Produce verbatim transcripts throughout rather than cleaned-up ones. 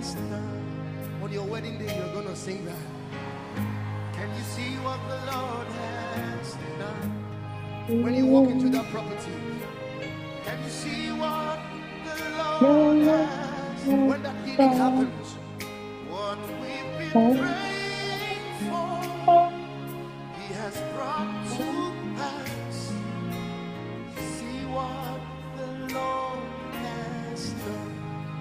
has done. On your wedding day, you're gonna sing that. Can you see what the Lord has done? When you walk into that property, can you see what the Lord has done? When that healing happens, what we've been praying for, He has brought to pass. See what the Lord has done.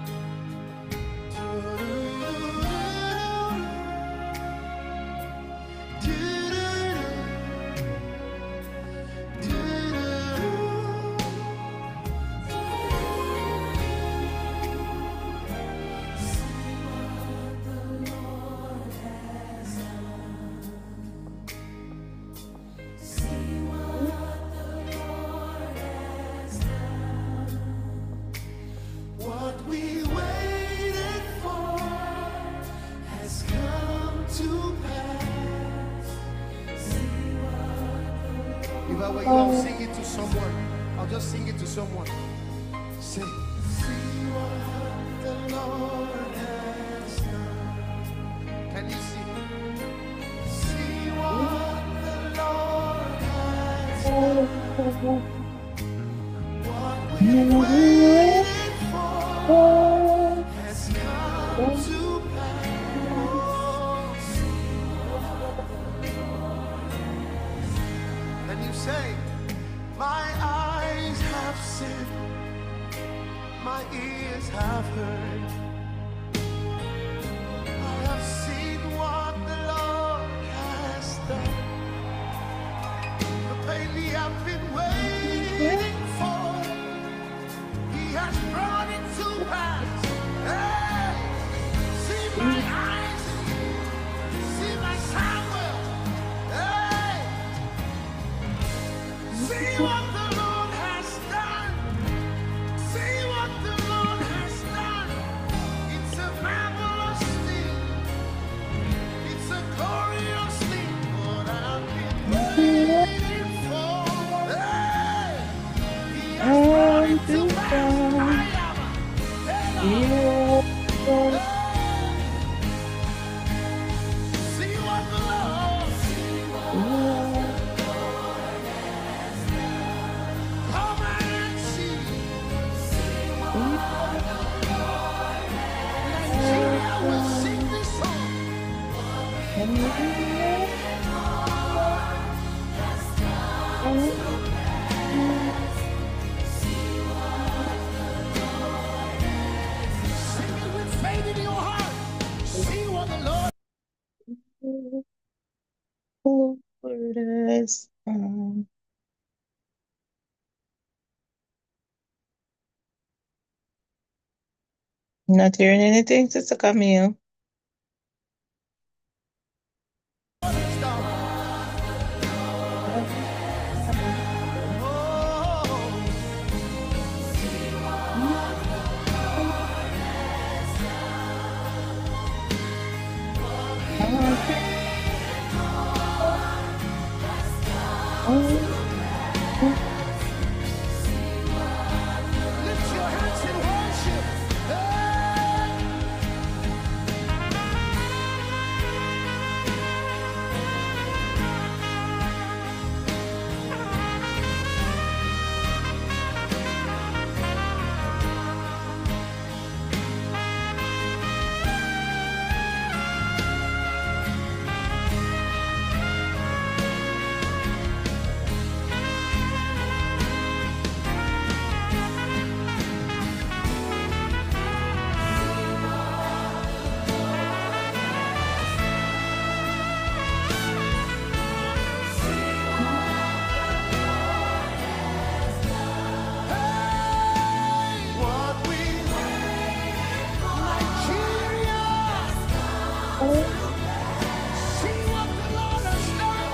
If I were you, I'll sing it to someone. I'll just sing it to someone. Say, see what the Lord has done. Can you see? See what the Lord has done. What we waited for has come to pass. And you say, my eyes have seen, my ears have heard, I have seen what the Lord has done. The baby I've been waiting for, He has brought it to pass. Hey, see my eyes, see my Samuel. Hey, see what the Lord has done. See what the Lord has done. It's a marvelous thing. It's a glorious thing. What I've been waiting for. Hey, He has brought it to pass. I am. Hey, see what the Lord, see what the Lord has done. Come and see. See what the Lord has done. Nigeria will sing this song. What the Lord has done to pass. See what the Lord has done. Sing it with faith in your heart. See what the Lord. Lord has done. Not hearing anything, Sister Camille. has done. Oh, lift your hands in worship. Hey. What we Nigeria, see what the Lord has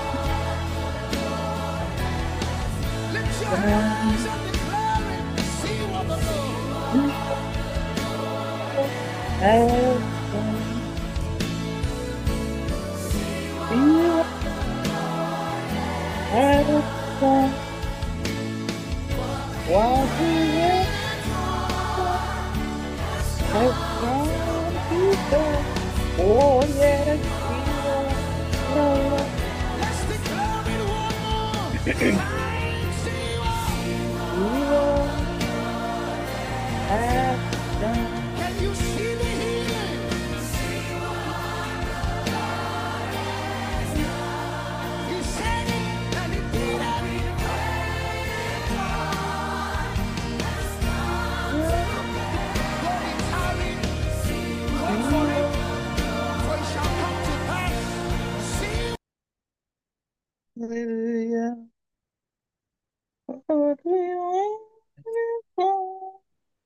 done. Lift your hands and declare it. See what the Lord. Has done. Has done. What He has done. Has done. See what See what has done. can you see the healing? He said it and he did it. Though he tarried, wait See for it, what, for it shall come to pass. See hallelujah. What we wait for.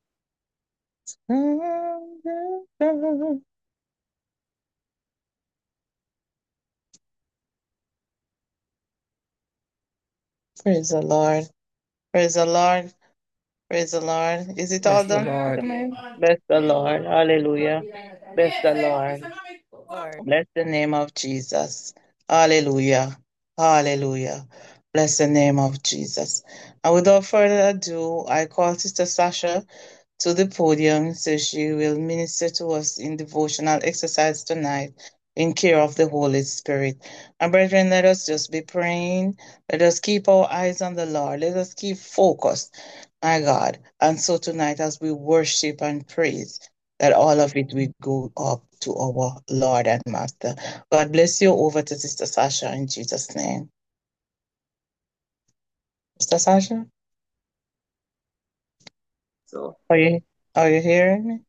Praise the Lord. Praise the Lord. Praise the Lord. Is it all Bless the done, Sister Lord. May? Bless the Lord. Hallelujah. Bless the Lord. Lord. Bless the name of Jesus. Hallelujah. Hallelujah. Bless the name of Jesus. And without further ado, I call Sister Sasha to the podium so she will minister to us in devotional exercise tonight in care of the Holy Spirit. And brethren, let us just be praying. Let us keep our eyes on the Lord. Let us keep focused, my God. And so tonight as we worship and praise, that all of it will go up to our Lord and Master. God bless you. Over to Sister Sasha in Jesus' name. Sister Sasha, So, are you, are you hearing me?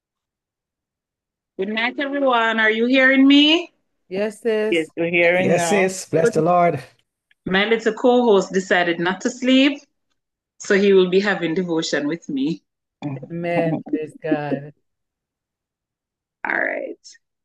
good night, everyone. Are you hearing me? Yes, Yes, sis. you're hearing Yes, now. sis. Bless the Lord. My little co host decided not to sleep, so he will be having devotion with me. Amen. Praise God. All right.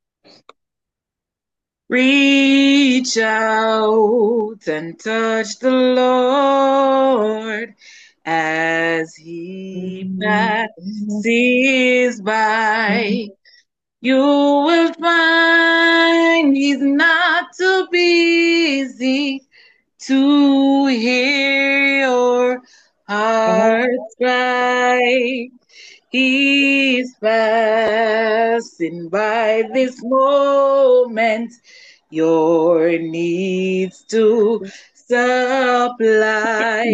Reach out and touch the Lord as he passes by. You will find he's not too busy to hear your heart's cry. He's passing by this moment, your needs to supply.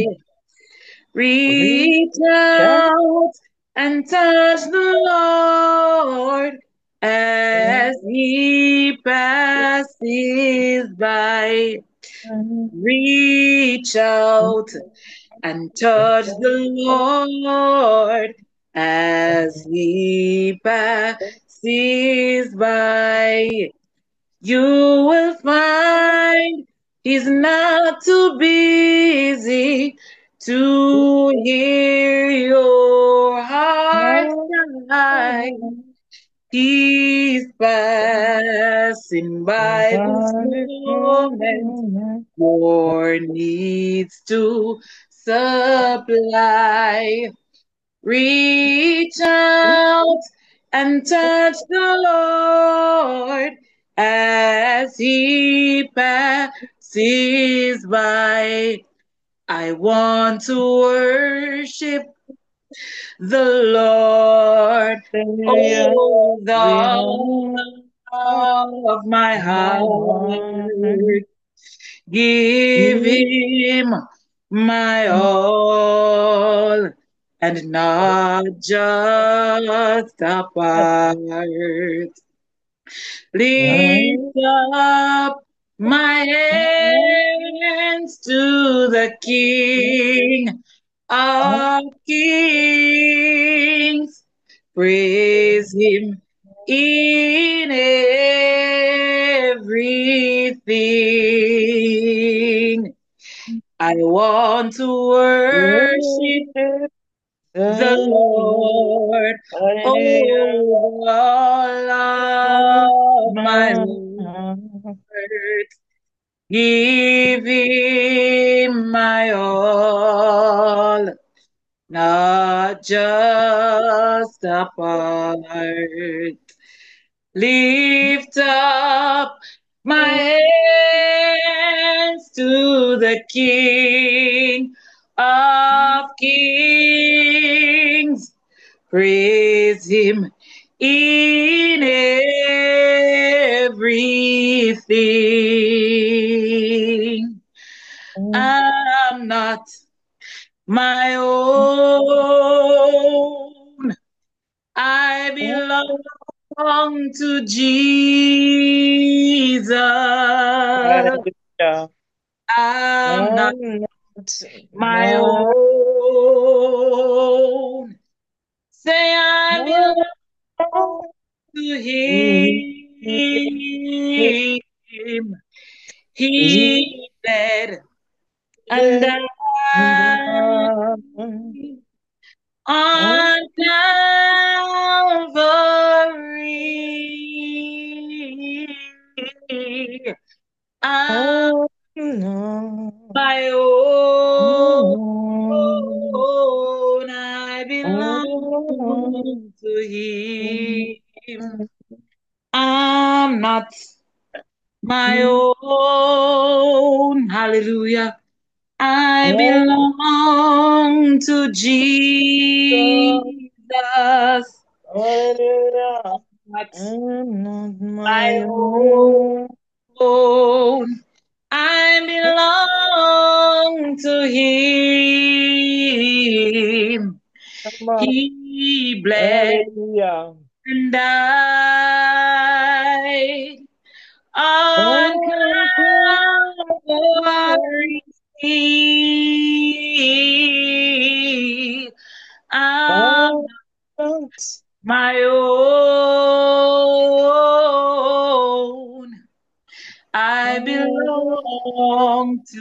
Reach out and touch the Lord as he passes by. Reach out and touch the Lord as he passes by. You will find he's not too busy to hear your heart cry. He's passing by this moment, your needs to supply. Reach out and touch the Lord as he passes by. I want to worship the Lord, Hallelujah. oh, the We have love of my my heart. heart. Give him my all and not just a part. Lift up my hands to the King of Kings. Praise him in everything. I want to worship Worship the the Lord. Lord, Hallelujah. oh, all of my My heart. heart. Give him my all, not just a part. Lift up my hands to the King of Kings. Praise him in everything. I belong to Jesus. Hallelujah. I'm not I'm not my my own. Say I belong own. to Him. He bled and died on Calvary. I'm my own. I belong to Him. I'm not my own. Hallelujah. I belong to Jesus. Hallelujah. Not I'm not my my own. own. I belong to Him. Come on. He bled Hallelujah. and died on On Calvary. I'm Calvary. my own. I belong to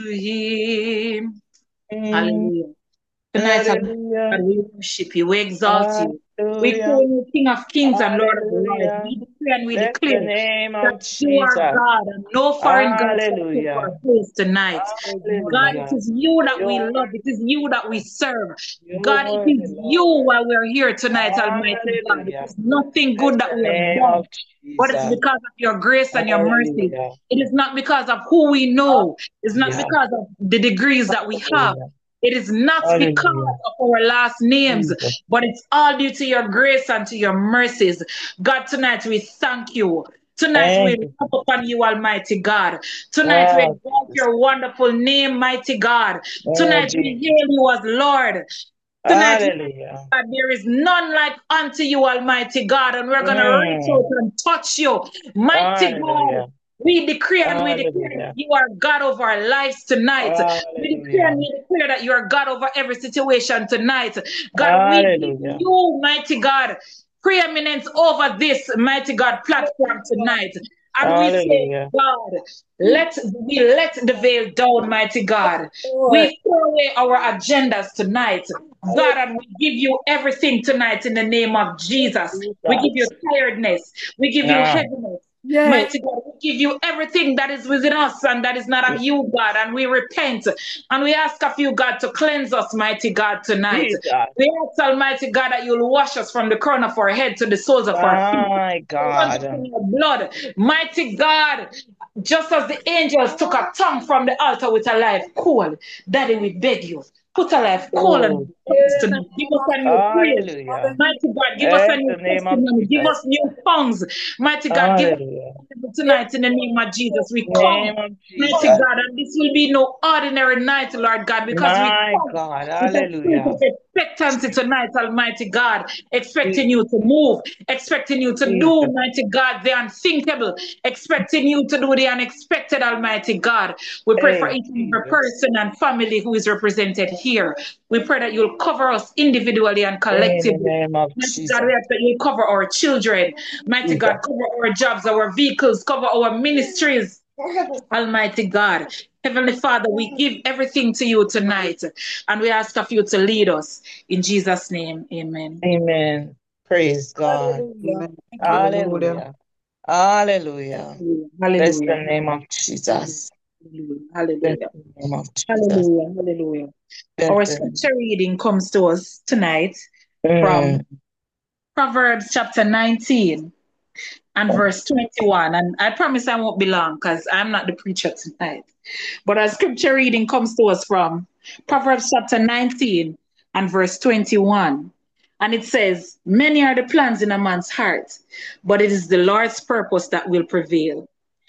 Him. Hallelujah. Tonight, God, Hallelujah. we worship you, we exalt you. We Hallelujah. call you King of Kings and Lord of Lords. Hallelujah. We declare and we Bless the declare name that of you are Jesus. God and no foreign God shall take Hallelujah. our place tonight. God, it Hallelujah. is you that we You're love. It is you that we serve. you're God, it worthy, is you Lord. while we're here tonight, Almighty God. It Hallelujah. is nothing Bless good that the we have name done, of but it's Jesus. because of your grace and your mercy. Hallelujah. It is not because of who we know. It's not Hallelujah. because of the degrees that we have. Hallelujah. It is not because Hallelujah. of our last names, Jesus. but it's all due to your grace and to your mercies. God, tonight we thank you. Tonight we Thank you. look upon you, Almighty God. Tonight we Ah, exalt Jesus. your wonderful name, mighty God. Oh, Tonight we Jesus. hail you as Lord. Tonight, Hallelujah. God, there is none like unto you, Almighty God, and we're going to reach out Mm. and touch you. Mighty God, Hallelujah. we decree and we declare that Hallelujah. you are God over our lives tonight. We declare Hallelujah. and we declare that you are God over every situation tonight. God, we give Hallelujah. you, mighty God, preeminence over this, mighty God, platform tonight. And we say, Hallelujah. God, let we let the veil down, mighty God. Lord. We throw away our agendas tonight. God, and we give you everything tonight in the name of Jesus. We give you Jesus. tiredness. We give you Ah, heaviness. Yes. Mighty God, we give you everything that is within us and that is not of you, God. And we repent and we ask of you, God, to cleanse us, mighty God, tonight. Jesus. We ask, Almighty God, that you'll wash us from the crown of our head to the soles of our feet. My Wash us God. in your blood. Mighty God, just as the angels took a tongue from the altar with a live coal, Daddy, we beg you, put a live coal on Oh, our tongues In the tonight. Give name us of a new praise. hallelujah. Mighty God, give us a Bless new the name of testimony. Give us Jesus. new tongues. Mighty God, give us Hallelujah. tonight in the name of Jesus. We come, Name of mighty Jesus. God, and this will be no ordinary night, Lord God, because we My come God. with a spirit Hallelujah. of expectancy tonight, Almighty God, expecting you to move, expecting you to do, Jesus. mighty God, the unthinkable, expecting you to do the unexpected, Almighty God. We pray for Hey, each and every Jesus. person and family who is represented here. We pray that you'll cover us individually and In the collectively. name of Mighty God, Jesus. we ask that you cover our children. Mighty Jesus. God, cover our jobs, our vehicles, cover our ministries. Almighty God, Heavenly Father, we give everything to you tonight and we ask of you to lead us. In Jesus' name, amen. Amen. Praise God. Hallelujah. Thank you. Hallelujah. Hallelujah. Hallelujah. Bless the Hallelujah. name of Jesus. Hallelujah. Bless Hallelujah. the name of Jesus. Hallelujah. Hallelujah. Bless Our the name. scripture reading comes to us tonight from Mm. Proverbs chapter nineteen and verse twenty-one. And I promise I won't be long because I'm not the preacher tonight. But our scripture reading comes to us from Proverbs chapter nineteen and verse twenty-one. And it says, many are the plans in a man's heart, but it is the Lord's purpose that will prevail.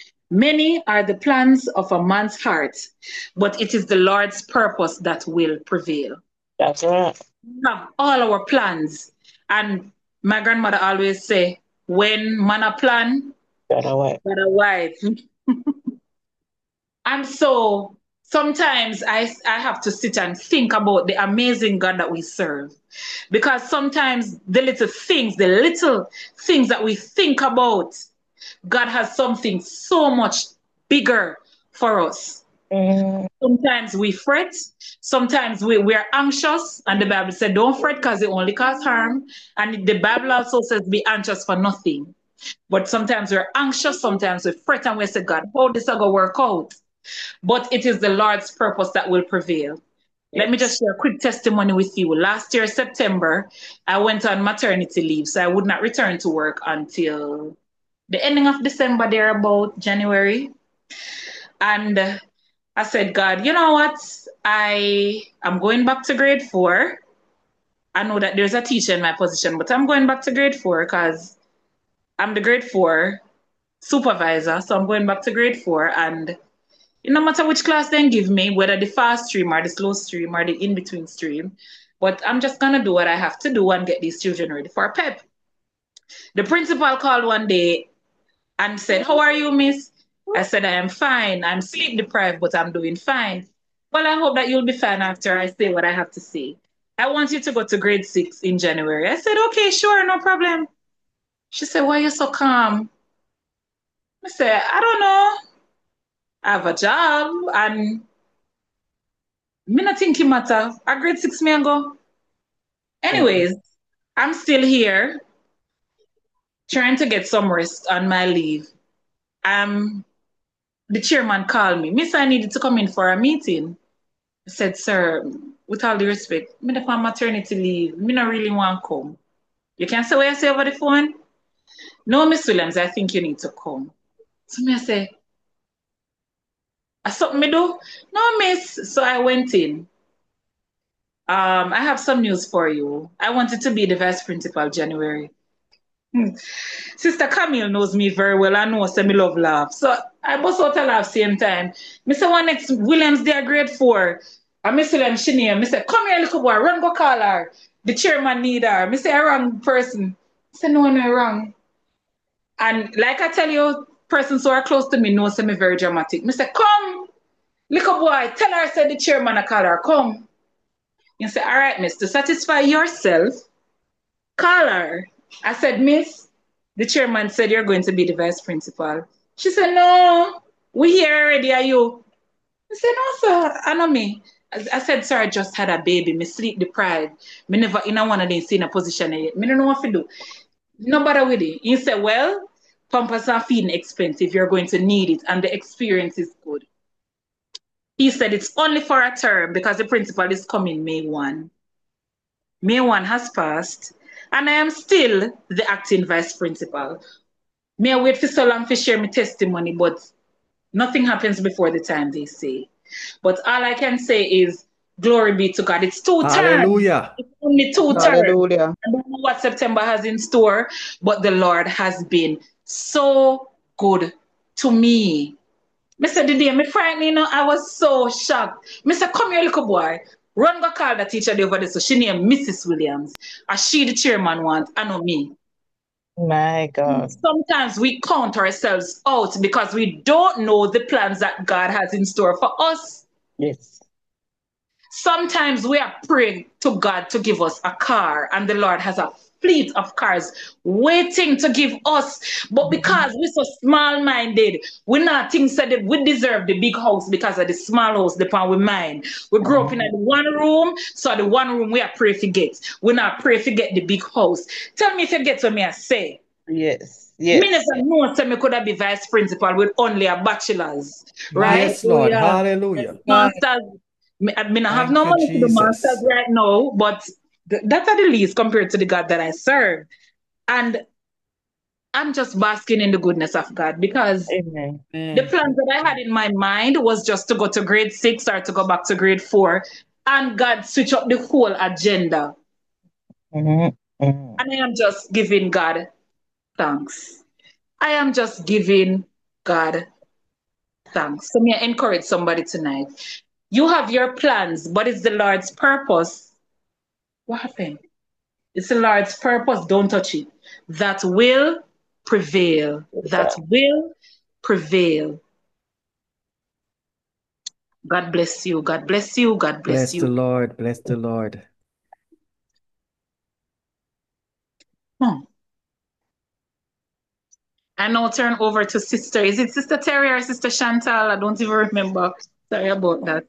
Many are the plans of a man's heart, but it is the Lord's purpose that will prevail. That's right. We have all our plans. And my grandmother always say, when man a plan, Got a wife. got a wife. And so sometimes I, I have to sit and think about the amazing God that we serve. Because sometimes the little things, the little things that we think about, God has something so much bigger for us. Mm. Sometimes we fret, sometimes we, we are anxious, and the Bible said, don't fret because it only causes harm. And the Bible also says, be anxious for nothing. But sometimes we're anxious, sometimes we fret, and we say, God, how this is going to work out? But it is the Lord's purpose that will prevail. Let me just share a quick testimony with you. Last year, September, I went on maternity leave, so I would not return to work until the ending of December, there about January. And uh, I said, God, you know what? I am going back to grade four. I know that there's a teacher in my position, but I'm going back to grade four because I'm the grade four supervisor. So I'm going back to grade four, and no matter which class they give me, whether the fast stream or the slow stream or the in-between stream, but I'm just going to do what I have to do and get these children ready for P E P. The principal called one day and said, how are you, miss? I said, I am fine. I'm sleep deprived, but I'm doing fine. Well, I hope that you'll be fine after I say what I have to say. I want you to go to grade six in January. I said, okay, sure, no problem. She said, why are you so calm? I said, I don't know. I have a job and me not think it matter. A grade six me and go. Anyways, I'm still here trying to get some rest on my leave. Um, the chairman called me. Miss, I needed to come in for a meeting. I said, sir, with all due respect, me on maternity leave. Me not really want to come. You can say what I say over the phone? No, Miss Williams, I think you need to come. So me I say, I something me do? No, miss. So I went in. Um, I have some news for you. I wanted to be the vice principal January. Hmm. Sister Camille knows me very well. I know say me love laugh. So I bust out a laugh same time. Me say one next Williams there grade four. And me say them she name. Me say, come here, little boy, run go call her. The chairman need her. Me say a wrong person. I say no, no wrong. And like I tell you, persons who are close to me know say me very dramatic. Me say, come, little boy, tell her say the chairman a call her. Come. You say, all right, miss, to satisfy yourself, call her. I said, miss, the chairman said you're going to be the vice principal. She said, no, we here already, are you? I said, no, sir, I know me. I, I said, sir, I just had a baby, me sleep deprived. Me never in a one of them seen a position yet. Me don't know what to do. No bother with it. He said, well, pampers and feeding expensive, you're going to need it, and the experience is good. He said it's only for a term because the principal is coming May first. May first has passed, and I am still the acting vice principal. May I wait for so long to share my testimony, but nothing happens before the time they say. But all I can say is, glory be to God. It's two terms. Hallelujah. It's only two terms. Hallelujah. I don't know what September has in store, but the Lord has been so good to me. Mister the day, me frightened, you know, I was so shocked. Mister come here, little boy. Run go call the teacher over there. So she named Missus Williams. And she the chairman want, I know me. My God. Sometimes we count ourselves out because we don't know the plans that God has in store for us. Yes. Sometimes we are praying to God to give us a car, and the Lord has a fleet of cars waiting to give us. But because we're so small-minded, we not think that we deserve the big house because of the small house depend we mind. We grew up in the one room, so the one room we are pray to get. We not pray to get the big house. Tell me if you get what me I say. Yes. Yes. Me never know that me could have been vice principal with only a bachelor's, right? Yes, Lord. Hallelujah. Masters. Me, I mean, I have Thank no you, money to the Jesus. masters right now, but th- that's at the least compared to the God that I serve. And I'm just basking in the goodness of God because Amen. the plans that I had in my mind was just to go to grade six or to go back to grade four, and God switch up the whole agenda. Mm-hmm. Mm-hmm. And I am just giving God thanks. I am just giving God thanks. So may I encourage somebody tonight. You have your plans, but it's the Lord's purpose. What happened? It's the Lord's purpose. Don't touch it. That will prevail. That will prevail. God bless you. God bless you. God bless Bless the you. Lord. Bless the Lord. Hmm. I now turn over to Sister. Is it Sister Terry or Sister Chantal? I don't even remember. Sorry about that.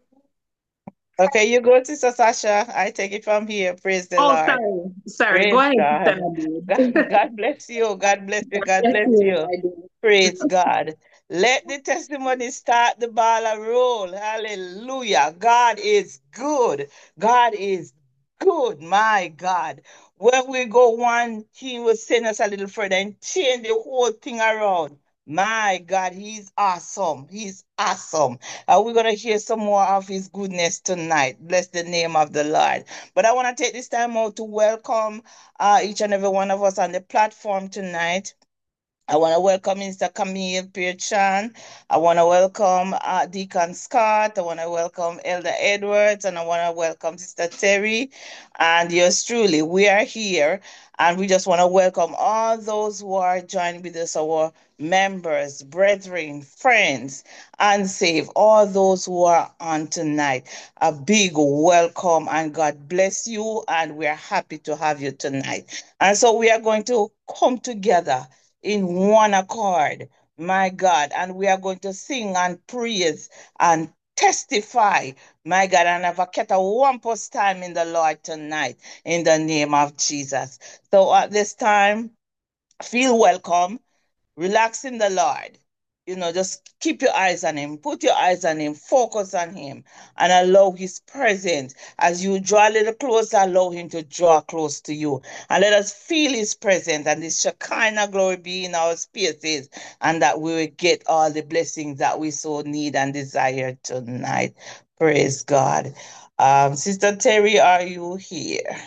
Okay, you go, Sister Sasha. I take it from here. Praise the Oh, Lord. sorry. Sorry. Go Praise ahead, Sister God. God, Nadine. God bless you. God bless you. God God bless bless you, you. Nadine. Praise God. Let the testimony start the ball and roll. Hallelujah. God is good. God is good. My God. When we go one, He will send us a little further and change the whole thing around. My God, He's awesome. He's awesome. Uh, we're going to hear some more of His goodness tonight. Bless the name of the Lord. But I want to take this time out to welcome uh, each and every one of us on the platform tonight. I want to welcome Mister Camille Pierchan. I want to welcome uh, Deacon Scott. I want to welcome Elder Edwards. And I want to welcome Sister Terry. And yours truly, we are here. And we just want to welcome all those who are joining with us, our members, brethren, friends, unsaved, all those who are on tonight. A big welcome and God bless you. And we are happy to have you tonight. And so we are going to come together in one accord, my God. And we are going to sing and praise and testify, my God, and have a cat a wampus time in the Lord tonight, in the name of Jesus. So at this time, feel welcome, relax in the Lord. You know, just keep your eyes on Him, put your eyes on Him, focus on Him, and allow His presence. As you draw a little closer, allow Him to draw close to you. And let us feel His presence and His Shekinah glory be in our spaces, and that we will get all the blessings that we so need and desire tonight. Praise God. Um, Sister Terry, are you here?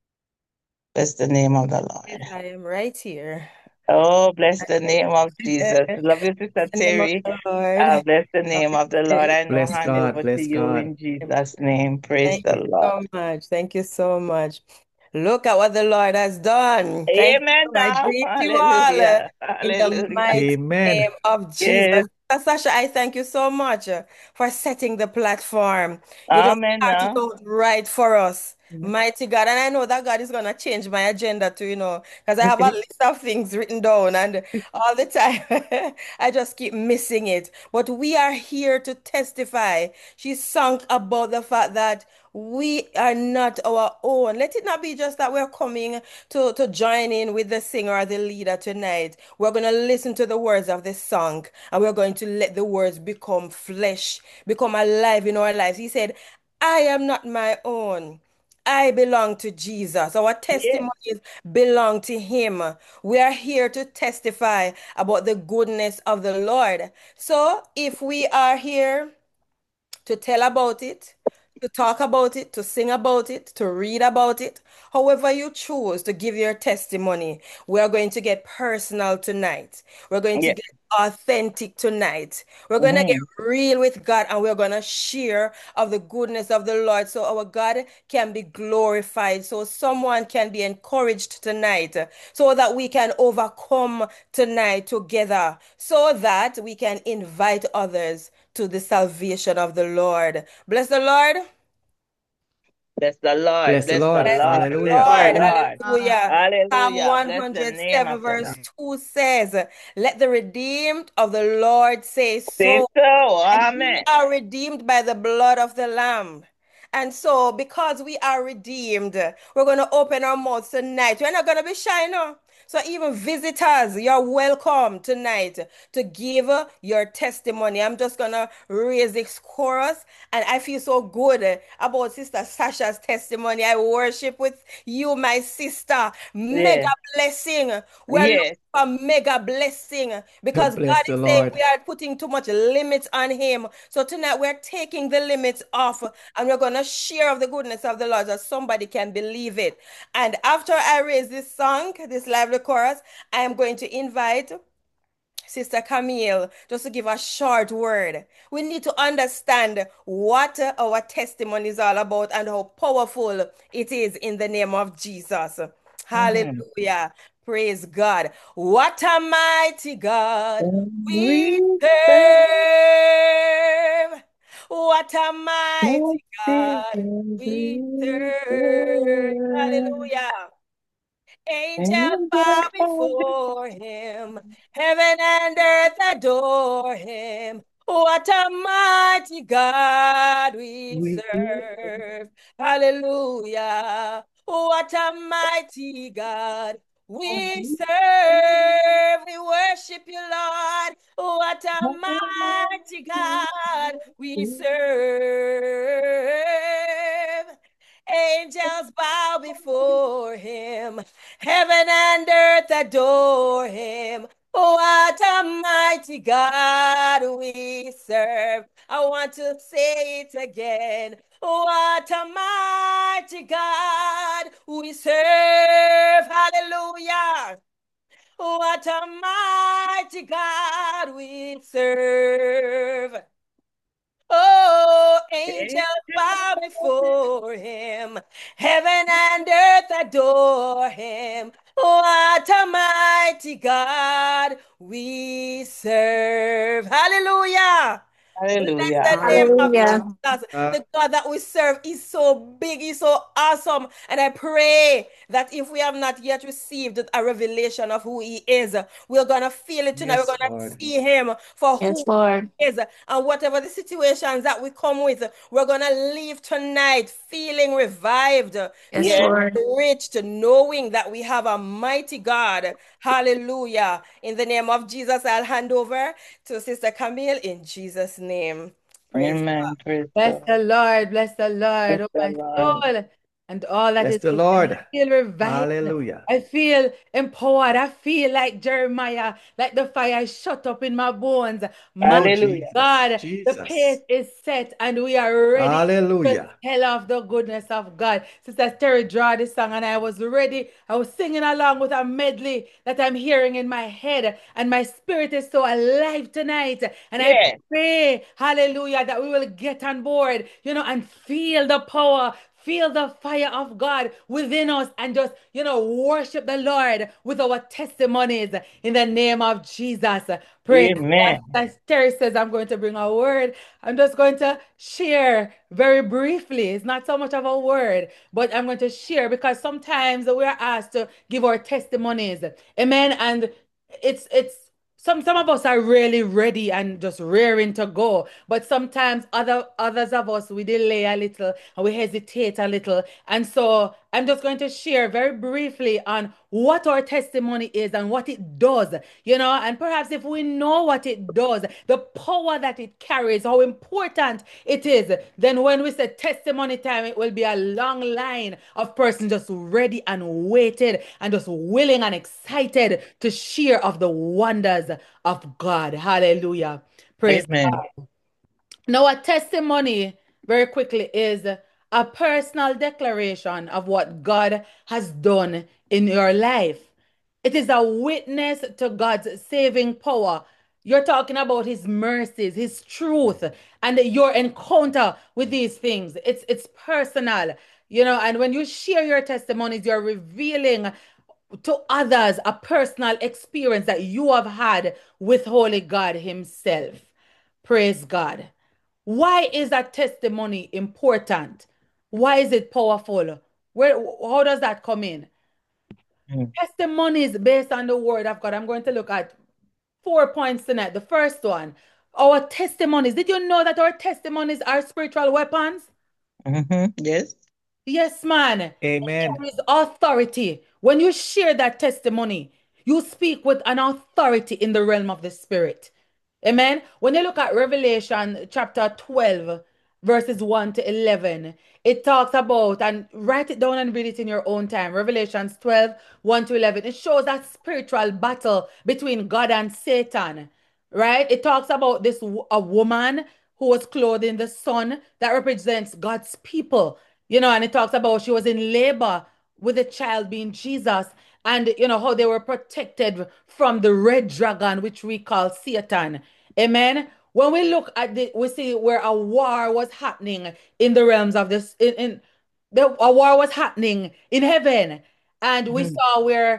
Bless the name of the Yes, Lord. I am right here. Oh, bless the name of In Jesus. Love you, Sister the name of Terry. the Lord. Uh, bless the Love name you, of the Lord. sis. I now Bless hand it God. over to Bless you God. in Jesus' name. Praise Thank the you Lord. so much. Thank you so much. Look at what the Lord has done. Thank you. Amen. I Now. greet you all uh, Hallelujah. in the Hallelujah. mighty Amen. name of Jesus. Yes. Sister Sasha, I thank you so much uh, for setting the platform. You just Amen. started Now. out right for us. Mhm. Mighty God. And I know that God is going to change my agenda too, you know, because I have a list of things written down and all the time I just keep missing it. But we are here to testify. She sung about the fact that we are not our own. Let it not be just that we're coming to, to join in with the singer or the leader tonight. We're going to listen to the words of the song and we're going to let the words become flesh, become alive in our lives. He said, I am not my own. I belong to Jesus. Our Yes. testimonies belong to Him. We are here to testify about the goodness of the Lord. So if we are here to tell about it, to talk about it, to sing about it, to read about it. However, you choose to give your testimony, we are going to get personal tonight. We're going to Yes. get authentic tonight. We're going to get Mhm. real with God and we're going to share of the goodness of the Lord so our God can be glorified, so someone can be encouraged tonight, so that we can overcome tonight together, so that we can invite others to the salvation of the Lord. Bless the Lord. Bless the Lord. Bless the Bless the Lord. Bless the Lord. Bless Hallelujah. the Lord. Lord. Hallelujah. Psalm Hallelujah. Bless the name of one oh seven, the verse Lord. two says, let the redeemed of the Lord say Say so. so. And we Amen. are redeemed by the blood of the Lamb. And so, because we are redeemed, we're going to open our mouths tonight. We're not going to be shy now. So, even visitors, you're welcome tonight to give your testimony. I'm just going to raise this chorus, and I feel so good about Sister Sasha's testimony. I worship with you, my sister. Mega Yes. blessing. We're looking Yes. for mega blessing because God Bless the is saying Lord. we are putting too much limits on Him. So tonight we're taking the limits off and we're going to share of the goodness of the Lord so somebody can believe it. And after I raise this song, this lively chorus, I am going to invite Sister Camille just to give a short word. We need to understand what uh, our testimony is all about and how powerful it is in the name of Jesus. Mhm. Hallelujah. Praise God. What a mighty God we We serve. What a mighty serve, God we we serve. serve. Hallelujah. Angels And bow the Father before him. Heaven and earth adore him. What a mighty God we we serve. Hallelujah. What a mighty God we serve. We worship you, Lord. What a mighty God we serve. Angels bow before him. Heaven and earth adore him. What a mighty God we serve. I want to say it again. What a mighty God we serve. Hallelujah. What a mighty God we serve. Oh, angels bow before him. Heaven and earth adore him. What a mighty God we serve. Hallelujah. Bless Hallelujah. the name of Hallelujah. Jesus. The God that we serve is so big, He's so awesome. And I pray that if we have not yet received a revelation of who He is, we're going to feel it tonight. We're Yes, going to Lord. see Him for Yes, who Lord. He is. And whatever the situations that we come with, we're going to leave tonight feeling revived, Yes, Yes. feeling Lord. enriched, knowing that we have a mighty God. Hallelujah. In the name of Jesus, I'll hand over to Sister Camille in Jesus' name. Praise Amen. Praise Bless God. the Lord, bless the Lord, Bless oh the my Lord. soul, and all that Bless is the within me. Lord. I feel revived. Hallelujah. I feel empowered. I feel like Jeremiah, like the fire shut up in my bones. My Oh, Hallelujah. Jesus. God, the pace Jesus. is set, and we are ready to Hallelujah. tell of the goodness of God. Sister Terry draw this song, and I was ready. I was singing along with a medley that I'm hearing in my head, and my spirit is so alive tonight. And I Yes. pray, hallelujah, that we will get on board, you know, and feel the power. Feel the fire of God within us and just, you know, worship the Lord with our testimonies in the name of Jesus. Praise God. Amen. As Terry says, I'm going to bring a word. I'm just going to share very briefly. It's not so much of a word, but I'm going to share because sometimes we are asked to give our testimonies. Amen. And it's it's some some of us are really ready and just raring to go, but sometimes other others of us we delay a little and we hesitate a little. And so I'm just going to share very briefly on what our testimony is and what it does, you know, and perhaps if we know what it does, the power that it carries, how important it is, then when we say testimony time, it will be a long line of persons just ready and waited and just willing and excited to share of the wonders of God. Hallelujah. Praise Amen. God. Now, a testimony, very quickly, is a personal declaration of what God has done in your life. It is a witness to God's saving power. You're talking about His mercies, His truth, and your encounter with these things. It's it's personal, you know. And when you share your testimonies, you're revealing to others a personal experience that you have had with Holy God Himself. Praise God. Why is that testimony important? Why is it powerful? Where, how does that come in? Mm. Testimonies based on the word of God. I'm going to look at four points tonight. The first one, our testimonies. Did you know that our testimonies are spiritual weapons? Mm-hmm. Yes. Yes, man. It Amen. carries authority. When you share that testimony, you speak with an authority in the realm of the spirit. Amen. When you look at Revelation chapter twelve, verses one to eleven, it talks about, and write it down and read it in your own time. Revelations twelve, one to eleven. It shows that spiritual battle between God and Satan, right? It talks about this a woman who was clothed in the sun that represents God's people, you know, and it talks about she was in labor with the child being Jesus, and you know how they were protected from the red dragon, which we call Satan. Amen. When we look at the, we see where a war was happening in the realms of this, in, in the a war was happening in heaven, and we Mhm. saw where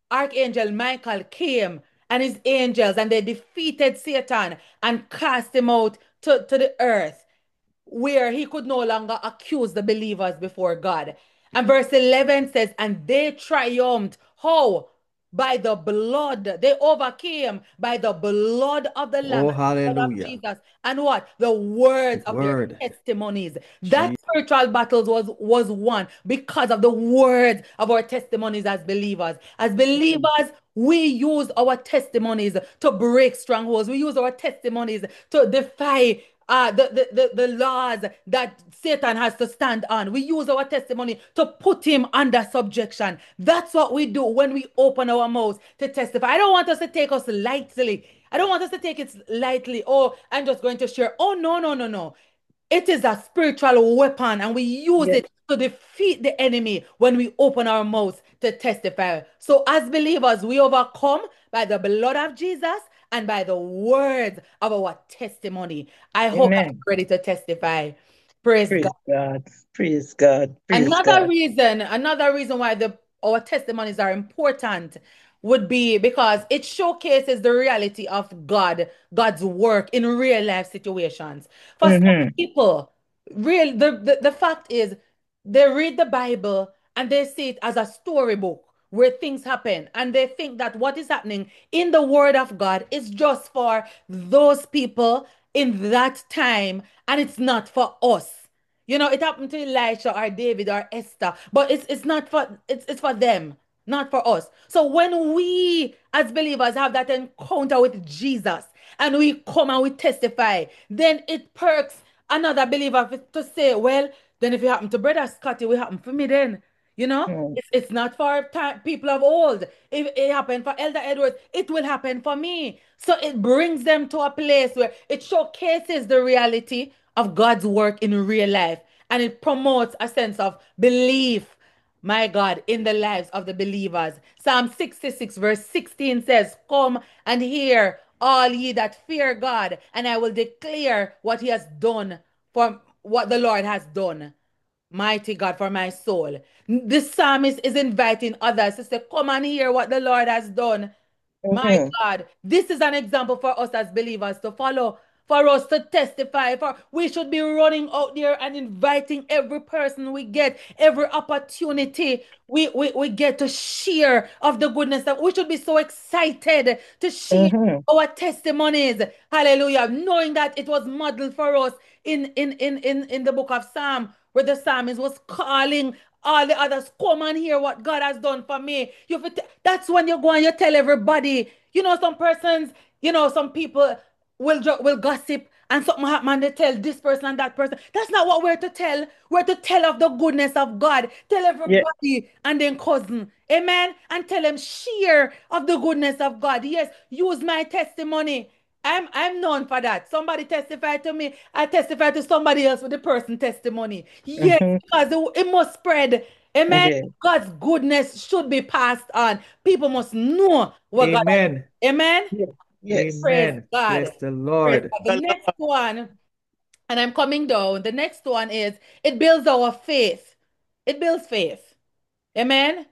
Archangel Michael came and his angels, and they defeated Satan and cast him out to, to the earth, where he could no longer accuse the believers before God. And verse eleven says, and they triumphed. How? By the blood. They overcame by the blood of the Lamb, Oh, and the blood of hallelujah. Jesus. And what? The words The of their word. testimonies. That Je- spiritual battles was, was won because of the words of our testimonies as believers. As believers, we use our testimonies to break strongholds. We use our testimonies to defy uh, the, the, the, the laws that Satan has to stand on. We use our testimony to put him under subjection. That's what we do when we open our mouths to testify. I don't want us to take us lightly. I don't want us to take it lightly. Oh, I'm just going to share. Oh, no, no, no, no. It is a spiritual weapon, and we use Yes. it to defeat the enemy when we open our mouths to testify. So, as believers, we overcome by the blood of Jesus and by the words of our testimony. I hope I'm Amen. ready to testify. Praise God. Praise God. Praise God. Praise Another God. reason, another reason why the our testimonies are important would be because it showcases the reality of God, God's work in real life situations. For some Mm-hmm. people, real the, the, the fact is they read the Bible and they see it as a storybook where things happen, and they think that what is happening in the word of God is just for those people in that time, and it's not for us. You know, it happened to Elisha or David or Esther, but it's it's not for it's it's for them, not for us. So when we as believers have that encounter with Jesus and we come and we testify, then it perks another believer to say, well, then if it happened to Brother Scotty, it will happen for me then. You know, Mm. it's, it's not for time, people of old. If it happened for Elder Edwards, it will happen for me. So it brings them to a place where it showcases the reality of God's work in real life, and it promotes a sense of belief, my God, in the lives of the believers. Psalm sixty-six, verse sixteen says, come and hear, all ye that fear God, and I will declare what he has done, for what the Lord has done. Mighty God, for my soul. The psalmist is inviting others to say, come and hear what the Lord has done. My Mm-hmm. God, this is an example for us as believers to follow, for us to testify. For we should be running out there and inviting every person we get, every opportunity we, we, we get to share of the goodness, that we should be so excited to share Mm-hmm. our testimonies. Hallelujah. Knowing that it was modeled for us in, in, in, in, in the book of Psalm, where the psalmist was calling all the others, come and hear what God has done for me. You have to t- that's when you go and you tell everybody. You know, some persons, you know, some people will ju- will gossip and something happen and they tell this person and that person. That's not what we're to tell. We're to tell of the goodness of God. Tell Yeah. everybody and then cousin. Amen. And tell them, share of the goodness of God. Yes, use my testimony. I'm I'm known for that. Somebody testified to me. I testify to somebody else with the person testimony. Yes, Mm-hmm. because it, it must spread. Amen. Yeah. God's goodness should be passed on. People must know what God has Amen. done. Amen. Yeah. Yes. Praise Amen. God. Bless the Praise Lord. God. The next one, and I'm coming down. The next one is it builds our faith. It builds faith. Amen.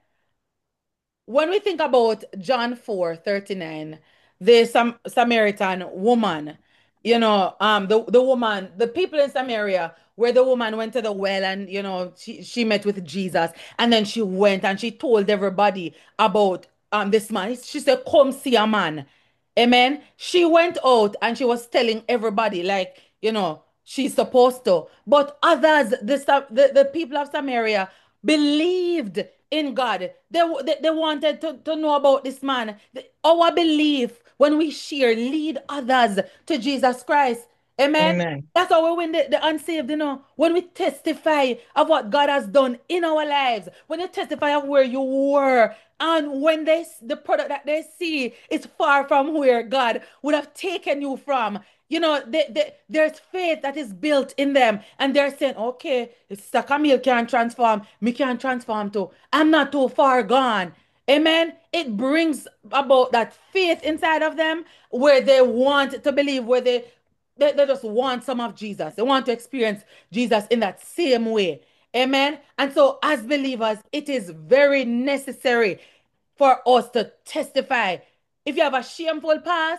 When we think about John four thirty nine, the Sam Samaritan woman, you know, um, the, the woman, the people in Samaria, where the woman went to the well and, you know, she, she met with Jesus, and then she went and she told everybody about um this man. She said, come see a man. Amen. She went out and she was telling everybody, like, you know, she's supposed to. But others, the, the, the people of Samaria, believed in God. They, they, they wanted to, to know about this man. The- our belief, when we share, lead others to Jesus Christ. Amen. Amen. That's how we win the, the unsaved, you know. When we testify of what God has done in our lives, when you testify of where you were, and when they the product that they see is far from where God would have taken you from, you know, they, they, there's faith that is built in them, and they're saying, okay, if Sister Camille can transform, me can transform too. I'm not too far gone. Amen. It brings about that faith inside of them where they want to believe, where they they, they just want some of Jesus. They want to experience Jesus in that same way. Amen. And so, as believers, it is very necessary. for us to testify. If you have a shameful past,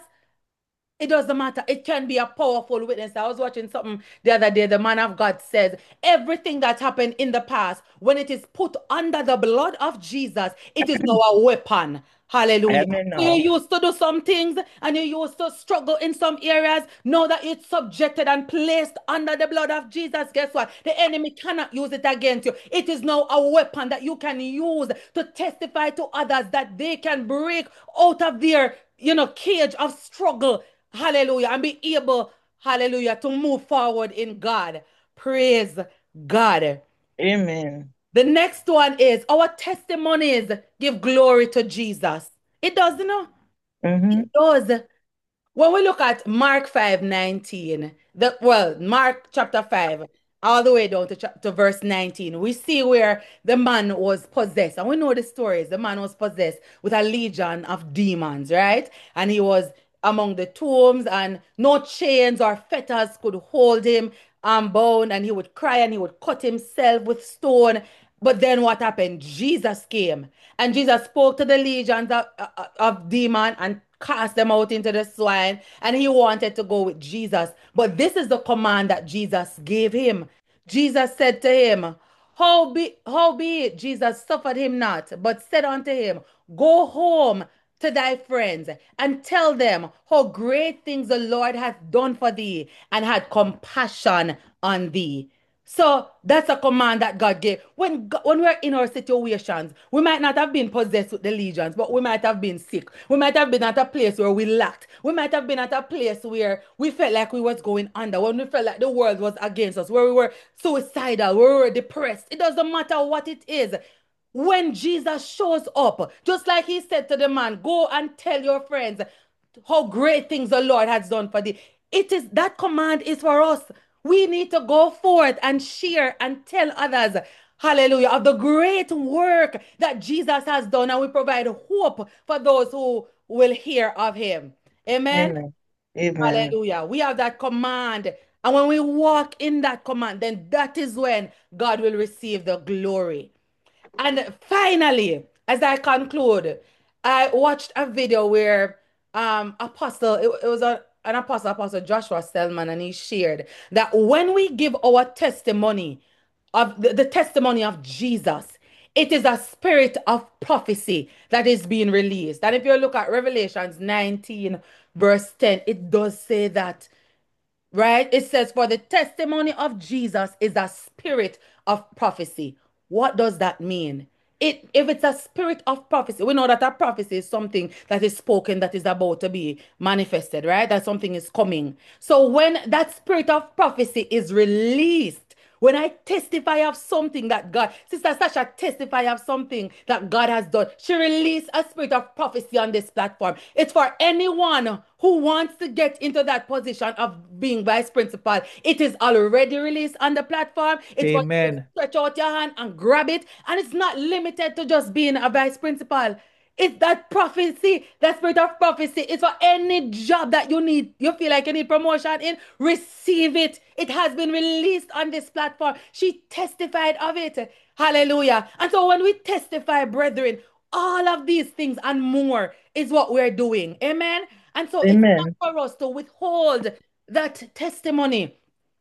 it doesn't matter. It can be a powerful witness. I was watching something the other day. The man of God says everything that happened in the past, when it is put under the blood of Jesus, it is now a weapon. Hallelujah. Amen So you now. used to do some things and you used to struggle in some areas. Now that it's subjected and placed under the blood of Jesus, guess what? The enemy cannot use it against you. It is now a weapon that you can use to testify to others that they can break out of their, you know, cage of struggle. Hallelujah. And be able, hallelujah, to move forward in God. Praise God. Amen. The next one is our testimonies give glory to Jesus. It does, you know? Mm-hmm. It does. When we look at Mark five nineteen, the well, Mark chapter five, all the way down to, to verse nineteen, we see where the man was possessed. And we know the stories. The man was possessed with a legion of demons, right? And he was among the tombs, and no chains or fetters could hold him um, bound, and he would cry and he would cut himself with stone. But then what happened? Jesus came, and Jesus spoke to the legions of, of, of demon and cast them out into the swine, and he wanted to go with Jesus. But this is the command that Jesus gave him. Jesus said to him, how be, how be it, Jesus suffered him not, but said unto him, go home to thy friends and tell them how great things the Lord hath done for thee and had compassion on thee. So that's a command that God gave. When when we're in our situations, we might not have been possessed with the legions, but we might have been sick. We might have been at a place where we lacked. We might have been at a place where we felt like we was going under, when we felt like the world was against us, where we were suicidal, where we were depressed. It doesn't matter what it is. When Jesus shows up, just like he said to the man, go and tell your friends how great things the Lord has done for thee. It is that command is for us. We need to go forth and share and tell others, hallelujah, of the great work that Jesus has done, and we provide hope for those who will hear of him. Amen. Amen. Amen. Hallelujah. We have that command. And when we walk in that command, then that is when God will receive the glory. And finally, as I conclude, I watched a video where um Apostle, it, it was a, an apostle, Apostle Joshua Selman, and he shared that when we give our testimony of the, the testimony of Jesus, it is a spirit of prophecy that is being released. And if you look at Revelations nineteen, verse ten, it does say that, right? It says, for the testimony of Jesus is a spirit of prophecy. What does that mean? It, if it's a spirit of prophecy, we know that a prophecy is something that is spoken that is about to be manifested, right? That something is coming. So when that spirit of prophecy is released, when I testify of something that God, Sister Sasha testify of something that God has done, she released a spirit of prophecy on this platform. It's for anyone who wants to get into that position of being vice principal. It is already released on the platform. It's for you to Amen. stretch out your hand and grab it. And it's not limited to just being a vice principal. It's that prophecy, that spirit of prophecy. It's for any job that you need, you feel like you need promotion in, receive it. It has been released on this platform. She testified of it. Hallelujah. And so when we testify, brethren, all of these things and more is what we're doing. Amen. And so it's not Amen. for us to withhold that testimony.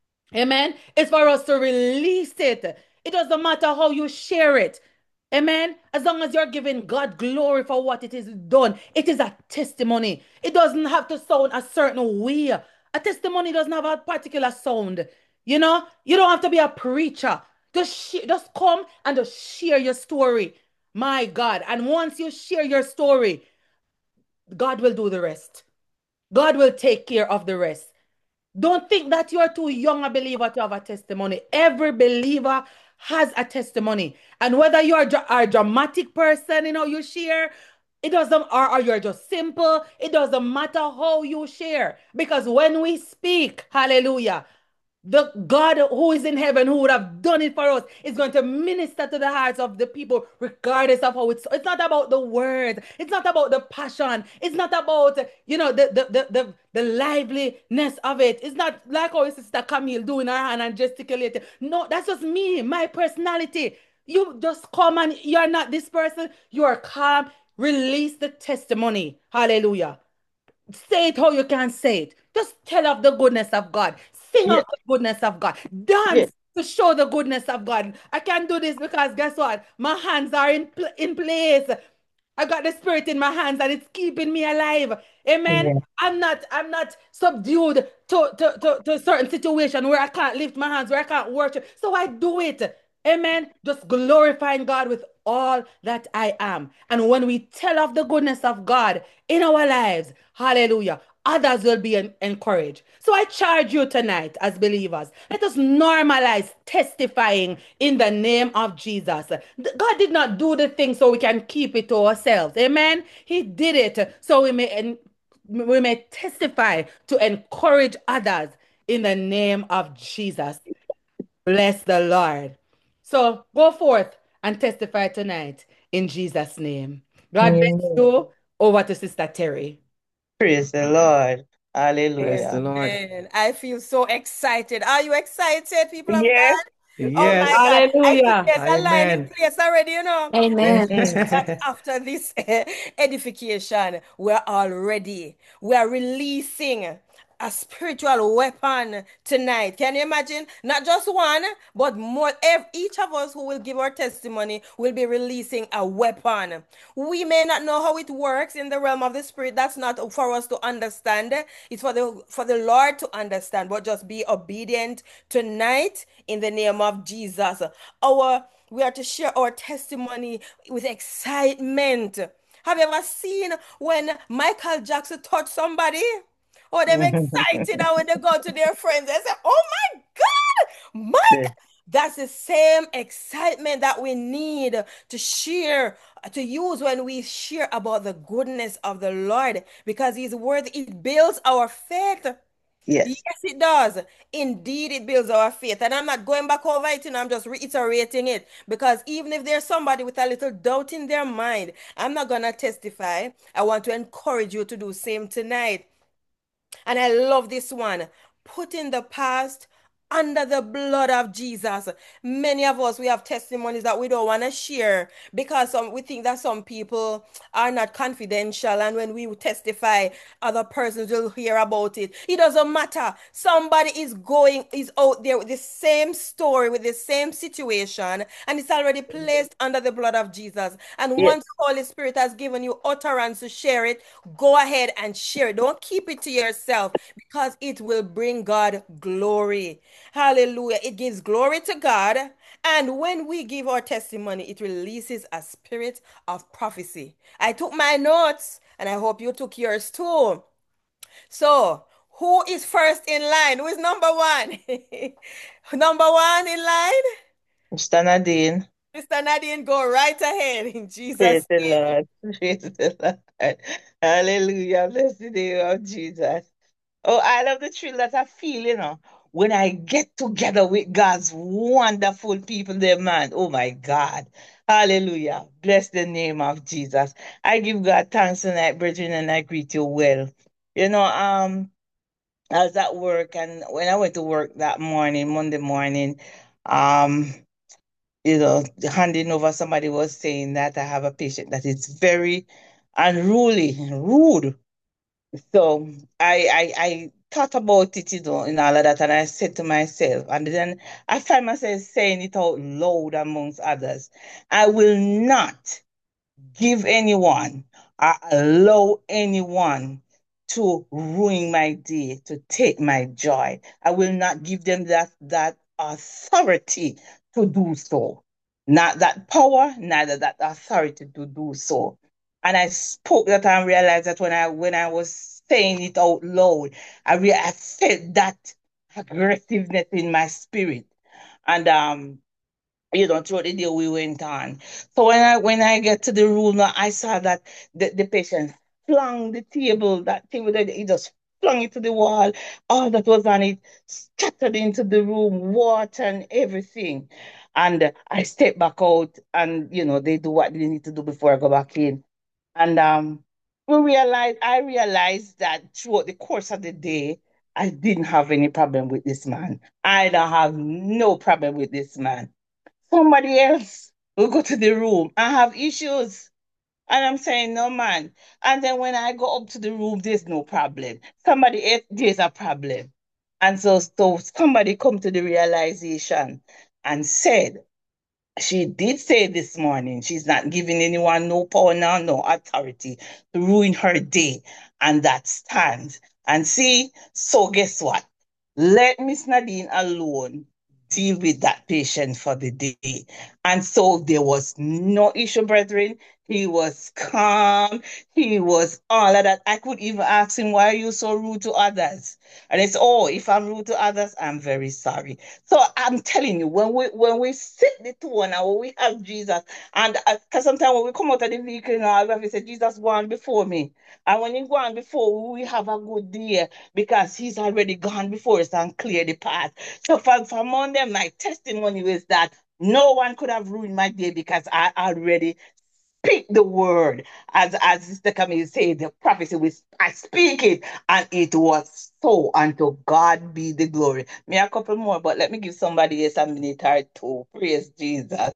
Amen. It's for us to release it. It doesn't matter how you share it. Amen. As long as you're giving God glory for what it is done, it is a testimony. It doesn't have to sound a certain way. A testimony doesn't have a particular sound. You know, you don't have to be a preacher. Just, sh- just come and just share your story. My God. And once you share your story, God will do the rest. God will take care of the rest. Don't think that you're too young a believer to have a testimony. Every believer has a testimony. And whether you're a, dra- a dramatic person, you know, you share, it doesn't, or, or you're just simple, it doesn't matter how you share. Because when we speak, hallelujah, the God who is in heaven, who would have done it for us, is going to minister to the hearts of the people, regardless of how it's. It's not about the words. It's not about the passion. It's not about, you know, the the the the, the liveliness of it. It's not like our sister Camille doing her hand and gesticulating. No, that's just me, my personality. You just come and you're not this person. You're calm. release the testimony. Hallelujah. Say it how you can say it. Just tell of the goodness of God. Sing Yeah, of the goodness of God. yeah, Dance to show the goodness of God. I can do this because guess what? My hands are in, pl- in place. I got the spirit in my hands and it's keeping me alive. Amen. yeah. I'm not, I'm not subdued to, to, to, to a certain situation where I can't lift my hands, where I can't worship. So I do it. Amen. Just glorifying God with all that I am. And when we tell of the goodness of God in our lives, hallelujah, others will be en- encouraged. So I charge you tonight as believers. Let us normalize testifying in the name of Jesus. God did not do the thing so we can keep it to ourselves. Amen. He did it so we may en- we may testify to encourage others in the name of Jesus. Bless the Lord. So go forth and testify tonight in Jesus' name. God bless Amen. you. Over to Sister Terry. Praise the Lord. Praise the Hallelujah. Lord. Amen. I feel so excited. Are you excited, people of Yes. God? Oh my Yes. God. I think Hallelujah. there's a line in Amen. place already, you know. Which Amen. means Mm-hmm. that after this edification, we're all ready. We are releasing a spiritual weapon tonight. Can you imagine? Not just one, but more. Ev- Each of us who will give our testimony will be releasing a weapon. We may not know how it works in the realm of the spirit. That's not for us to understand. It's for the for the Lord to understand. But just be obedient tonight in the name of Jesus. Our we are to share our testimony with excitement. Have you ever seen when Michael Jackson touched somebody? Oh, they're excited and when they go to their friends, they say, "Oh my God, Mike!" That's the same excitement that we need to share, to use when we share about the goodness of the Lord because He's worthy. It builds our faith. Yes, Yes. it does. Indeed, it builds our faith. And I'm not going back over it, and I'm just reiterating it because even if there's somebody with a little doubt in their mind, I'm not going to testify. I want to encourage you to do the same tonight. And I love this one. Putting the past under the blood of Jesus. Many of us, we have testimonies that we don't want to share because some, we think that some people are not confidential. And when we testify, other persons will hear about it. It doesn't matter. Somebody is going, is out there with the same story, with the same situation, and it's already placed under the blood of Jesus. And Yes. once the Holy Spirit has given you utterance to share it, go ahead and share it. Don't keep it to yourself because it will bring God glory. Hallelujah. It gives glory to God. And when we give our testimony, it releases a spirit of prophecy. I took my notes and I hope you took yours too. So, who is first in line? Who is number one? Number one in line? Mister Nadine. Sister Nadine, go right ahead in Praise Jesus' the name. Lord. Praise the Lord. Hallelujah. Bless the name of Jesus. Oh, I love the thrill that I feel, you know, when I get together with God's wonderful people there, man. Oh my God. Hallelujah. Bless the name of Jesus. I give God thanks tonight, brethren, and I greet you well. You know, um, I was at work and when I went to work that morning, Monday morning, um, you know, handing over, somebody was saying that I have a patient that is very unruly, rude. So I, I I thought about it, you know, and all of that, and I said to myself, and then I find myself saying it out loud amongst others. I will not give anyone or allow anyone to ruin my day, to take my joy. I will not give them that that authority to do so. Not that power, neither that authority to do so. And I spoke that and realized that when I when I was saying it out loud, I rea- I felt that aggressiveness in my spirit. And um you know, throughout the day we went on. So when I when I get to the room, now, I saw that the, the patient flung the table, that table that he just flung it to the wall. All that was on it scattered into the room, water and everything. And uh, I stepped back out, and you know they do what they need to do before I go back in. And um, we realized I realized that throughout the course of the day, I didn't have any problem with this man. I don't have no problem with this man. Somebody else will go to the room and have issues. And I'm saying, no, man. And then when I go up to the room, there's no problem. Somebody else, there's a problem. And so, so somebody come to the realization and said, she did say this morning she's not giving anyone no power now, no authority to ruin her day. And that stands. And see, so guess what? Let Miss Nadine alone deal with that patient for the day. And so there was no issue, brethren. He was calm. He was all of that. I could even ask him, why are you so rude to others? And it's, oh, if I'm rude to others, I'm very sorry. So I'm telling you, when we when we sit the tone and when we have Jesus, and because sometimes when we come out of the vehicle, you know, I have to say, Jesus, go on before me. And when you go on before, we have a good day because he's already gone before us and cleared the path. So for, for Monday, my testimony was that no one could have ruined my day because I already speak the word. As as Sister Camille said, the prophecy, we, I speak it, and it was so. Unto God be the glory. Me a couple more, but let me give somebody else a minute or two. Praise Jesus.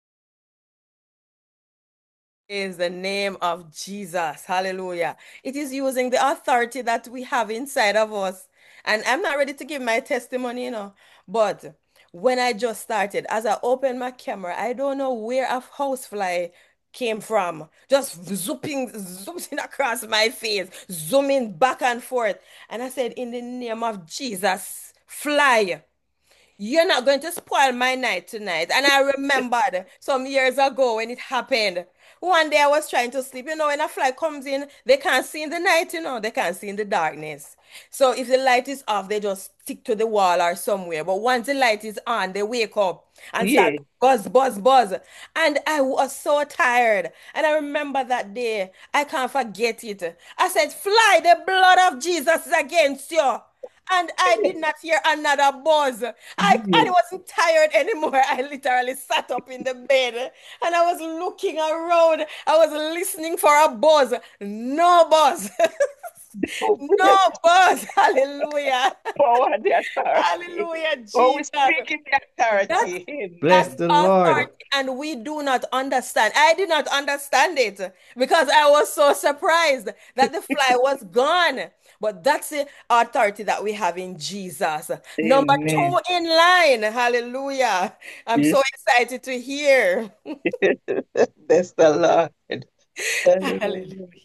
Is the name of Jesus. Hallelujah. It is using the authority that we have inside of us. And I'm not ready to give my testimony, you know. But when I just started, as I opened my camera, I don't know where a housefly came from. Just zooming, zooming across my face, zooming back and forth. And I said, in the name of Jesus, fly. You're not going to spoil my night tonight. And I remembered some years ago when it happened. One day I was trying to sleep. You know, when a fly comes in, they can't see in the night, you know, they can't see in the darkness. So if the light is off, they just stick to the wall or somewhere. But once the light is on, they wake up and start Yeah. buzz, buzz, buzz. And I was so tired. And I remember that day. I can't forget it. I said, fly, the blood of Jesus is against you. And I did not hear another buzz. I, I wasn't tired anymore. I literally sat up in the bed and I was looking around. I was listening for a buzz. No buzz. No buzz. Hallelujah. Power the authority. Hallelujah, Oh, we Jesus. speak in the That's authority. that's Bless the Lord. authority, and we do not understand. I did not understand it because I was so surprised that the fly was gone. But that's the authority that we have in Jesus. Number Amen. two in line. Hallelujah. I'm so excited to hear. Bless the Lord. Hallelujah. Hallelujah.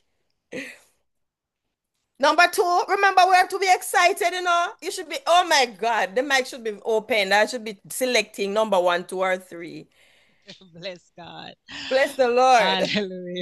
Number two, remember we have to be excited, you know. You should be, oh my God, the mic should be open. I should be selecting number one, two, or three. Bless God. Bless the Lord. Hallelujah.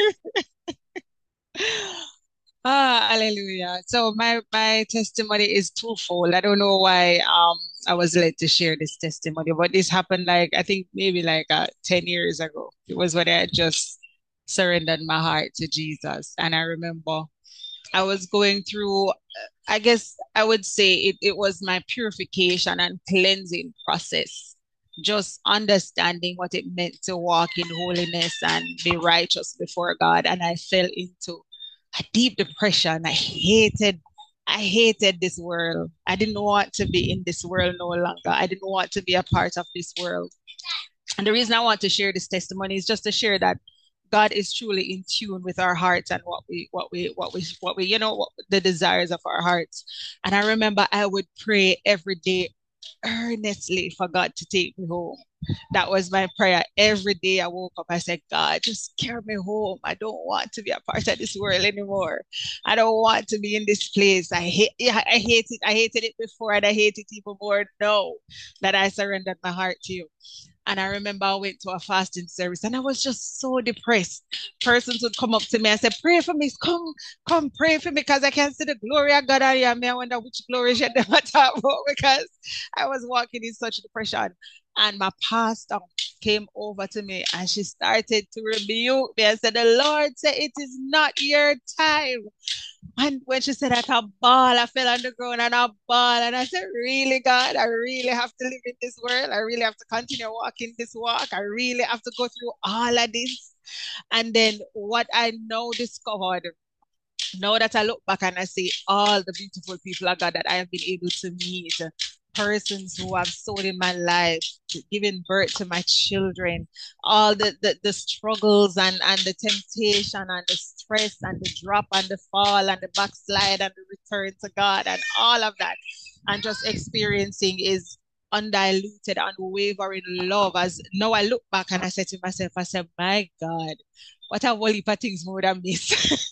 Ah, hallelujah. So my my testimony is twofold. I don't know why um I was led to share this testimony, but this happened like I think maybe like uh, ten years ago. It was when I had just surrendered my heart to Jesus. And I remember I was going through, I guess I would say it, it was my purification and cleansing process. Just understanding what it meant to walk in holiness and be righteous before God. And I fell into a deep depression. I hated, I hated this world. I didn't want to be in this world no longer. I didn't want to be a part of this world. And the reason I want to share this testimony is just to share that God is truly in tune with our hearts and what we, what we, what we, what we, you know, what, the desires of our hearts. And I remember I would pray every day earnestly for God to take me home. That was my prayer. Every day I woke up, I said, God, just carry me home. I don't want to be a part of this world anymore. I don't want to be in this place. I hate, yeah, I hate it. I hated it before and I hate it even more now that I surrendered my heart to you. And I remember I went to a fasting service and I was just so depressed. Persons would come up to me and say, pray for me. Come, come pray for me because I can't see the glory of God on you. I wonder which glory should they talk about because I was walking in such depression. And my pastor came over to me and she started to rebuke me and said, the Lord said, it is not your time. And when she said I can bawl, I fell on the ground and I bawl. And I said, really, God, I really have to live in this world. I really have to continue walking this walk. I really have to go through all of this. And then what I now discovered, now that I look back and I see all the beautiful people of God that I have been able to meet, persons who have sown in my life, giving birth to my children, all the, the, the struggles and, and the temptation and the stress and the drop and the fall and the backslide and the return to God and all of that. And just experiencing is undiluted, unwavering love. As now I look back and I said to myself, I said, my God, what a whole heap of things more than miss.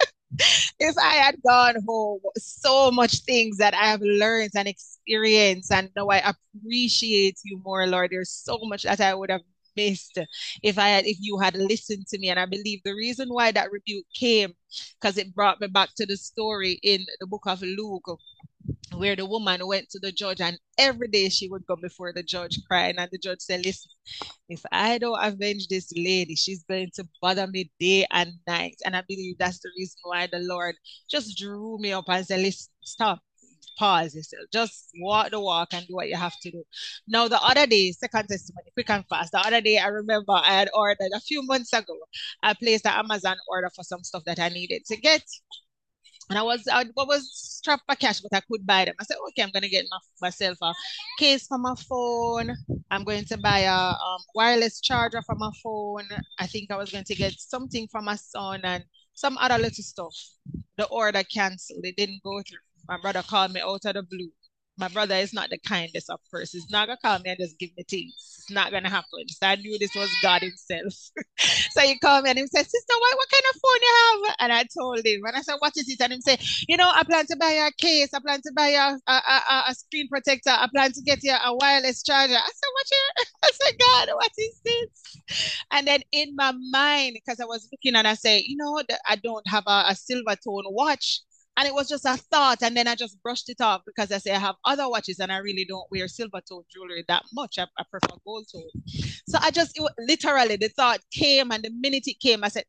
If I had gone home, so much things that I have learned and experienced, and now I appreciate you more, Lord. There's so much that I would have missed if I had, if you had listened to me. And I believe the reason why that rebuke came, because it brought me back to the story in the book of Luke, where the woman went to the judge, and every day she would go before the judge crying, and the judge said, listen, if I don't avenge this lady, she's going to bother me day and night. And I believe that's the reason why the Lord just drew me up and said, listen, stop, pause yourself, just walk the walk and do what you have to do. Now, the other day, second testimony, quick and fast. The other day, I remember I had ordered a few months ago, I placed an Amazon order for some stuff that I needed to get. And I was I was strapped for cash, but I could buy them. I said, okay, I'm gonna get my, myself a case for my phone. I'm going to buy a um, wireless charger for my phone. I think I was going to get something for my son and some other little stuff. The order canceled. It didn't go through. My brother called me out of the blue. My brother is not the kindest of persons. He's not gonna call me and just give me things. It's not gonna happen. So I knew this was God Himself. So he called me and he said, sister, what, what kind of phone you have? And I told him, and I said, what is it? And he said, you know, I plan to buy you a case, I plan to buy you a, a, a, a screen protector, I plan to get you a wireless charger. I said, what you I said, God, what is this? And then in my mind, because I was looking and I said, you know, I don't have a, a silver tone watch. And it was just a thought, and then I just brushed it off because I say I have other watches and I really don't wear silver tone jewelry that much. I, I prefer gold tone. So I just, it, literally, the thought came, and the minute it came, I said,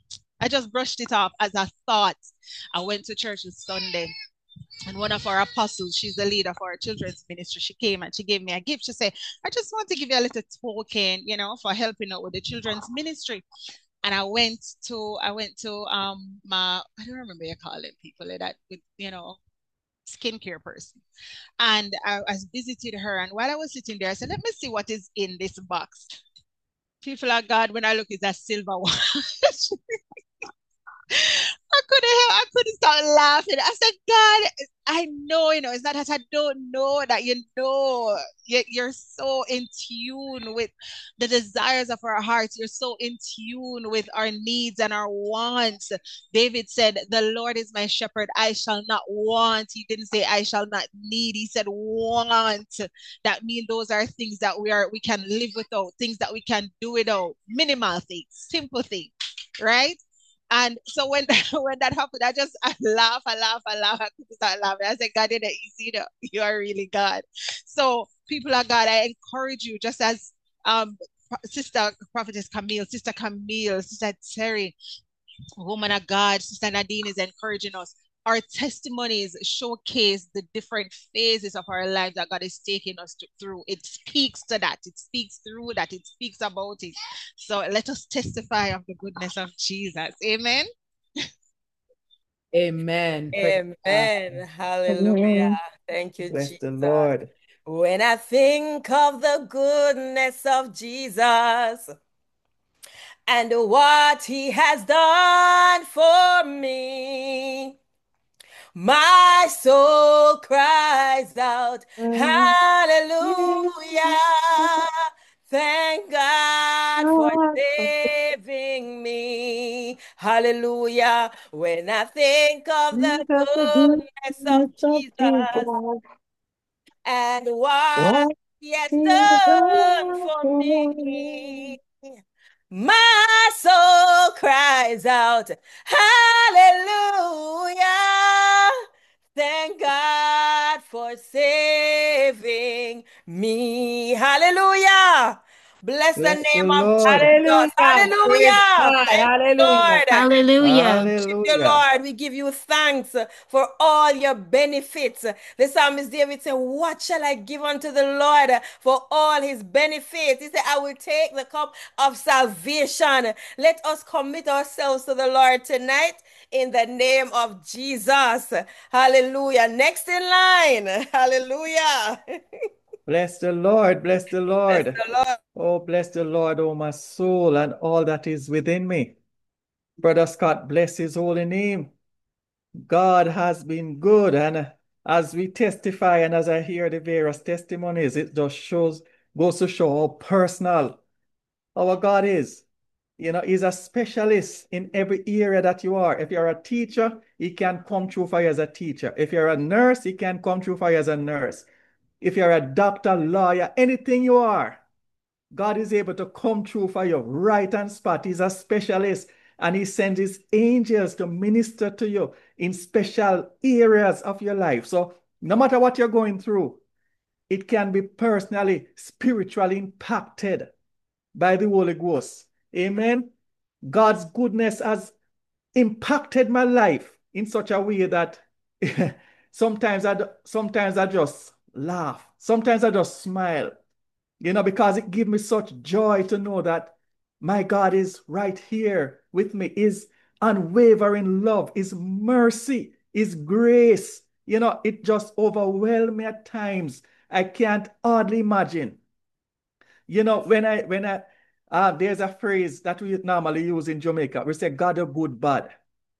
I just brushed it off as a thought. I went to church this Sunday, and one of our apostles, she's the leader for our children's ministry, she came and she gave me a gift. She said, I just want to give you a little token, you know, for helping out with the children's ministry. And I went to I went to um my I don't remember you calling people like that with you know skincare person, and I, I visited her. And while I was sitting there, I said, "Let me see what is in this box." People of God, when I look, it's a silver watch. I couldn't help, I couldn't stop laughing. I said, God, I know, you know, it's not that I don't know that you know. You're, you're so in tune with the desires of our hearts. You're so in tune with our needs and our wants. David said, the Lord is my shepherd. I shall not want. He didn't say I shall not need. He said want. That means those are things that we are we can live without, things that we can do without, minimal things, simple things, right? And so when when that happened, I just I laugh, I laugh, I laugh. I couldn't start laughing. I said, God, you're easy. You, you are really God. So people of God, I encourage you, just as um Sister Prophetess Camille, Sister Camille, Sister Terry, woman of God, Sister Nadine is encouraging us. Our testimonies showcase the different phases of our lives that God is taking us to, through. It speaks to that. It speaks through that. It speaks about it. So let us testify of the goodness of Jesus. Amen. Amen. Praise God. Amen. Hallelujah. Amen. Thank you, Bless the Jesus. Lord. When I think of the goodness of Jesus and what He has done for me, my soul cries out, hallelujah. Thank God for saving me. Hallelujah. When I think of the goodness of Jesus and what He has done for me, my soul cries out, hallelujah. Thank God for saving me. Hallelujah. Bless the Bless the name of Lord. Jesus. Hallelujah. Praise Hallelujah. God. Thank you, Hallelujah. Lord. Hallelujah. Worship you, Hallelujah. Lord. We give you thanks for all your benefits. The psalmist David said, what shall I give unto the Lord for all his benefits? He said, I will take the cup of salvation. Let us commit ourselves to the Lord tonight in the name of Jesus. Hallelujah. Next in line. Hallelujah. Bless the Lord. Bless the Bless Lord. the Lord. Oh, bless the Lord, oh my soul, and all that is within me. Brother Scott, bless his holy name. God has been good. And as we testify and as I hear the various testimonies, it just shows, goes to show how personal our God is. You know, he's a specialist in every area that you are. If you're a teacher, he can come through for you as a teacher. If you're a nurse, he can come through for you as a nurse. If you're a doctor, lawyer, anything you are, God is able to come through for you right on spot. He's a specialist and he sends his angels to minister to you in special areas of your life. So no matter what you're going through, it can be personally, spiritually impacted by the Holy Ghost. Amen. God's goodness has impacted my life in such a way that sometimes I sometimes I just laugh. Sometimes I just smile. You know, because it gives me such joy to know that my God is right here with me. His unwavering love, his mercy, his grace. You know, it just overwhelms me at times. I can't hardly imagine. You know, when I when I uh, there's a phrase that we normally use in Jamaica. We say, God a good bad.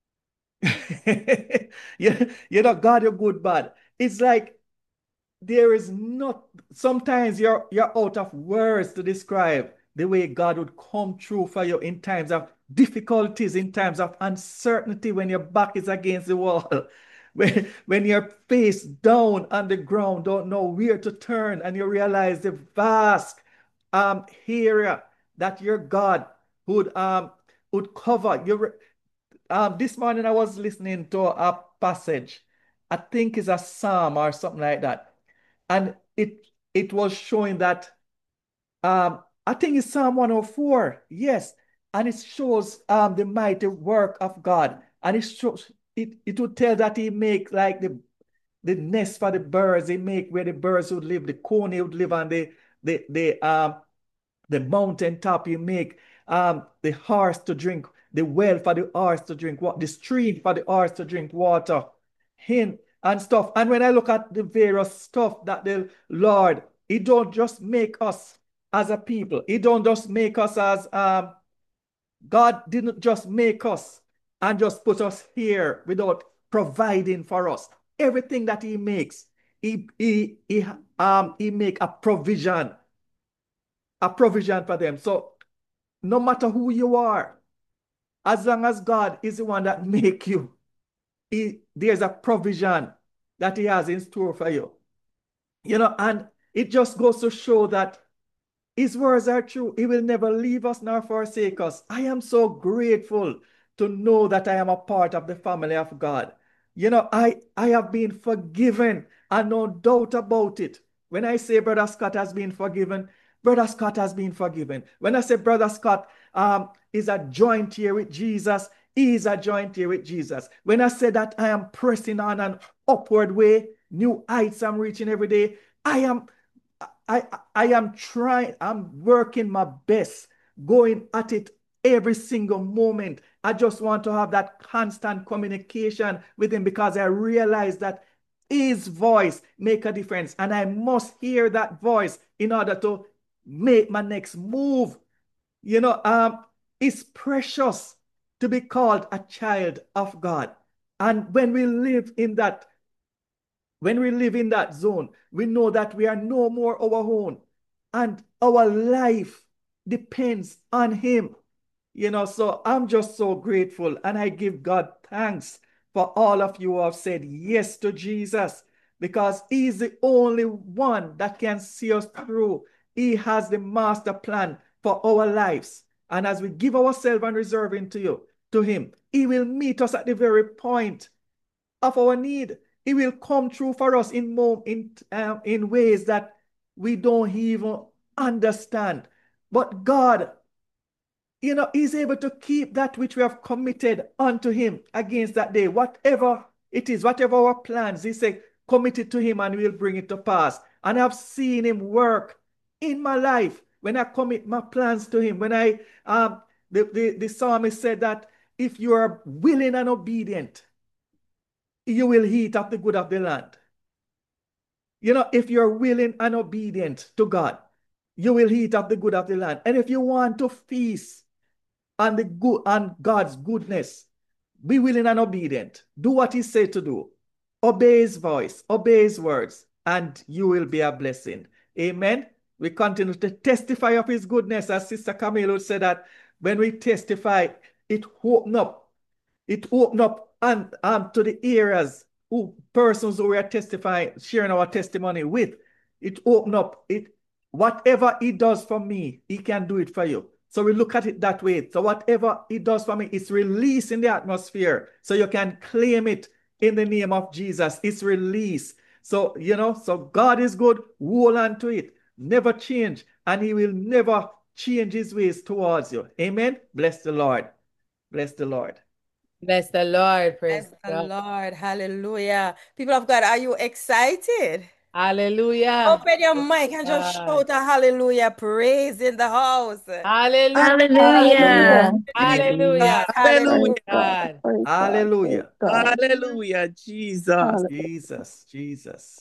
you, you know, God a good bad. It's like there is not, sometimes you're you're out of words to describe the way God would come through for you in times of difficulties, in times of uncertainty, when your back is against the wall, when, when you're face down on the ground, don't know where to turn, and you realize the vast um area that your God would um would cover. You um this morning I was listening to a passage. I think it's a psalm or something like that, and it it was showing that um I think it's Psalm one oh four, yes, and it shows um the mighty work of God, and it shows it it would tell that he make like the the nest for the birds. He make where the birds would live, the coney would live on the the the um the mountain top. You make um the horse to drink, the well for the horse to drink, what the stream for the horse to drink water, him and stuff. And when I look at the various stuff that the Lord, he don't just make us as a people. He don't just make us as um God didn't just make us and just put us here without providing for us. Everything that he makes, he he he um he make a provision, a provision for them. So no matter who you are, as long as God is the one that make you, he, there's a provision that he has in store for you. You know, and it just goes to show that his words are true. He will never leave us nor forsake us. I am so grateful to know that I am a part of the family of God. You know, I, I have been forgiven, and no doubt about it. When I say Brother Scott has been forgiven, Brother Scott has been forgiven. When I say Brother Scott um, is a joint here with Jesus, he is a joint here with Jesus. When I say that I am pressing on an upward way, new heights I'm reaching every day, I am I, I am trying, I'm working my best, going at it every single moment. I just want to have that constant communication with him because I realize that his voice make a difference, and I must hear that voice in order to make my next move. You know, um, it's precious to be called a child of God. And when we live in that when we live in that zone, we know that we are no more our own, and our life depends on him. You know, so I'm just so grateful, and I give God thanks for all of you who have said yes to Jesus, because he's the only one that can see us through. He has the master plan for our lives. And as we give ourselves and reserve into you, to him, he will meet us at the very point of our need. He will come through for us in, in, um, in ways that we don't even understand. But God, you know, He's able to keep that which we have committed unto Him against that day. Whatever it is, whatever our plans, He said, commit it to Him and we'll bring it to pass. And I've seen Him work in my life when I commit my plans to Him. When I, um, the, the, the psalmist said that if you are willing and obedient, you will eat of the good of the land. You know, if you're willing and obedient to God, you will eat of the good of the land. And if you want to feast on the good on God's goodness, be willing and obedient. Do what He said to do. Obey His voice, obey His words, and you will be a blessing. Amen. We continue to testify of His goodness, as Sister Camille said that when we testify, it open up, it open up and um, to the areas who persons who we are testifying, sharing our testimony with. It open up it. Whatever He does for me, He can do it for you. So we look at it that way. So whatever He does for me, it's released in the atmosphere. So you can claim it in the name of Jesus. It's released. So, you know, so God is good. Hold on to it. Never change. And He will never change His ways towards you. Amen. Bless the Lord. Bless the Lord. Bless the Lord. Praise Bless the God. Lord. Hallelujah. People of God, are you excited? Hallelujah. Open your mic and just shout a hallelujah. Praise in the house. Hallelujah. Hallelujah. Hallelujah. Hallelujah. God. Hallelujah. Hallelujah, Jesus. Jesus, Jesus.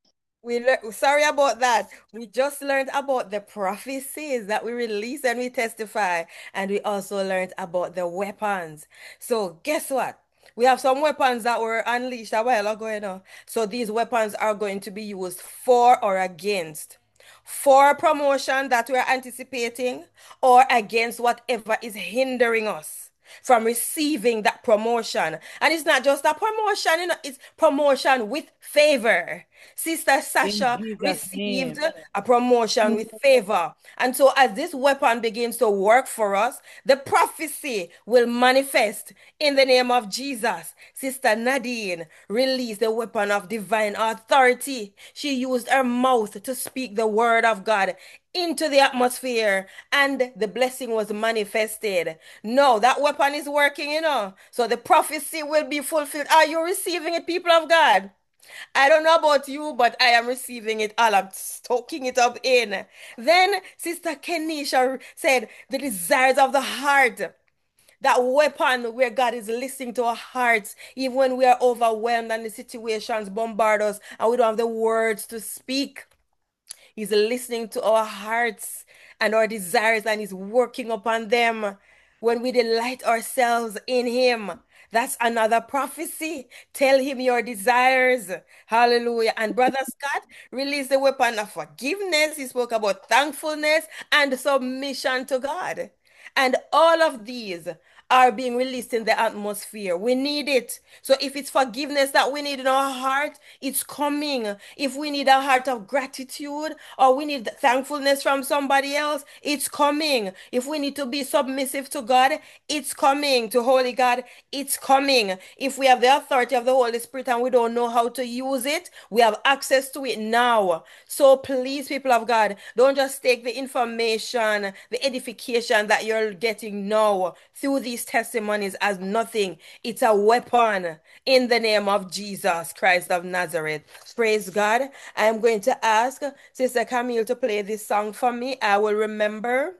We lear- sorry about that. We just learned about the prophecies that we release and we testify, and we also learned about the weapons. So guess what? We have some weapons that were unleashed a while ago, you know. So these weapons are going to be used for or against. For promotion that we're anticipating, or against whatever is hindering us from receiving that promotion. And it's not just a promotion, you know, it's promotion with favor. Sister In Sasha Jesus' received name. a promotion with favor. And so as this weapon begins to work for us, the prophecy will manifest in the name of Jesus. Sister Nadine released the weapon of divine authority. She used her mouth to speak the word of God into the atmosphere, and the blessing was manifested. No, that weapon is working, you know. So the prophecy will be fulfilled. Are you receiving it, people of God? I don't know about you, but I am receiving it all. I'm soaking it up in. Then Sister Kenisha said, the desires of the heart. That weapon where God is listening to our hearts, even when we are overwhelmed and the situations bombard us and we don't have the words to speak. He's listening to our hearts and our desires, and He's working upon them when we delight ourselves in Him. That's another prophecy. Tell Him your desires. Hallelujah. And Brother Scott released the weapon of forgiveness. He spoke about thankfulness and submission to God. And all of these are being released in the atmosphere. We need it. So if it's forgiveness that we need in our heart, it's coming. If we need a heart of gratitude or we need thankfulness from somebody else, it's coming. If we need to be submissive to God, it's coming. To Holy God, it's coming. If we have the authority of the Holy Spirit and we don't know how to use it, we have access to it now. So please, people of God, don't just take the information, the edification that you're getting now through these testimonies as nothing. It's a weapon in the name of Jesus Christ of Nazareth. Praise God. I am going to ask Sister Camille to play this song for me. I will remember.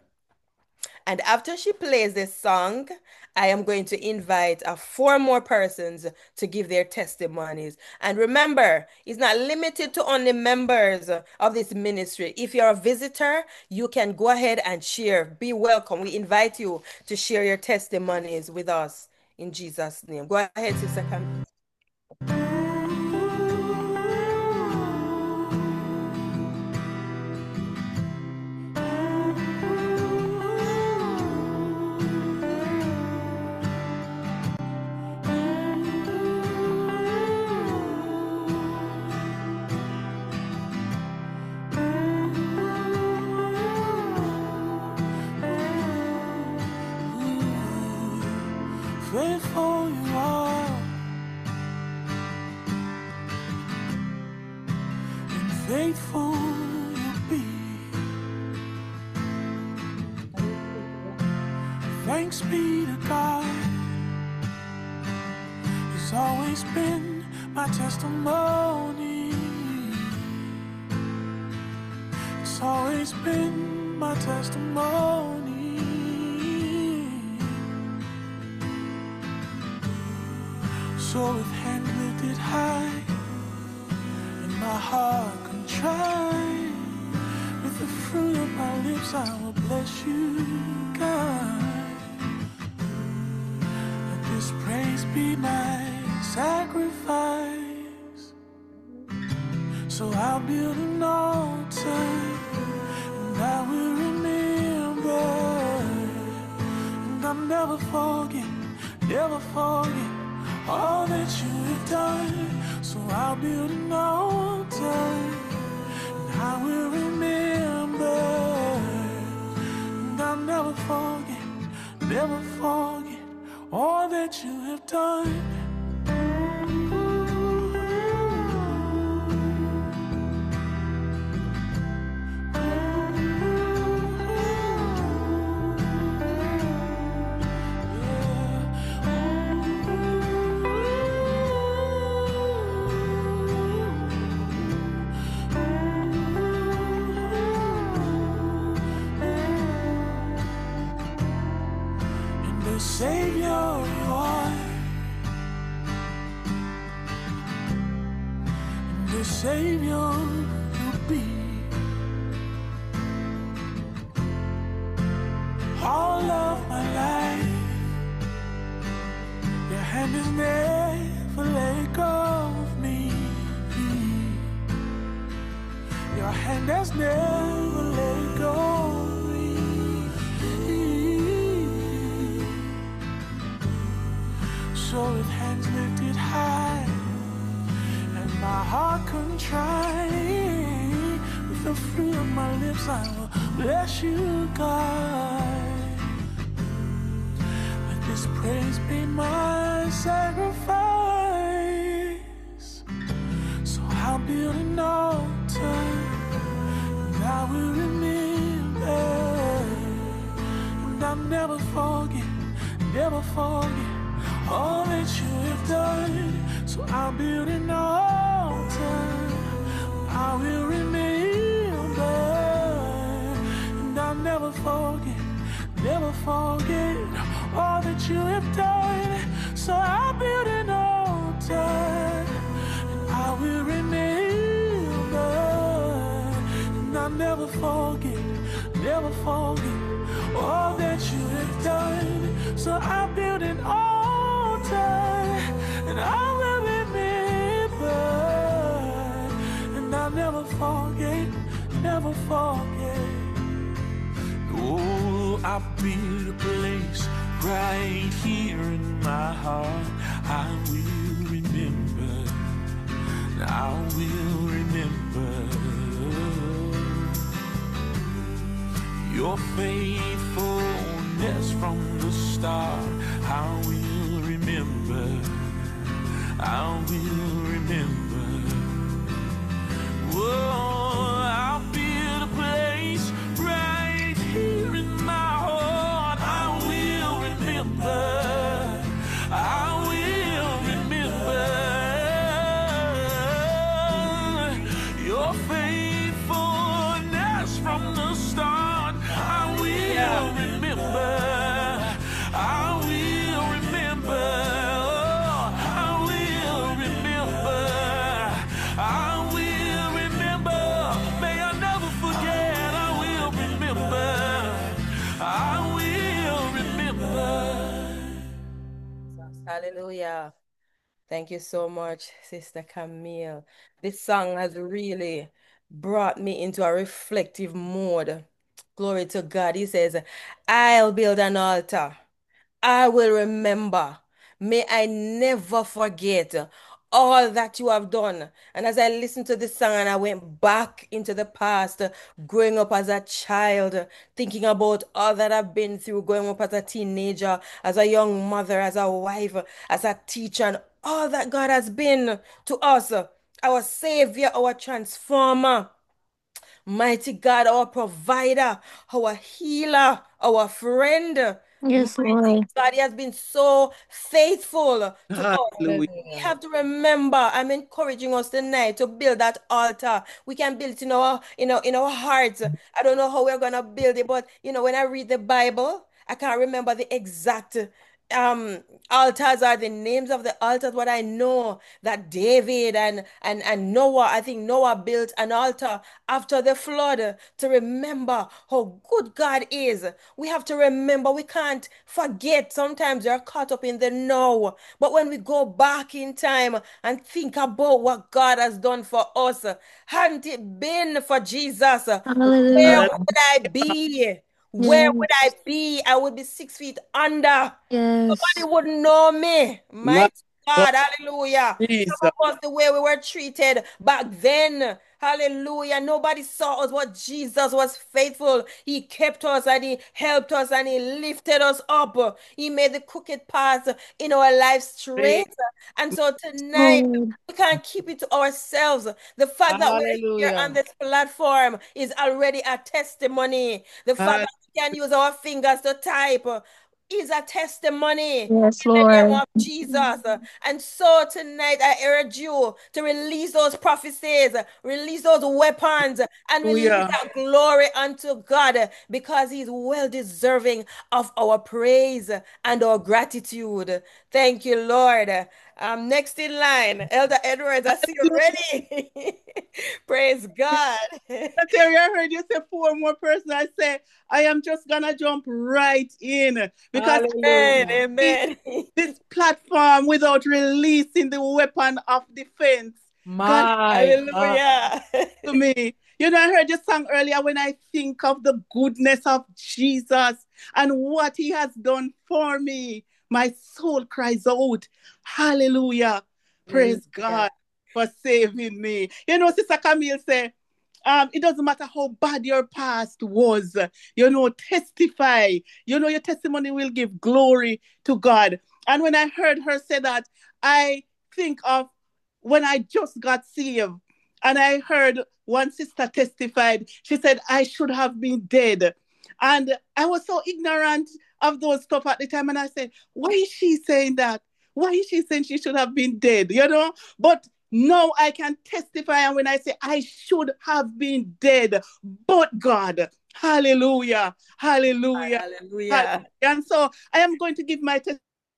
And after she plays this song, I am going to invite uh, four more persons to give their testimonies. And remember, it's not limited to only members of this ministry. If you're a visitor, you can go ahead and share. Be welcome. We invite you to share your testimonies with us in Jesus' name. Go ahead, Sister Camille. Faithful you are, and faithful you'll be. Thanks be to God. He's always been my testimony. It's always been my testimony. So with hands lifted high and my heart contrite, with the fruit of my lips I will bless you, God. Let this praise be my sacrifice. So I'll build an altar and I will remember, and I'll never forget, never forget all that you have done. So I'll build an altar and I will remember, and I'll never forget, never forget all that you have done. Savior you are, and the Savior you'll be. All of my life, your hand has never let go of me. Your hand has never let go of me. So with hands lifted high and my heart contrite, with the fruit of my lips I will bless you, God. Let this praise be my sacrifice. So I'll build an altar and I will remember, and I'll never forget, never forget all that you have done. So I'll build an altar, I will remember, and I'll never forget, never forget all that you have done. So I'll build an altar, and I will remember, and I'll never forget, never forget all that you have done. So I'll build an altar, and I will remember, and I'll never forget, never forget. Oh, I'll build a place right here in my heart. I will remember, I will remember your faithfulness from the start. I will remember, I will remember. Whoa, I'll build a place right here in my heart. I will remember, I will remember your faithfulness from the start. I will remember, I will remember, I will remember, I will remember. May I never forget, I will remember, I will remember. Hallelujah. Thank you so much, Sister Camille. This song has really brought me into a reflective mode. Glory to God. He says, I'll build an altar. I will remember. May I never forget all that you have done. And as I listened to this song and I went back into the past, growing up as a child, thinking about all that I've been through, growing up as a teenager, as a young mother, as a wife, as a teacher, and all that God has been to us, our Savior, our transformer. Mighty God, our provider, our healer, our friend. Yes, Lord. God, He has been so faithful to us. Hallelujah. We have to remember, I'm encouraging us tonight to build that altar. We can build it in our, in our, in our hearts. I don't know how we're gonna build it, but you know, when I read the Bible, I can't remember the exact um altars are the names of the altars, but I know that David and and and Noah, I think Noah built an altar after the flood to remember how good God is. We have to remember, we can't forget. Sometimes you're caught up in the now, but when we go back in time and think about what God has done for us, hadn't it been for Jesus, where Hallelujah. would I be? Where would I Yes. be? I would be six feet under. Yes. Nobody would know me. My Mighty God, God, hallelujah. Jesus. Some of us, the way we were treated back then, hallelujah. Nobody saw us, but Jesus was faithful. He kept us and He helped us and He lifted us up. He made the crooked path in our life straight. And so tonight, Lord. we can't keep it to ourselves. The fact that we're here on Hallelujah. this platform is already a testimony. The fact Hallelujah. that we can use our fingers to type is a testimony in Yes, the name Lord. of Jesus. And so tonight I urge you to release those prophecies, release those weapons, and release that glory unto God, because He's well deserving of our praise and our gratitude. Thank you, Lord. Um, next in line, Elder Edwards, I see you ready. Praise God. Terry, I heard you say four more persons. I say, I am just gonna jump right in because Amen. Hallelujah. Amen. this platform without releasing the weapon of defense. God My God. Hallelujah. to me. You know, I heard your song earlier. When I think of the goodness of Jesus and what He has done for me, my soul cries out, hallelujah. Praise Hallelujah. God for saving me. You know, Sister Camille said, um, it doesn't matter how bad your past was, you know, testify. You know, your testimony will give glory to God. And when I heard her say that, I think of when I just got saved. And I heard one sister testified. She said, I should have been dead. And I was so ignorant of those stuff at the time. And I said, why is she saying that? Why is she saying she should have been dead? You know? But now I can testify. And when I say I should have been dead, but God, hallelujah, hallelujah. Hallelujah. And so I am going to give my testimony,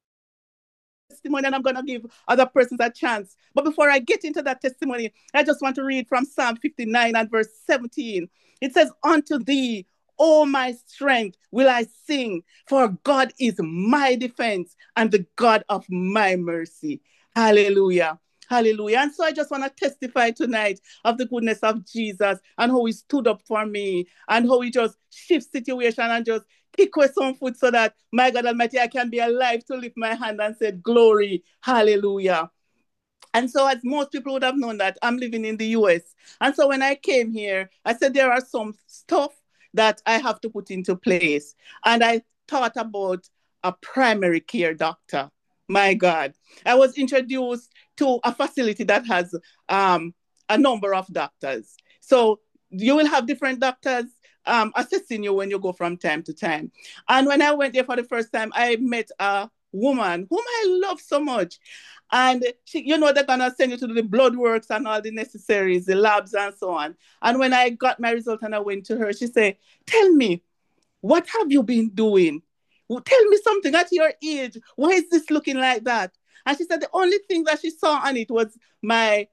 and I'm going to give other persons a chance. But before I get into that testimony, I just want to read from Psalm fifty-nine and verse seventeen. It says, unto thee, O my strength, will I sing, for God is my defense and the God of my mercy. Hallelujah. Hallelujah. And so I just want to testify tonight of the goodness of Jesus and how He stood up for me and how He just shifts situation and just kick away some food so that, my God Almighty, I can be alive to lift my hand and say, glory, hallelujah. And so, as most people would have known, that I'm living in the U S. And so when I came here, I said there are some stuff that I have to put into place. And I thought about a primary care doctor. My God. I was introduced to a facility that has um, a number of doctors. So you will have different doctors um, assisting you when you go from time to time. And when I went there for the first time, I met a woman whom I love so much. And she, you know, they're going to send you to do the blood works and all the necessaries, the labs and so on. And when I got my result and I went to her, she said, tell me, what have you been doing? Well, tell me something at your age. Why is this looking like that? And she said the only thing that she saw on it was my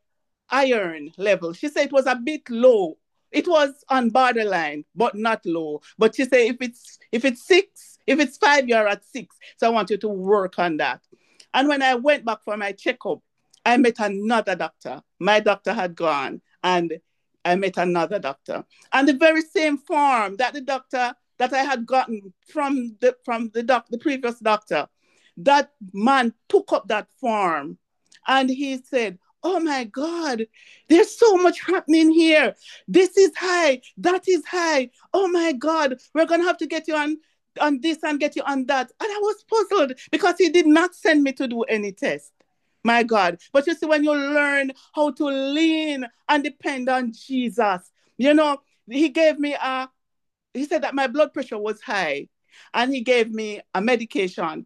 iron level. She said it was a bit low. It was on borderline, but not low. But she said if it's if it's six, if it's five, you're at six. So I want you to work on that. And when I went back for my checkup, I met another doctor. My doctor had gone, and I met another doctor. And the very same form that the doctor that I had gotten from the from the doc, the previous doctor, that man took up that form, and he said, oh my God, there's so much happening here. This is high, that is high. Oh my God, we're gonna have to get you on on this and get you on that. And I was puzzled because he did not send me to do any test. My God. But you see, when you learn how to lean and depend on Jesus, you know, he gave me a, he said that my blood pressure was high. and he gave me a medication.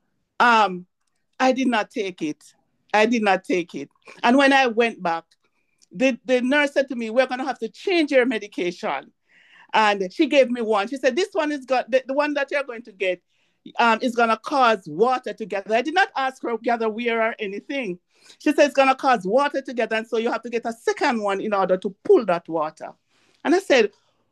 Um, I did not take it. I did not take it. And when I went back, the, the nurse said to me, we're going to have to change your medication. And she gave me one. She said, this one is got the, the one that you're going to get um, is going to cause water to gather. I did not ask her to gather where or anything. She said it's going to cause water to gather, and so you have to get a second one in order to pull that water. And I said,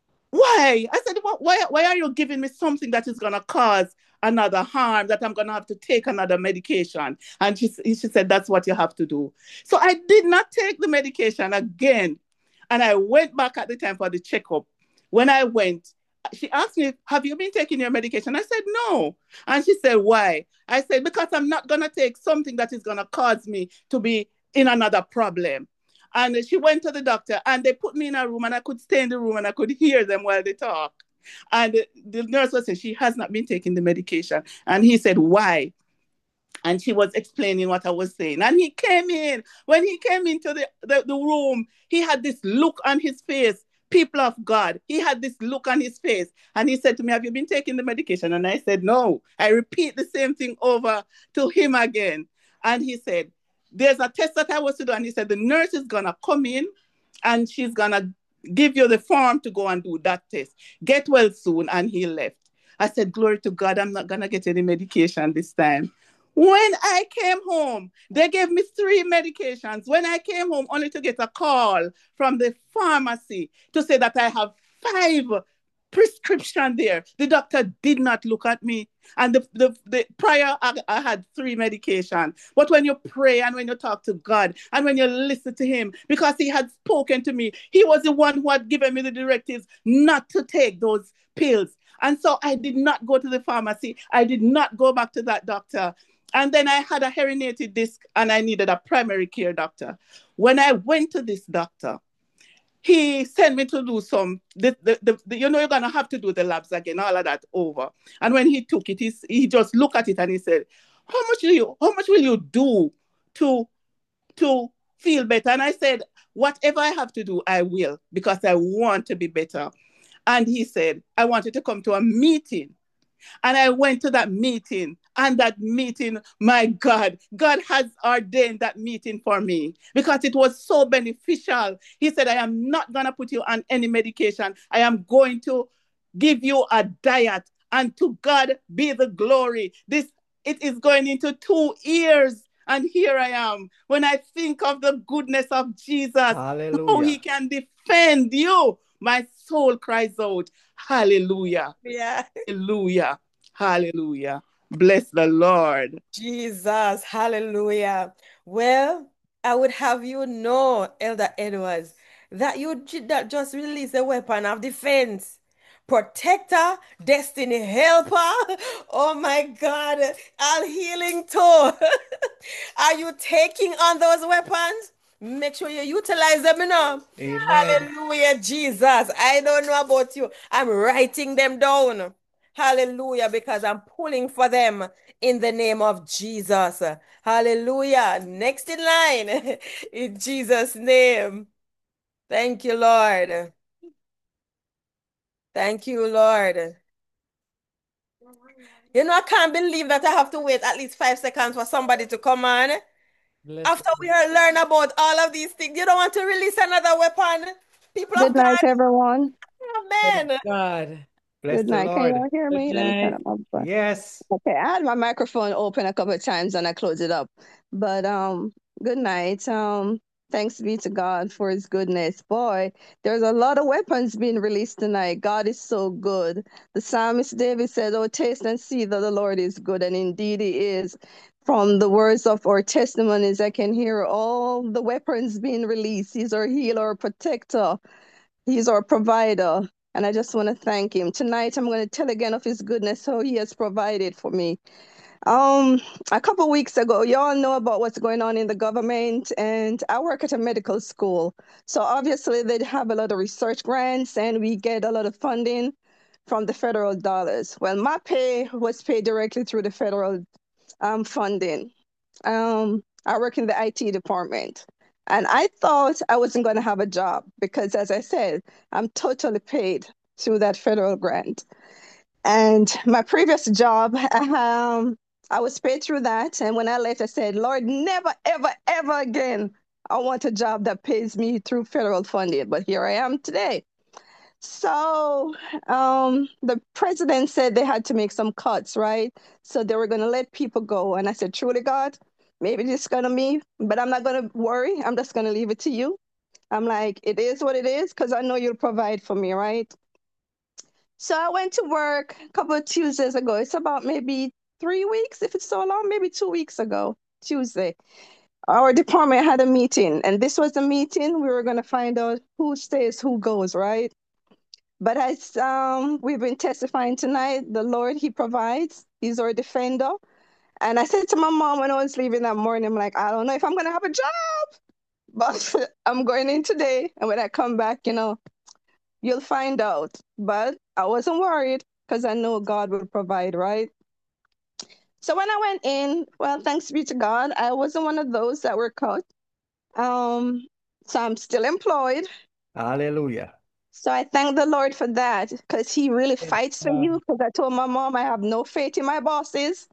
why? I said, why, why are you giving me something that is going to cause another harm, that I'm going to have to take another medication? And she, she said, that's what you have to do. So I did not take the medication again. And I went back at the time for the checkup. When I went, she asked me, have you been taking your medication? I said, no. And she said, why? I said, because I'm not going to take something that is going to cause me to be in another problem. And she went to the doctor, and they put me in a room, and I could stay in the room and I could hear them while they talk. And the, the nurse was saying she has not been taking the medication. And he said, why? And she was explaining what I was saying. And he came in. When he came into the, the, the room, he had this look on his face. People of God, he had this look on his face. And he said to me, have you been taking the medication? And I said, no. I repeat the same thing over to him again. And he said, there's a test that I was to do. And he said, the nurse is going to come in and she's going to give you the form to go and do that test. Get well soon. And he left. I said, glory to God, I'm not going to get any medication this time. When I came home, they gave me three medications. When I came home, only to get a call from the pharmacy to say that I have five prescriptions there. The doctor did not look at me. And the, the, the prior, I, I had three medications. But when you pray and when you talk to God and when you listen to him, because he had spoken to me, he was the one who had given me the directives not to take those pills. And so I did not go to the pharmacy. I did not go back to that doctor. And then I had a herniated disc and I needed a primary care doctor. When I went to this doctor, he sent me to do some, the, the, the, the, you know, you're going to have to do the labs again, all of that over. And when he took it, he, he just looked at it and he said, how much will you, how much will you do to, to feel better? And I said, whatever I have to do, I will, because I want to be better. And he said, I want you to come to a meeting. And I went to that meeting, and that meeting, my God, God has ordained that meeting for me because it was so beneficial. He said, I am not going to put you on any medication. I am going to give you a diet, and to God be the glory. This, it is going into two years. And here I am. When I think of the goodness of Jesus, Hallelujah. how he can defend you, my soul cries out, hallelujah. Yeah. Hallelujah. Hallelujah. Bless the Lord. Jesus. Hallelujah. Well, I would have you know, Elder Edwards, that you did not just release a weapon of defense. Protector, destiny helper. Oh my God. All healing too. Are you taking on those weapons? Make sure you utilize them, you know. Amen. Hallelujah, Jesus. I don't know about you. I'm writing them down. Hallelujah, because I'm pulling for them in the name of Jesus. Hallelujah. Next in line, in Jesus' name. Thank you, Lord. Thank you, Lord. You know, I can't believe that I have to wait at least five seconds for somebody to come on. Bless After we are learn about all of these things, you don't want to release another weapon? People of Good night, God, everyone. amen. God. Bless Good the night. Can you all Lord. hear Good me? Let me turn night. up my volume. Yes. Okay, I had my microphone open a couple of times and I closed it up. But um, good night. Um, thanks be to God for his goodness. Boy, there's a lot of weapons being released tonight. God is so good. The psalmist David said, oh, taste and see that the Lord is good, and indeed he is. From the words of our testimonies, I can hear all the weapons being released. He's our healer, protector. He's our provider. And I just want to thank him. Tonight, I'm going to tell again of his goodness, how he has provided for me. Um, a couple weeks ago, you all know about what's going on in the government, and I work at a medical school. So obviously, they have a lot of research grants, and we get a lot of funding from the federal dollars. Well, my pay was paid directly through the federal um, funding. Um, I work in the I T department. And I thought I wasn't going to have a job because, as I said, I'm totally paid through that federal grant. And my previous job, um, I was paid through that. And when I left, I said, Lord, never, ever, ever again. I want a job that pays me through federal funding. But here I am today. So um, the president said they had to make some cuts, right? So they were going to let people go. And I said, truly, God, maybe this is going to be, but I'm not going to worry. I'm just going to leave it to you. I'm like, it is what it is because I know you'll provide for me, right? So I went to work a couple of Tuesdays ago. It's about maybe three weeks, if it's so long, maybe two weeks ago, Tuesday. Our department had a meeting, and this was the meeting. We were going to find out who stays, who goes, right? But as um, we've been testifying tonight, the Lord, He provides. He's our defender. And I said to my mom when I was leaving that morning, I'm like, I don't know if I'm going to have a job, but I'm going in today. And when I come back, you know, you'll find out. But I wasn't worried because I know God will provide, right? So when I went in, well, thanks be to God, I wasn't one of those that were cut. Um, so I'm still employed. Hallelujah. So I thank the Lord for that because He really fights for you. Because I told my mom I have no faith in my bosses.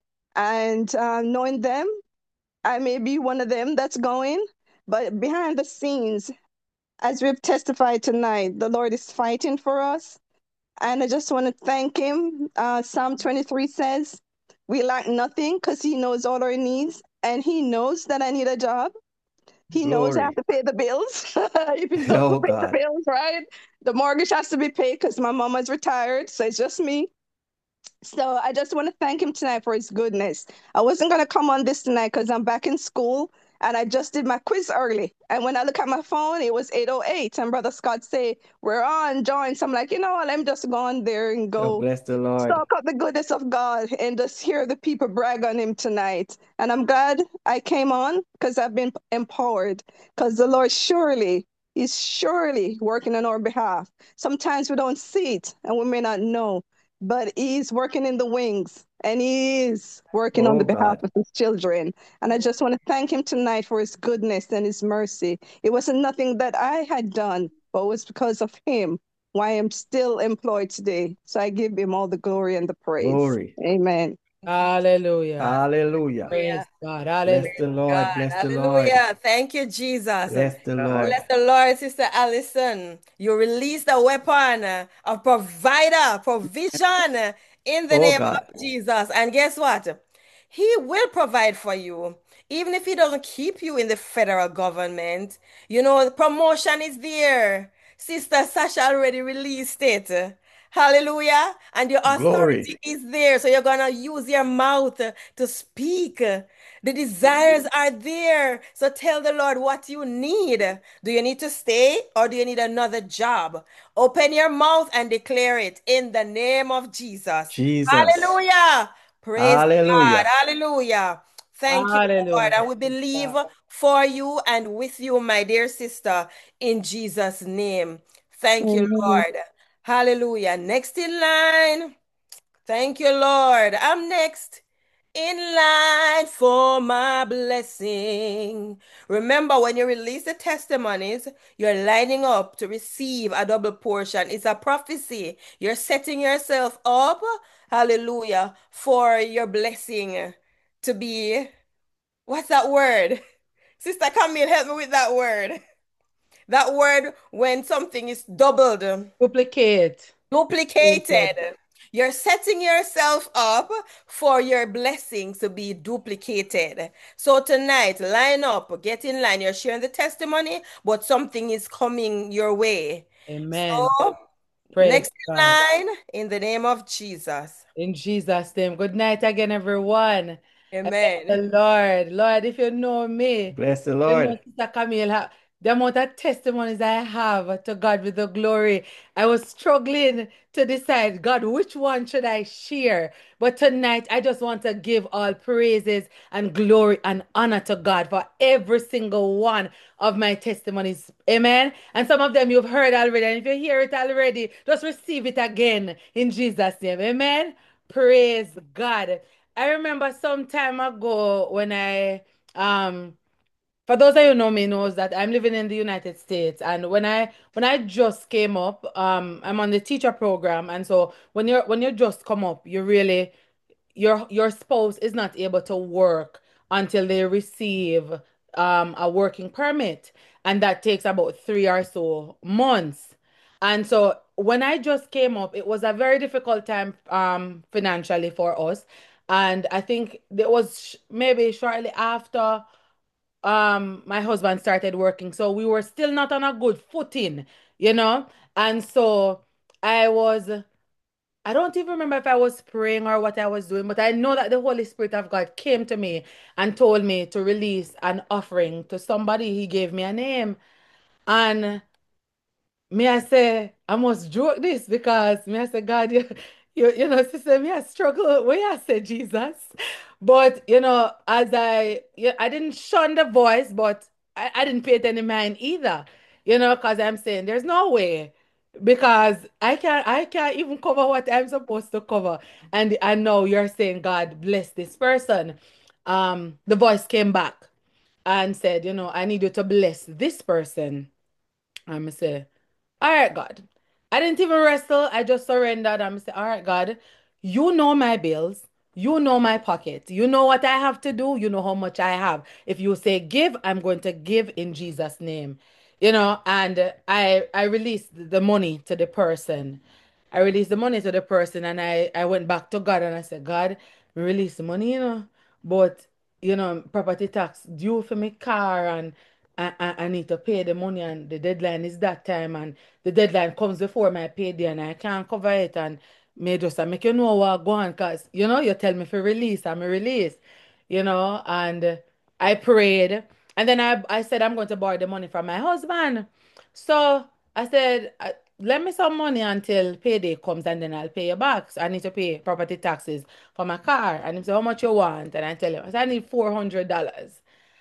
And uh, knowing them, I may be one of them that's going. But behind the scenes, as we've testified tonight, the Lord is fighting for us. And I just want to thank Him. Uh, Psalm twenty-three says, we lack nothing because He knows all our needs. And He knows that I need a job. He knows I have Glory. to pay the bills. If He doesn't Oh, pay the God. bills, right? The mortgage has to be paid because my mom is retired. So it's just me. So I just want to thank Him tonight for His goodness. I wasn't going to come on this tonight because I'm back in school and I just did my quiz early. And when I look at my phone, it was eight oh eight. And Brother Scott say, we're on, join. So I'm like, you know what? Let me just go on there and Oh, go bless the Lord. talk of the goodness of God and just hear the people brag on Him tonight. And I'm glad I came on because I've been empowered because the Lord surely is surely working on our behalf. Sometimes we don't see it and we may not know, but He's working in the wings and He is working on Oh, the behalf God. of His children. And I just want to thank Him tonight for His goodness and His mercy. It wasn't nothing that I had done, but it was because of Him why I'm still employed today. So I give Him all the glory and the praise. Glory. Amen. Hallelujah. Hallelujah. Praise God. Bless Hallelujah. the Lord. God, Bless the Lord. hallelujah. Thank you, Jesus. Bless the Bless Lord. the Lord, Sister Allison. You released a weapon uh, of provider, provision uh, in the Oh, name God. of Jesus. And guess what? He will provide for you. Even if He doesn't keep you in the federal government, you know, the promotion is there. Sister Sasha already released it. Hallelujah. And your Glory. authority is there. So you're going to use your mouth uh, to speak. The desires are there. So tell the Lord what you need. Do you need to stay or do you need another job? Open your mouth and declare it in the name of Jesus. Jesus. Hallelujah. Praise God. Hallelujah. Hallelujah. Thank you, Lord. Hallelujah. And we believe for you and with you, my dear sister, in Jesus' name. Thank you, Amen. Lord. Hallelujah. Next in line. Thank you, Lord. I'm next in line for my blessing. Remember, when you release the testimonies, you're lining up to receive a double portion. It's a prophecy. You're setting yourself up, hallelujah, for your blessing to be, what's that word? Sister Camille, help me with that word. That word when something is doubled. Duplicate. Duplicated. Duplicated. You're setting yourself up for your blessings to be duplicated. So tonight, line up, get in line. You're sharing the testimony, but something is coming your way. Amen. So, Praise next in God. line, in the name of Jesus. In Jesus' name. Good night again, everyone. I thank the Amen. Lord. Lord, if you know me, Bless the you know Lord. Sister Camille, ha- the amount of testimonies I have, to God with the glory. I was struggling to decide, God, which one should I share? But tonight, I just want to give all praises and glory and honor to God for every single one of my testimonies. Amen. And some of them you've heard already. And if you hear it already, just receive it again in Jesus' name. Amen. Praise God. I remember some time ago when I um for those of you who know me knows that I'm living in the United States, and when I when I just came up, um, I'm on the teacher program, and so when you're when you just come up, you really your your spouse is not able to work until they receive um a working permit, and that takes about three or so months. And so when I just came up, it was a very difficult time um financially for us. And I think it was sh- maybe shortly after um my husband started working, so we were still not on a good footing, you know. And so I was I don't even remember if I was praying or what I was doing, but I know that the Holy Spirit of God came to me and told me to release an offering to somebody. He gave me a name. And me, I say, I must joke this because me, I say, God, you, you, you know, sister, me, I struggle when I say Jesus. But, you know, as I, yeah, I didn't shun the voice, but I, I didn't pay it any mind either, you know, because I'm saying there's no way because I can't, I can't even cover what I'm supposed to cover. And I know you're saying, God, bless this person. Um, the voice came back and said, you know, I need you to bless this person. I'm say, all right, God. I didn't even wrestle. I just surrendered. I'm say, all right, God, you know my bills. You know my pocket. You know what I have to do. You know how much I have. If you say give, I'm going to give in Jesus' name. You know, and uh, I I released the money to the person. I released the money to the person, and I I went back to God and I said, God, we release the money, you know, but you know, property tax due for my car, and I, I, I need to pay the money, and the deadline is that time, and the deadline comes before my payday, and I can't cover it. And me just I make you know what go on, cause you know you tell me for release, I'm a release, you know, and I prayed, and then I I said I'm going to borrow the money from my husband. So I said, "Uh, lend me some money until payday comes, and then I'll pay you back. So I need to pay property taxes for my car. And he said, how much you want? And I tell him, I said, I need four hundred dollars.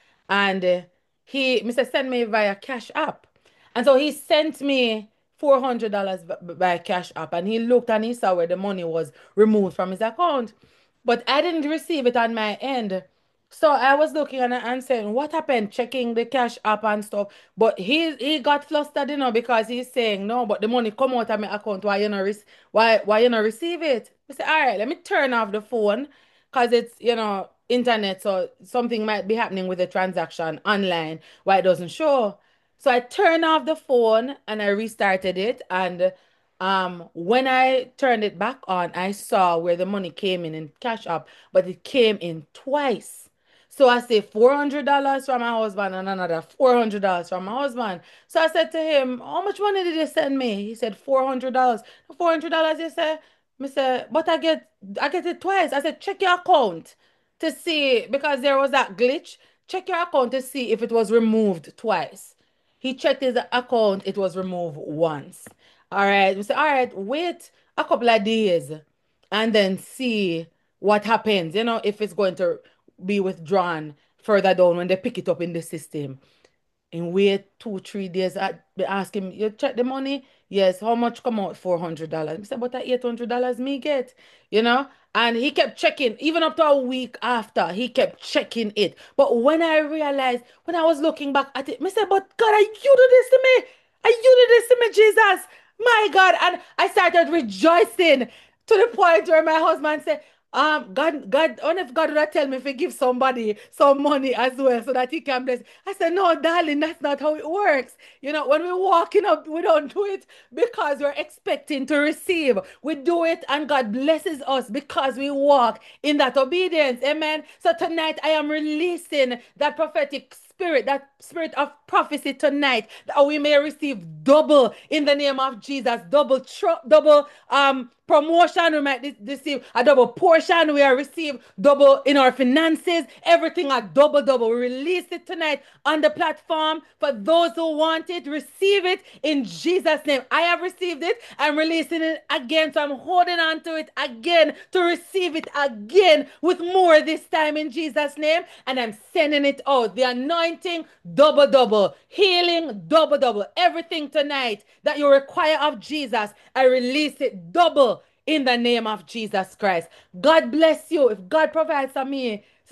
And uh, he, Mister send me via Cash App. And so he sent me four hundred dollars by Cash App. And he looked and he saw where the money was removed from his account. But I didn't receive it on my end. So I was looking and, and saying, what happened? Checking the Cash App and stuff. But he he got flustered, you know, because he's saying, no, but the money come out of my account. Why you not, rec- why, why you not receive it? I said, all right, let me turn off the phone because it's, you know, internet. So something might be happening with the transaction online why it doesn't show. So I turned off the phone and I restarted it. And um, when I turned it back on, I saw where the money came in in Cash App, but it came in twice. So I say four hundred dollars from my husband and another four hundred dollars from my husband. So I said to him, how much money did you send me? He said four hundred dollars. four hundred dollars, you say? Me say, but I get I get it twice. I said, check your account to see because there was that glitch. Check your account to see if it was removed twice. He checked his account, it was removed once. All right. We say, all right, wait a couple of days and then see what happens, you know, if it's going to be withdrawn further down when they pick it up in the system. And wait two, three days. I be ask him, you check the money? Yes. How much come out? four hundred dollars. I said, but that eight hundred dollars me get, you know? And he kept checking, even up to a week after, he kept checking it. But when I realized, when I was looking back at it, I said, but God, are you do this to me? Are you do this to me, Jesus? My God. And I started rejoicing to the point where my husband said, um, God, God, I wonder if God would tell me if he give somebody some money as well so that he can bless. I said, no, darling, that's not how it works. You know, when we walking up, we don't do it because we're expecting to receive. We do it and God blesses us because we walk in that obedience. Amen. So tonight I am releasing that prophetic spirit, that spirit of prophecy tonight, that we may receive double in the name of Jesus, double, tr- double um promotion we might receive, a double portion we are receive, double in our finances, everything a double, double. We release it tonight on the platform for those who want it, receive it in Jesus' name. I have received it, I'm releasing it again, so I'm holding on to it again to receive it again with more this time in Jesus' name, and I'm sending it out. The anointing, double, double, healing, double, double, everything tonight that you require of Jesus, I release it double in the name of Jesus Christ. God bless you. If God provides for me,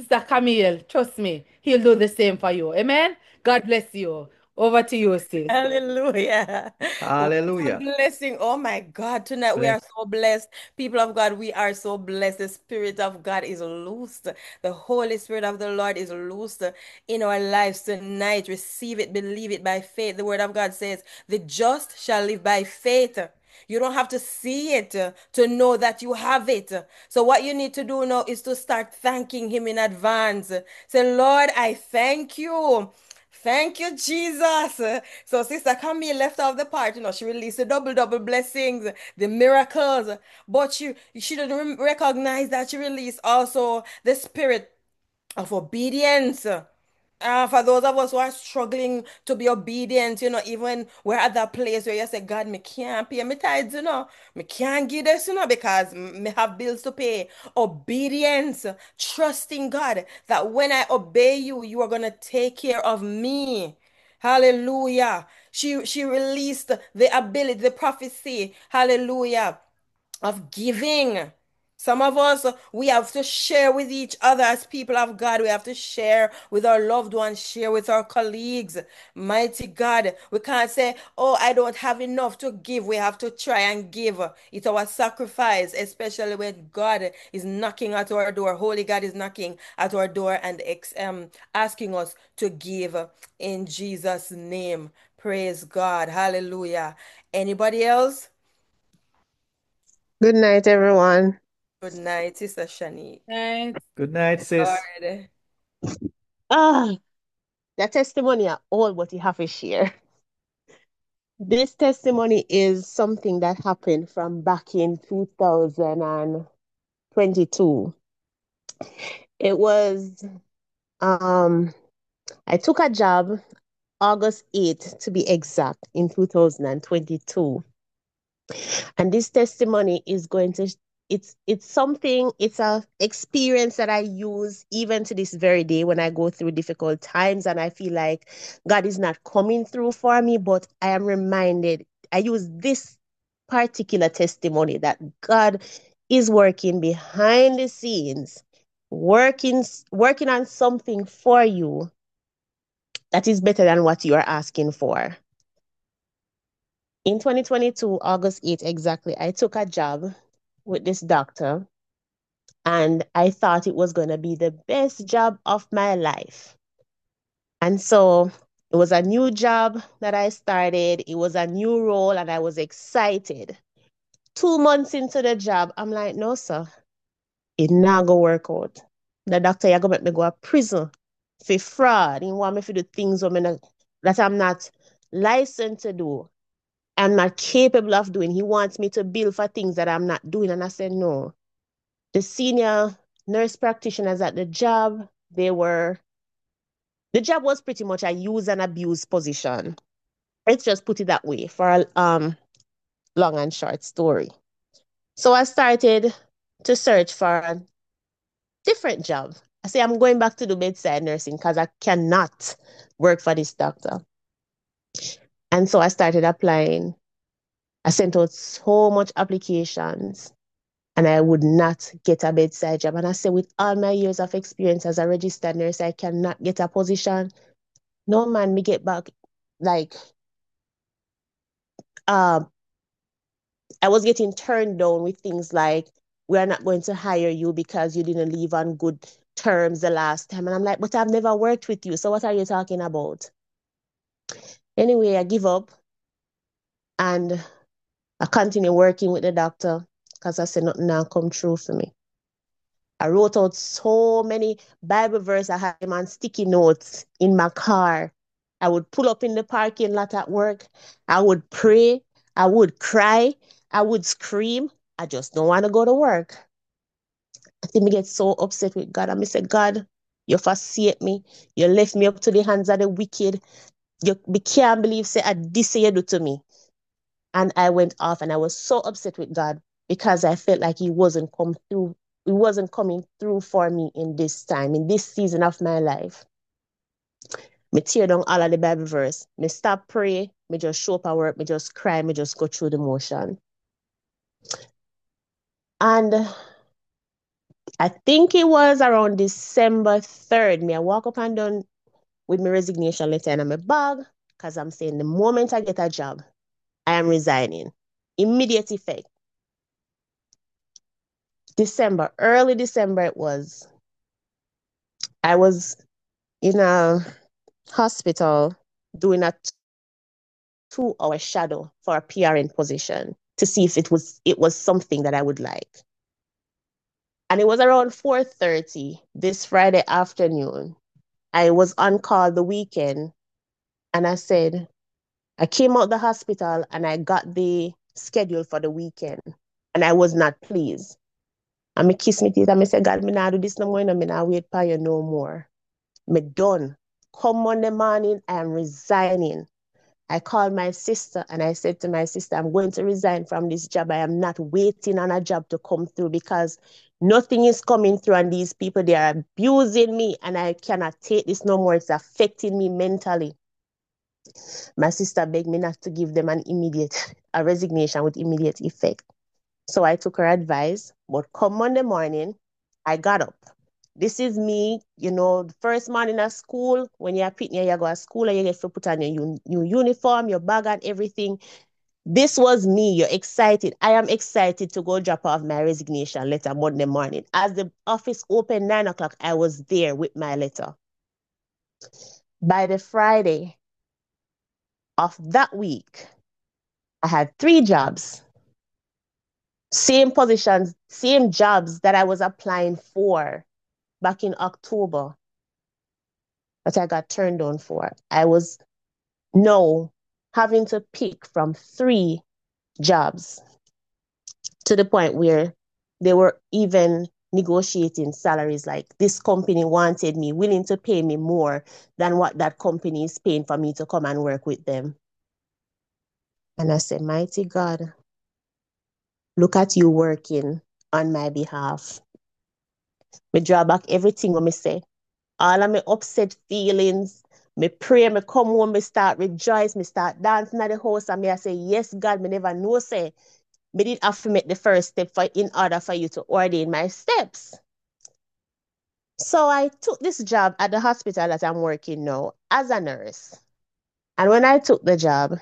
Sister Camille, trust me, he'll do the same for you. Amen. God bless you. Over to you, sis. Hallelujah. What a Hallelujah. blessing. Oh my God. Tonight we Bless. are so blessed. People of God, we are so blessed. The Spirit of God is loosed. The Holy Spirit of the Lord is loosed in our lives tonight. Receive it, believe it by faith. The Word of God says, the just shall live by faith. You don't have to see it uh, to know that you have it. So what you need to do now is to start thanking him in advance. Say, Lord, I thank you. Thank you, Jesus. So Sister Camille left off the part, you know, she released the double, double blessings, the miracles, but she, she didn't recognize that she released also the spirit of obedience. Uh, for those of us who are struggling to be obedient, you know, even we're at that place where you say, God, me can't pay my tithes, you know, me can't give this, you know, because me have bills to pay. Obedience, trusting God that when I obey you, you are going to take care of me. Hallelujah. She she released the ability, the prophecy, hallelujah, of giving. Some of us, we have to share with each other as people of God. We have to share with our loved ones, share with our colleagues. Mighty God, we can't say, oh, I don't have enough to give. We have to try and give. It's our sacrifice, especially when God is knocking at our door. Holy God is knocking at our door and ex- um, asking us to give in Jesus' name. Praise God. Hallelujah. Anybody else? Good night, everyone. Good night, Sister Shani. Thanks. Good night, sis. Lord. Ah, the testimony are all what you have to share. This testimony is something that happened from back in two thousand twenty-two. It was, um, I took a job August eighth to be exact in two thousand twenty-two. And this testimony is going to it's it's something, it's a experience that I use even to this very day when I go through difficult times and I feel like God is not coming through for me, but I am reminded, I use this particular testimony that God is working behind the scenes, working working on something for you that is better than what you are asking for. In twenty twenty-two, August eighth exactly, I took a job with this doctor and I thought it was going to be the best job of my life. And so it was a new job that I started. It was a new role and I was excited. Two months into the job, I'm like, no, sir, it not going to work out. The doctor, you're going to make me go to prison for fraud. He want me to do things that I'm not licensed to do. I'm not capable of doing. He wants me to bill for things that I'm not doing. And I said, no. The senior nurse practitioners at the job, they were, the job was pretty much a use and abuse position. Let's just put it that way for a um, long and short story. So I started to search for a different job. I say, I'm going back to do bedside nursing because I cannot work for this doctor. And so I started applying. I sent out so much applications and I would not get a bedside job. And I said, with all my years of experience as a registered nurse, I cannot get a position. No, man, me get back, like, uh, I was getting turned down with things like, we are not going to hire you because you didn't leave on good terms the last time. And I'm like, but I've never worked with you. So what are you talking about? Anyway, I give up and I continue working with the doctor because I said nothing now come true for me. I wrote out so many Bible verses. I had them on sticky notes in my car. I would pull up in the parking lot at work. I would pray. I would cry. I would scream. I just don't want to go to work. I think me get so upset with God. And I said, God, you forsake me. You left me up to the hands of the wicked. You me can't believe say I this you do to me. And I went off and I was so upset with God because I felt like he wasn't come through. He wasn't coming through for me in this time, in this season of my life. Me tear down all of the Bible verse. Me stop pray. Me just show up at work. Me just cry. Me just go through the motion. And I think it was around December third. Me, I walk up and down with my resignation letter in my bag because I'm saying the moment I get a job, I am resigning. Immediate effect. December, early December it was. I was in a hospital doing a two-hour shadow for a P R N position to see if it was it was something that I would like. And it was around four thirty this Friday afternoon. I was on call the weekend, and I said, I came out the hospital and I got the schedule for the weekend, and I was not pleased. And me kiss me teeth and me say, God, me not do this no more, and me not wait for you no more. Me done. Come Monday morning, I am resigning. I called my sister and I said to my sister, I'm going to resign from this job. I am not waiting on a job to come through because nothing is coming through, and these people, they are abusing me, and I cannot take this no more. It's affecting me mentally. My sister begged me not to give them an immediate, a resignation with immediate effect. So I took her advice, but come Monday morning, I got up. This is me, you know, the first morning at school, when you're pitney, you go to school and you get to put on your un- new uniform, your bag and everything. This was me. You're excited. I am excited to go drop off my resignation letter Monday morning. As the office opened nine o'clock, I was there with my letter. By the Friday of that week, I had three jobs. Same positions, same jobs that I was applying for back in October that I got turned down for. I was now having to pick from three jobs to the point where they were even negotiating salaries. Like, this company wanted me, willing to pay me more than what that company is paying for me to come and work with them. And I said, mighty God, look at you working on my behalf. Me draw back everything when me say. All of my upset feelings, me pray, me come home, me start rejoice, me start dancing at the house, and me I say, yes, God, me never know, say, me did have to make the first step for in order for you to ordain my steps. So I took this job at the hospital that I'm working now as a nurse. And when I took the job,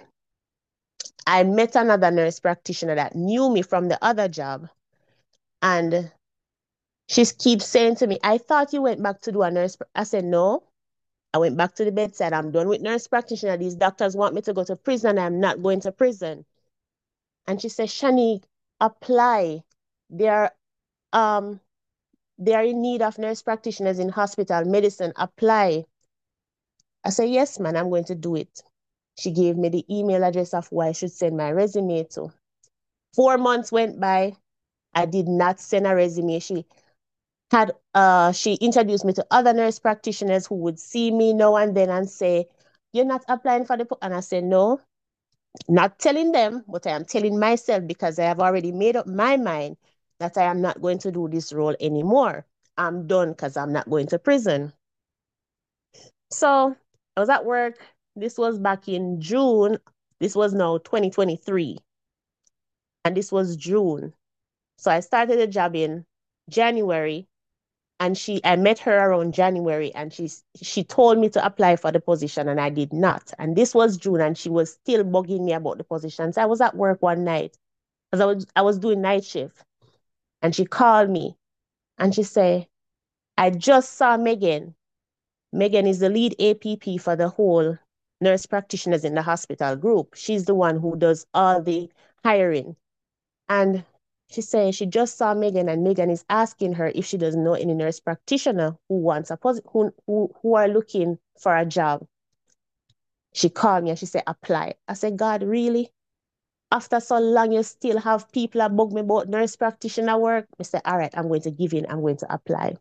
I met another nurse practitioner that knew me from the other job. And she keeps saying to me, I thought you went back to do a nurse. I said, no, I went back to the bedside. I'm done with nurse practitioner. These doctors want me to go to prison. I'm not going to prison. And she said, Shanique, apply. They're, um, they're in need of nurse practitioners in hospital, medicine. Apply. I said, yes, man, I'm going to do it. She gave me the email address of who I should send my resume to. Four months went by. I did not send a resume. She had uh she introduced me to other nurse practitioners who would see me now and then and say, you're not applying for the po-? And I said, no, not telling them, but I am telling myself, because I have already made up my mind that I am not going to do this role anymore. I'm done because I'm not going to prison. So I was at work. This was back in June. This was now twenty twenty-three. And this was June. So I started a job in January. And she, I met her around January, and she, she told me to apply for the position, and I did not. And this was June, and she was still bugging me about the position. So I was at work one night, because I was, I was doing night shift. And she called me, and she said, I just saw Megan. Megan is the lead A P P for the whole nurse practitioners in the hospital group. She's the one who does all the hiring. And she said she just saw Megan, and Megan is asking her if she doesn't know any nurse practitioner who wants a posi- who, who who are looking for a job. She called me and she said, apply. I said, God, really? After so long, you still have people that bug me about nurse practitioner work? I said, all right, I'm going to give in. I'm going to apply.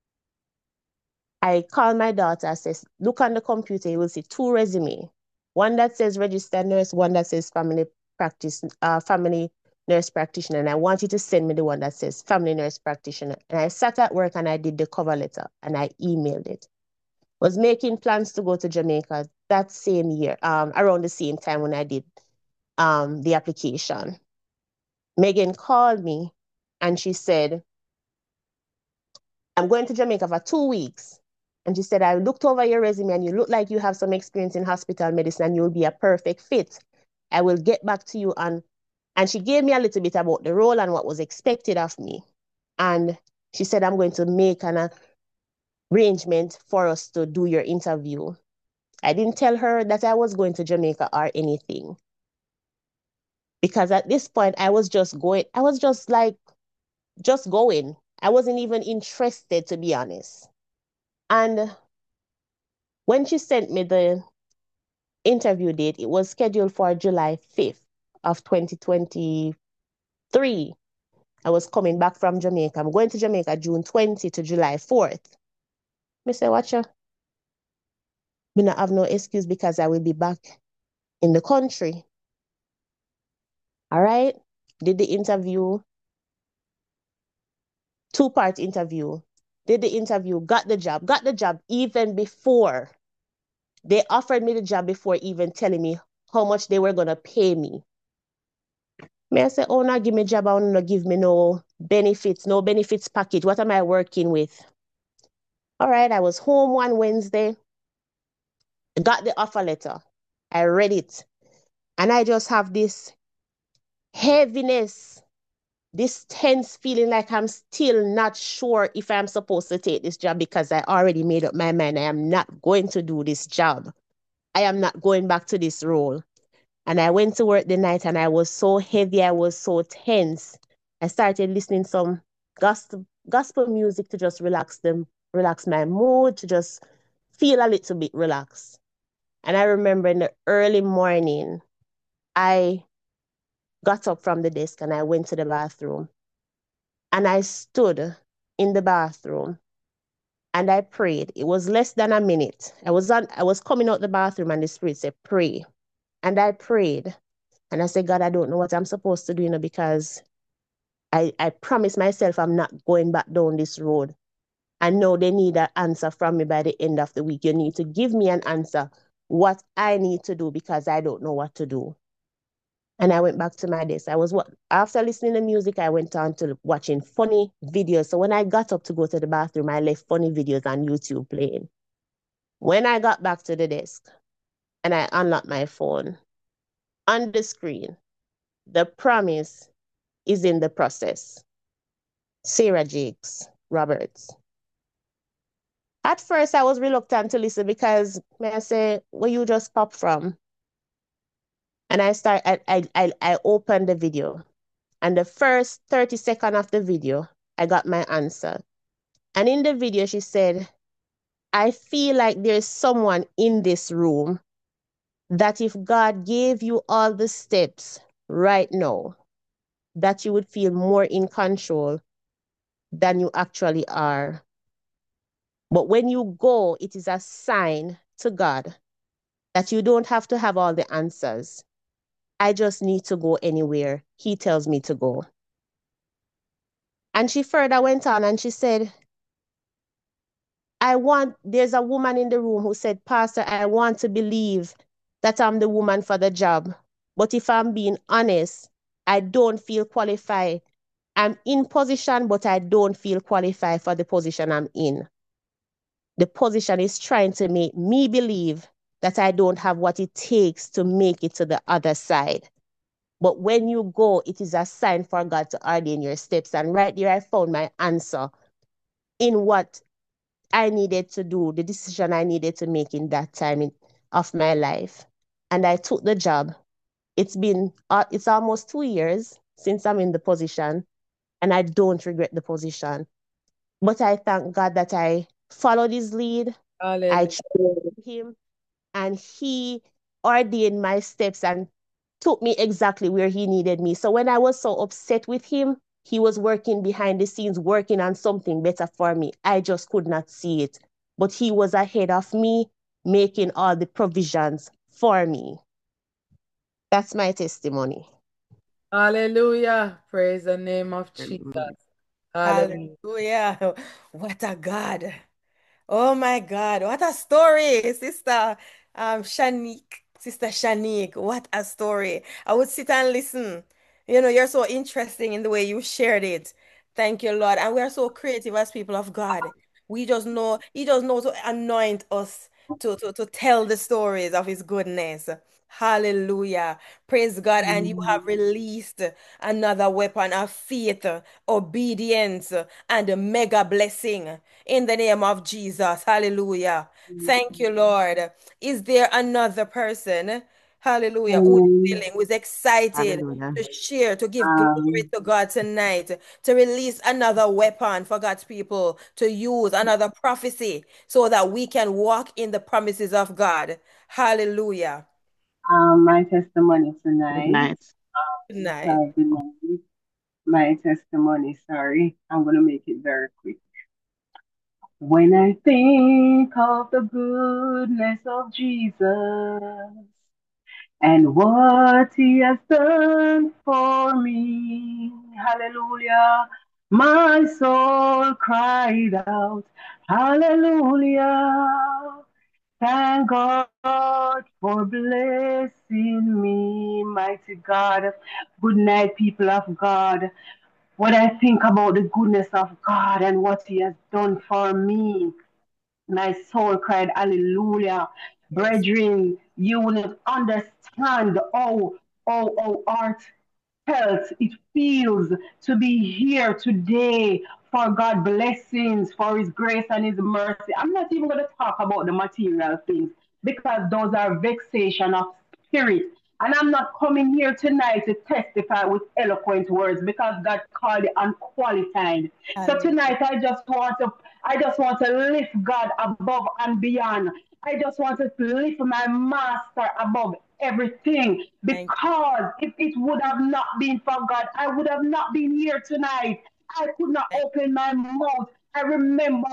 I called my daughter. I said, look on the computer. You will see two resumes. One that says registered nurse, one that says family practice, uh, family nurse practitioner. And I want you to send me the one that says family nurse practitioner. And I sat at work and I did the cover letter and I emailed it. Was making plans to go to Jamaica that same year, um, around the same time when I did um, the application. Megan called me and she said, I'm going to Jamaica for two weeks. And she said, I looked over your resume and you look like you have some experience in hospital medicine and you'll be a perfect fit. I will get back to you on. And she gave me a little bit about the role and what was expected of me. And she said, I'm going to make an arrangement for us to do your interview. I didn't tell her that I was going to Jamaica or anything. Because at this point, I was just going, I was just like, just going. I wasn't even interested, to be honest. And when she sent me the interview date, it was scheduled for July fifth of twenty twenty-three. I was coming back from Jamaica. I'm going to Jamaica June twentieth to July fourth. I say, watch ya. Me not have no excuse because I will be back in the country. All right. Did the interview, two-part interview. Did the interview, got the job, got the job even before. They offered me the job before even telling me how much they were going to pay me. May I say, oh, no, give me a job, I want to give me no benefits, no benefits package. What am I working with? All right, I was home one Wednesday, got the offer letter. I read it. And I just have this heaviness, this tense feeling like I'm still not sure if I'm supposed to take this job because I already made up my mind I am not going to do this job. I am not going back to this role. And I went to work the night and I was so heavy, I was so tense. I started listening some gospel, gospel music to just relax them, relax my mood, to just feel a little bit relaxed. And I remember in the early morning, I got up from the desk and I went to the bathroom. And I stood in the bathroom and I prayed. It was less than a minute. I was on, I was coming out the bathroom and the Spirit said, pray. And I prayed. And I said, God, I don't know what I'm supposed to do, you know, because I, I promised myself I'm not going back down this road. I know they need an answer from me by the end of the week. You need to give me an answer, what I need to do, because I don't know what to do. And I went back to my desk. I was what after listening to music, I went on to watching funny videos. So when I got up to go to the bathroom, I left funny videos on YouTube playing. When I got back to the desk and I unlocked my phone, on the screen, the promise is in the process. Sarah Jakes Roberts. At first, I was reluctant to listen because, may I say, where you just pop from? And I start, I, I, I, I opened the video. And the first thirty seconds of the video, I got my answer. And in the video, she said, I feel like there's someone in this room that if God gave you all the steps right now, that you would feel more in control than you actually are. But when you go, it is a sign to God that you don't have to have all the answers. I just need to go anywhere He tells me to go. And she further went on and she said, I want, there's a woman in the room who said, Pastor, I want to believe that I'm the woman for the job. But if I'm being honest, I don't feel qualified. I'm in position, but I don't feel qualified for the position I'm in. The position is trying to make me believe that I don't have what it takes to make it to the other side. But when you go, it is a sign for God to ordain your steps. And right there, I found my answer in what I needed to do, the decision I needed to make in that time in, of my life. And I took the job. It's been, uh, it's almost two years since I'm in the position, and I don't regret the position. But I thank God that I followed His lead. Hallelujah. I trusted Him, and He ordained my steps and took me exactly where He needed me. So when I was so upset with Him, He was working behind the scenes, working on something better for me. I just could not see it. But He was ahead of me, making all the provisions for me. That's my testimony. Hallelujah. Praise the name of Jesus. Hallelujah. Hallelujah. What a God. Oh my God. What a story, Sister um, Shanique. Sister Shanique. What a story. I would sit and listen. You know, you're so interesting in the way you shared it. Thank you, Lord. And we are so creative as people of God. We just know, He just knows to anoint us to, to, to tell the stories of His goodness. Hallelujah. Praise God. And you have released another weapon of faith, obedience, and a mega blessing in the name of Jesus. Hallelujah. Thank you, Lord. Is there another person? Hallelujah. Who is willing, who is excited Hallelujah. to share, to give glory Um, to God tonight, to release another weapon for God's people to use, another prophecy, so that we can walk in the promises of God. Hallelujah. um, my testimony Good tonight. night. Good night. Sorry, good night. My testimony, sorry. I'm going to make it very quick. When I think of the goodness of Jesus and what He has done for me, hallelujah, my soul cried out, hallelujah. Thank God for blessing me, mighty God. Good night, people of God. When I think about the goodness of God and what He has done for me, my soul cried, hallelujah. Yes. Brethren, you will understand how, how, how art felt, it feels to be here today for God blessings, for His grace and His mercy. I'm not even going to talk about the material things because those are vexation of spirit. And I'm not coming here tonight to testify with eloquent words because God called it unqualified. So Hallelujah. tonight I just want to I just want to lift God above and beyond. I just want to lift my master above everything Thank because if it would have not been for God, I would have not been here tonight. I could not you. open my mouth. I remember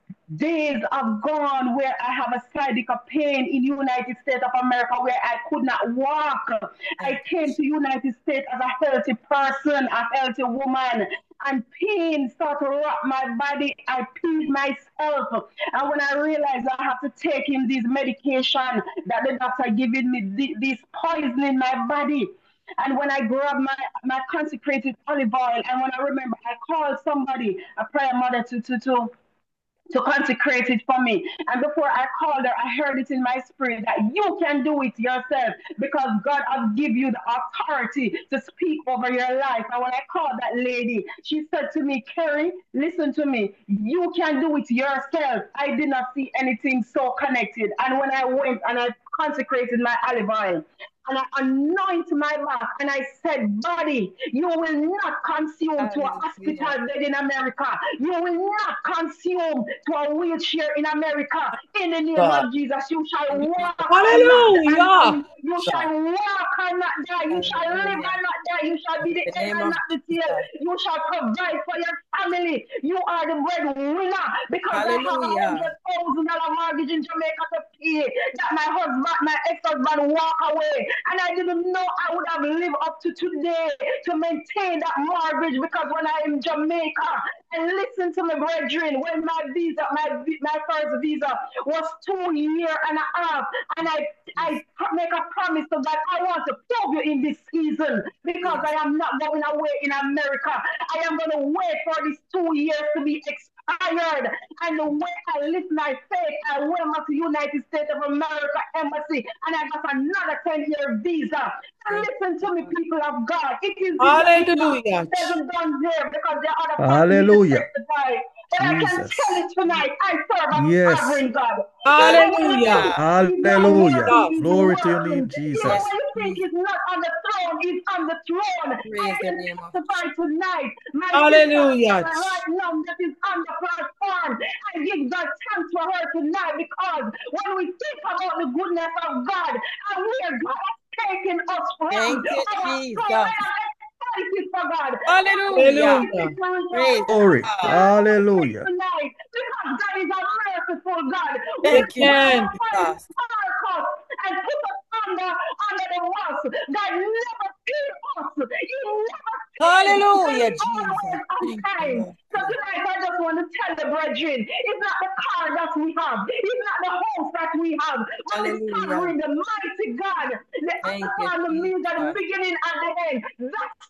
days have gone where I have a sciatic pain in United States of America where I could not walk. I Thank came to United States as a healthy person, a healthy woman, and pain started to rock my body. I peed myself. And when I realized I have to take in this medication that the doctor giving me, thi- this poison in my body. And when I grabbed my, my consecrated olive oil, and when I remember I called somebody, a prayer mother, to, to, to to consecrate it for me. And before I called her, I heard it in my spirit that you can do it yourself because God has given you the authority to speak over your life. And when I called that lady, she said to me, Kerry, listen to me. You can do it yourself. I did not see anything so connected. And when I went and I consecrated my olive oil, and I anoint my back and I said, body, you will not consume to a Hallelujah. hospital bed in America. You will not consume to a wheelchair in America. In the name God. of Jesus, you shall walk and not and, Hallelujah. and you God. shall walk and not die. You shall live and Hallelujah. not die. You shall be In the the head name and of not the tail. Jesus. You shall provide for your family. You are the breadwinner because I have a Hallelujah. hundred thousand dollar mortgage in Jamaica to pay that my husband, my ex-husband walk away. And I didn't know I would have lived up to today to maintain that mortgage because when I am in Jamaica, and listen to me, brethren, when my visa, my my first visa was two year and a half, and I I make a promise to God, I want to prove you in this season because Yes. I am not going away in America. I am going to wait for these two years to be expired. And the way I lift my faith, I went to the United States of America Embassy and I got another ten year visa. And Thank listen to you, me, God. people of God. It is this here. Hallelujah. It isn't done there because there are other passages to Hallelujah. testify. But I can tell Jesus. you tonight, I serve a Yes. sovereign God. Even when you Hallelujah. think Hallelujah. He's not Hallelujah. working, Jesus. He's Glory to your name, working. Even Jesus. when you think Jesus. He's not on the throne, He's on the throne. I Praise the can name of testify tonight. My sister Hallelujah. right now that is on the platform, I give God thanks for her tonight because when we think about the goodness of God and where God has taken us from, Thank you, our Jesus. soul, I am excited for God. I am Hallelujah. Hallelujah. excited for Praise God. Glory. I God. am excited Hallelujah. tonight because God is a merciful God. When Thank you, God Amen. has tried to Jesus. spark us and put us under, under the rust, God never failed us. He never failed. God Hallelujah, is Jesus. always on Thank you, time. Lord. So tonight I just want to tell the brethren, it's not the car that we have, it's not the house that we have, but the Hallelujah. sovereign, the mighty God, the Thank Alpha you, and the Jesus. Omega, the beginning and the end. That's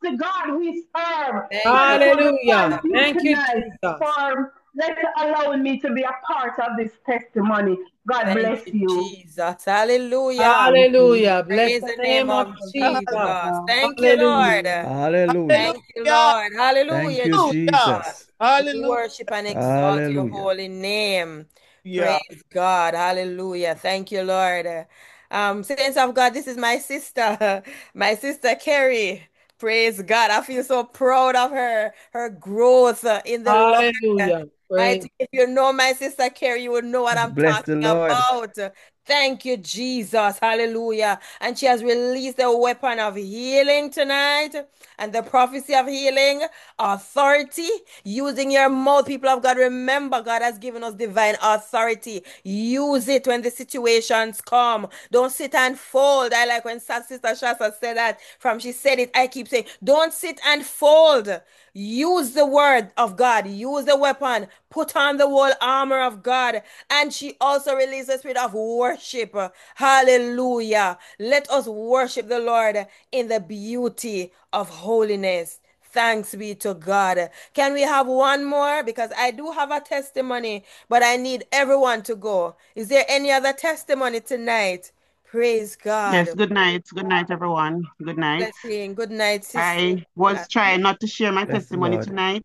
the God we serve. Thank So I you. just want to Hallelujah. thank you Thank you, tonight Jesus. for let allowing me to be a part of this testimony. God Thank bless you, you. Jesus. Hallelujah. Hallelujah. Bless Praise the the name name of of Jesus. Jesus. Thank you, Lord. Hallelujah. Hallelujah. Thank you, Lord. Thank Hallelujah, you, Jesus. Jesus. We Hallelujah. worship and exalt your Hallelujah. holy name. Yeah. Praise God. Hallelujah. Thank you, Lord. Um, saints of God, this is my sister, my sister Carrie. Praise God. I feel so proud of her, her growth uh, in the Lord. Hallelujah. Praise. Mighty, if you know my sister Carrie, you would know what I'm Bless the talking Lord. about. Thank you, Jesus. Hallelujah. And she has released the weapon of healing tonight and the prophecy of healing, authority, using your mouth. People of God, remember, God has given us divine authority. Use it when the situations come. Don't sit and fold. I like when Sister Shasta said that. From she said it, I keep saying, don't sit and fold. Use the word of God. Use the weapon. Put on the whole armor of God. And she also released the spirit of worship. Hallelujah. Let us worship the Lord in the beauty of holiness. Thanks be to God. Can we have one more? Because I do have a testimony, but I need everyone to go. Is there any other testimony tonight? Praise Yes, God. good night. Good night, everyone. Good night. Blessing. Good night, sister. I was trying not to share my Bless the testimony Lord. tonight,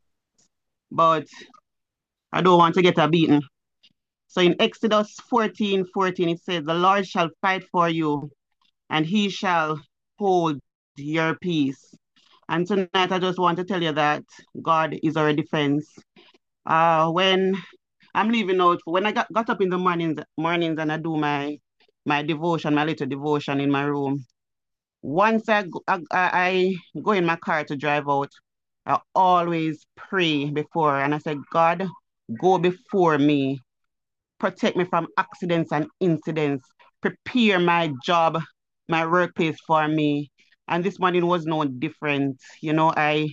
but I don't want to get a beating. So in Exodus fourteen fourteen, it says, the Lord shall fight for you, and he shall hold your peace. And tonight I just want to tell you that God is our defense. Uh, when I'm leaving out, when I got, got up in the mornings, mornings and I do my my devotion, my little devotion in my room, once I, go- I, I I go in my car to drive out, I always pray before and I say, God, go before me, protect me from accidents and incidents, prepare my job, my workplace for me. And this morning was no different. You know, I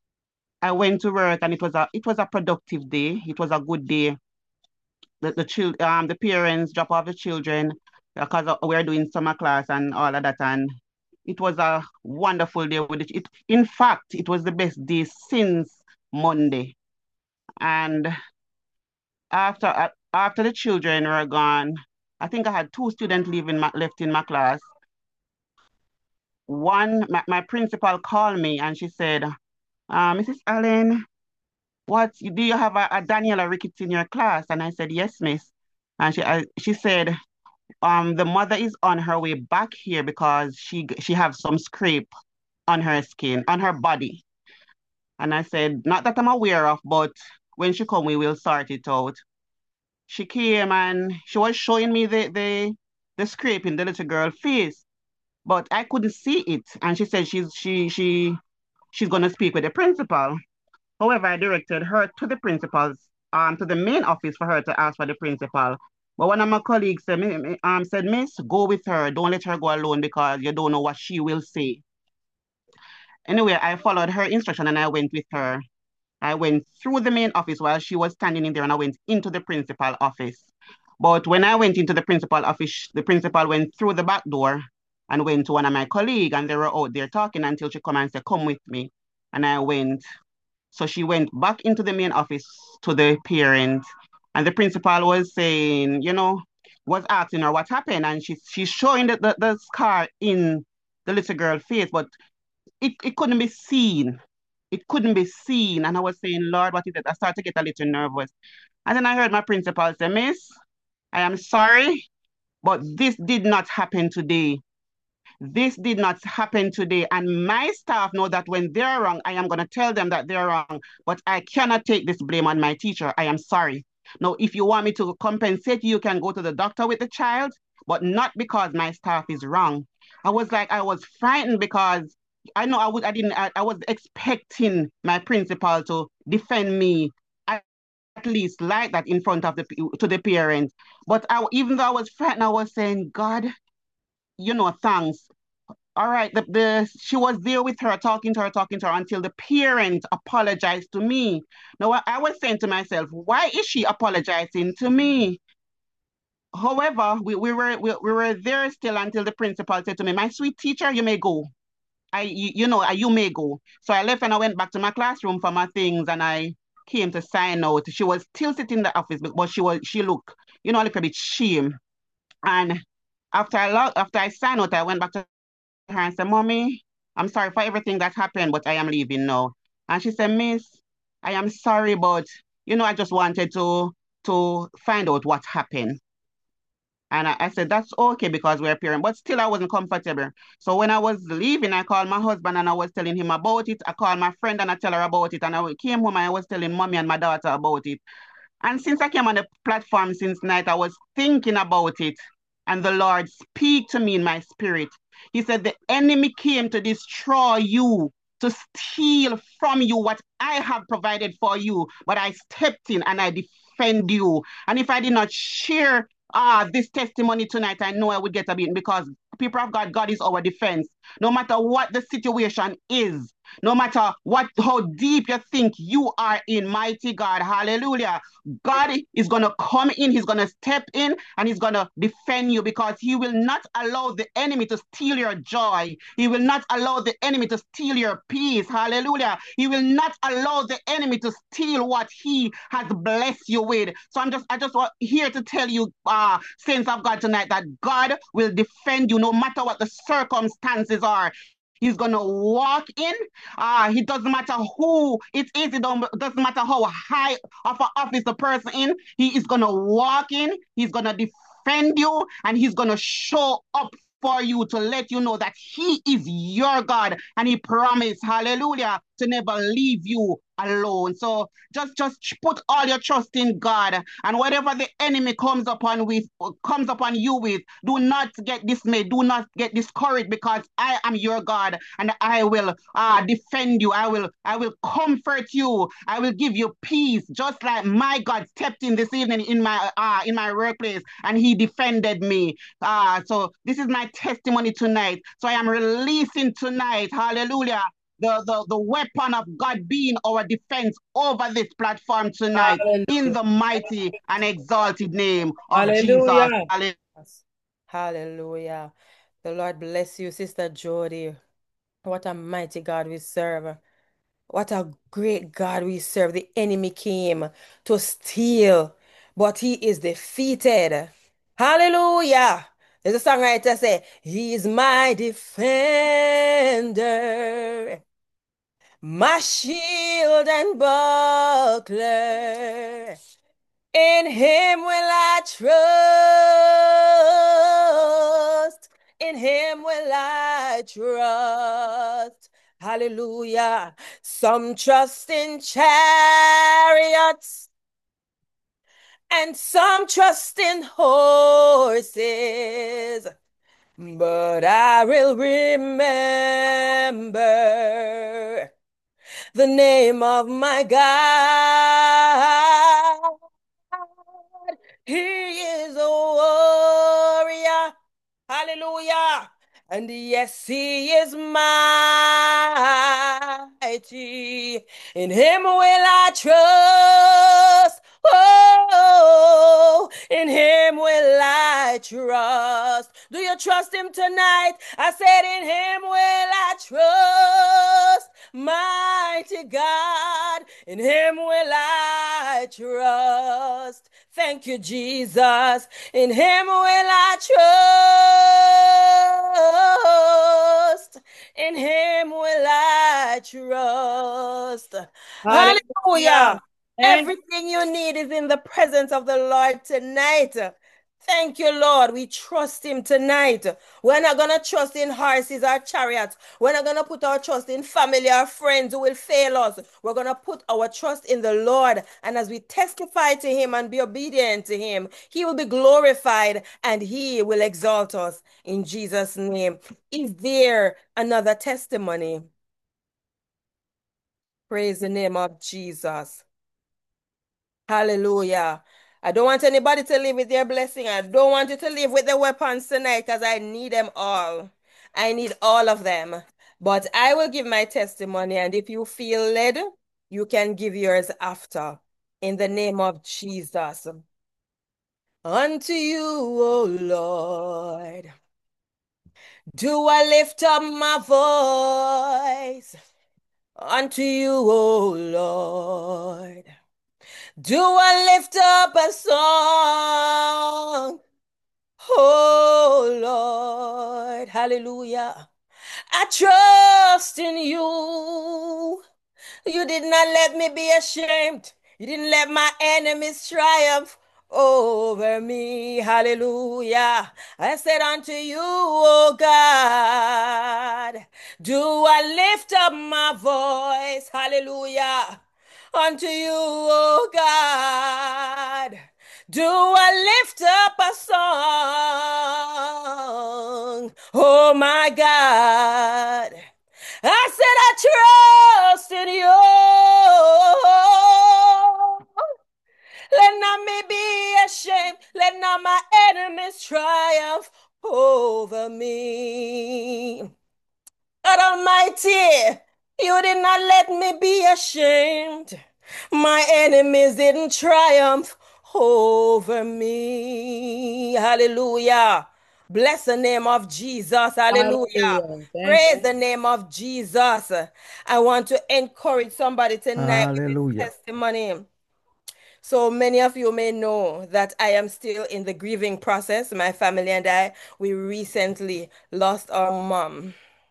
I went to work and it was a it was a productive day. It was a good day. The the child um the parents drop off the children because we're doing summer class and all of that, and it was a wonderful day with it. it. In fact, it was the best day since Monday. And after uh, after the children were gone, I think I had two students leaving my, left in my class. One, my, my principal called me and she said, uh, Missus Allen, what do you have a, a Daniela Ricketts in your class? And I said, yes, miss. And she I, she said, um, the mother is on her way back here because she she have some scrape on her skin, on her body. And I said, not that I'm aware of, but when she come, we will sort it out. She came and she was showing me the the the scrape in the little girl face, but I couldn't see it. And she said she's she she she's gonna speak with the principal. However, I directed her to the principal's um to the main office for her to ask for the principal. But one of my colleagues said, "Mi- mi- um, said, Miss, go with her. Don't let her go alone because you don't know what she will say." Anyway, I followed her instruction and I went with her. I went through the main office while she was standing in there and I went into the principal office. But when I went into the principal office, the principal went through the back door and went to one of my colleagues and they were out there talking until she come and said, come with me. And I went. So she went back into the main office to the parent and the principal was saying, you know, was asking her what happened. And she, she's showing the, the, the scar in the little girl's face, but it, it couldn't be seen. It couldn't be seen. And I was saying, Lord, what is it? I started to get a little nervous. And then I heard my principal say, Miss, I am sorry, but this did not happen today. This did not happen today. And my staff know that when they're wrong, I am going to tell them that they're wrong. But I cannot take this blame on my teacher. I am sorry. Now, if you want me to compensate you, you can go to the doctor with the child, but not because my staff is wrong. I was like, I was frightened because I know I would, I didn't, I, I was expecting my principal to defend me at least like that in front of the to the parents. But I, even though I was frightened, I was saying, God, you know, thanks. All right, the, the she was there with her, talking to her, talking to her until the parent apologized to me. Now I, I was saying to myself, why is she apologizing to me? However, we, we were we, we were there still until the principal said to me, my sweet teacher, you may go. I, you, you know, you may go. So I left and I went back to my classroom for my things, and I came to sign out. She was still sitting in the office, but she was, she looked, you know, a little bit shame. And after I log, after I signed out, I went back to her and said, Mommy, I'm sorry for everything that happened, but I am leaving now. And she said, Miss, I am sorry, but you know, I just wanted to to find out what happened. And I, I said, that's okay because we're parents, but still I wasn't comfortable. So when I was leaving, I called my husband and I was telling him about it. I called my friend and I tell her about it. And I came home and I was telling mommy and my daughter about it. And since I came on the platform since night, I was thinking about it. And the Lord speak to me in my spirit. He said, the enemy came to destroy you, to steal from you what I have provided for you. But I stepped in and I defend you. And if I did not share ah, this testimony tonight, I know I would get a beating because people of God, God is our defense. No matter what the situation is, no matter what, how deep you think you are in, mighty God, hallelujah. God is going to come in, he's going to step in, and he's going to defend you because he will not allow the enemy to steal your joy. He will not allow the enemy to steal your peace, hallelujah. He will not allow the enemy to steal what he has blessed you with. So I'm just, I just want here to tell you, uh, saints of God tonight, that God will defend you no matter what the circumstances are. He's going to walk in. Uh, it doesn't matter who it is. It don't, doesn't matter how high of an office the person in. He is going to walk in. He's going to defend you. And he's going to show up for you to let you know that he is your God. And he promised, hallelujah, to never leave you alone. So just just put all your trust in God, and whatever the enemy comes upon with comes upon you with, do not get dismayed, do not get discouraged, because I am your God and I will uh, defend you. I will I will comfort you. I will give you peace, just like my God stepped in this evening in my uh, in my workplace and he defended me. Uh, so this is my testimony tonight. So I am releasing tonight, hallelujah, The, the, the weapon of God being our defense over this platform tonight. Hallelujah. In the mighty and exalted name of Hallelujah. Jesus. Hallelujah. Hallelujah. The Lord bless you, Sister Jody. What a mighty God we serve. What a great God we serve. The enemy came to steal, but he is defeated. Hallelujah. There's a songwriter say, he is my defender, my shield and buckler. In him will I trust. In him will I trust. Hallelujah. Some trust in chariots and some trust in horses, but I will remember the name of my God. He is a warrior. Hallelujah. And yes, he is mighty. In him will I trust. Oh, in him will I trust. Do you trust him tonight? I said, in him will I trust. Mighty God, in him will I trust. Thank you, Jesus. In him will I trust. In him will I trust. Hallelujah. Hallelujah. Everything you need is in the presence of the Lord tonight. Thank you, Lord. We trust him tonight. We're not going to trust in horses or chariots. We're not going to put our trust in family or friends who will fail us. We're going to put our trust in the Lord. And as we testify to him and be obedient to him, he will be glorified and he will exalt us in Jesus' name. Is there another testimony? Praise the name of Jesus. Hallelujah. I don't want anybody to live with their blessing. I don't want you to live with the weapons tonight because I need them all. I need all of them. But I will give my testimony, and if you feel led, you can give yours after. In the name of Jesus. Unto you, O Lord, Do I lift up my voice unto you, O Lord? Do I lift up a song? Oh Lord, hallelujah. I trust in you. You did not let me be ashamed. You didn't let my enemies triumph over me. Hallelujah. I said unto you, oh God, do I lift up my voice? Hallelujah. Unto you, oh God. Do I lift up a song? Oh my God. I said I trust in you. Let not me be ashamed. Let not my enemies triumph over me. God Almighty, you did not let me be ashamed. My enemies didn't triumph over me. Hallelujah. Bless the name of Jesus. Hallelujah. Hallelujah. Thank Praise you. the name of Jesus. I want to encourage somebody tonight with this Hallelujah. testimony. So many of you may know that I am still in the grieving process. My family and I, we recently lost our mom.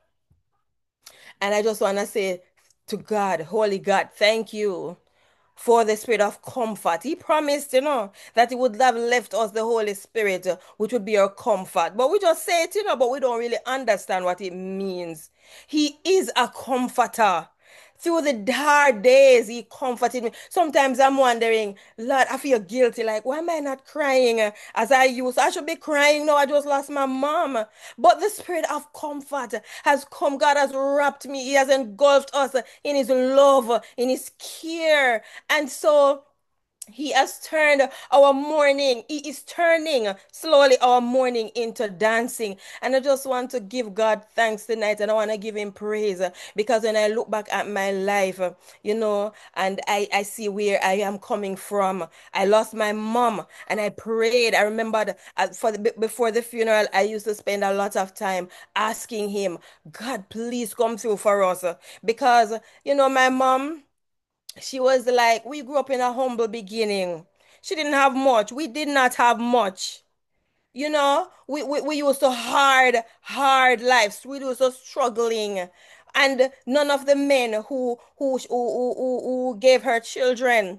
And I just want to say to God, Holy God, thank you for the spirit of comfort. He promised, you know, that he would have left us the Holy Spirit, uh, which would be our comfort. But we just say it, you know, but we don't really understand what it means. He is a comforter. Through the hard days, he comforted me. Sometimes I'm wondering, Lord, I feel guilty. Like, why am I not crying uh, as I used? I should be crying. No, I just lost my mom. But the spirit of comfort has come. God has wrapped me. He has engulfed us uh, in his love, uh, in his care. And so he has turned our mourning, he is turning slowly our mourning into dancing. And I just want to give God thanks tonight, and I want to give him praise uh, because when I look back at my life, uh, you know, and I, I see where I am coming from. I lost my mom and I prayed. I remembered uh, for the, before the funeral, I used to spend a lot of time asking him, God, please come through for us. uh, Because, you know, my mom, she was like, we grew up in a humble beginning. She didn't have much. We did not have much. You know, we, we, we used to hard, hard lives. We used to struggling. And none of the men who who who who, who who gave her children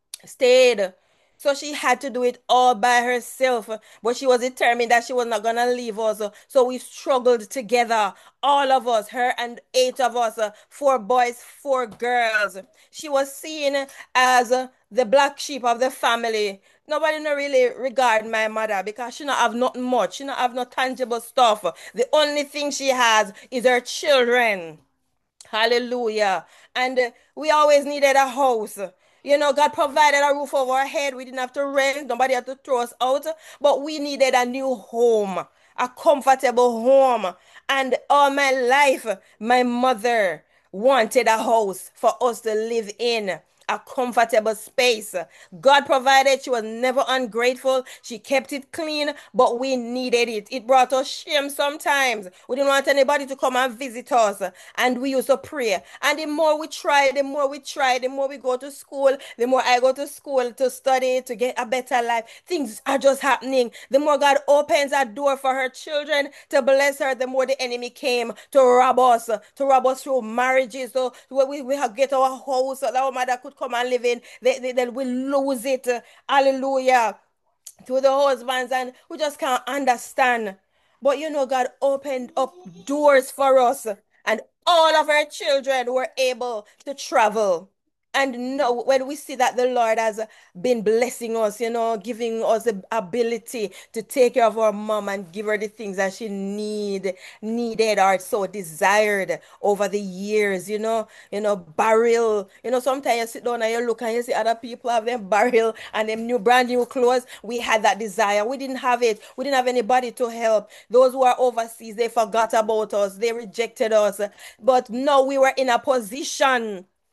stayed. So she had to do it all by herself. But she was determined that she was not gonna leave us. So we struggled together, all of us, her and eight of us, uh, four boys, four girls. She was seen as uh, the black sheep of the family. Nobody no really regard my mother because she not have nothing much. She not have no tangible stuff. The only thing she has is her children. Hallelujah. And uh, we always needed a house. You know, God provided a roof over our head. We didn't have to rent. Nobody had to throw us out. But we needed a new home, a comfortable home. And all my life, my mother wanted a house for us to live in, a comfortable space. God provided. She was never ungrateful. She kept it clean, but we needed it. It brought us shame sometimes. We didn't want anybody to come and visit us, and we used to pray. And the more we try, the more we try, the more we go to school, the more I go to school to study, to get a better life. Things are just happening. The more God opens a door for her children to bless her, the more the enemy came to rob us, to rob us through marriages. So when we, we have get our house that our mother could come and live in, they, they, then we lose it. Hallelujah. To the husbands, and we just can't understand. But you know, God opened up doors for us, and all of our children were able to travel. And no, when we see that the Lord has been blessing us, you know, giving us the ability to take care of our mom and give her the things that she need, needed or so desired over the years, you know, you know, barrel. You know, sometimes you sit down and you look and you see other people have them barrel and them new brand new clothes. We had that desire. We didn't have it. We didn't have anybody to help. Those who are overseas, they forgot about us. They rejected us. But now we were in a position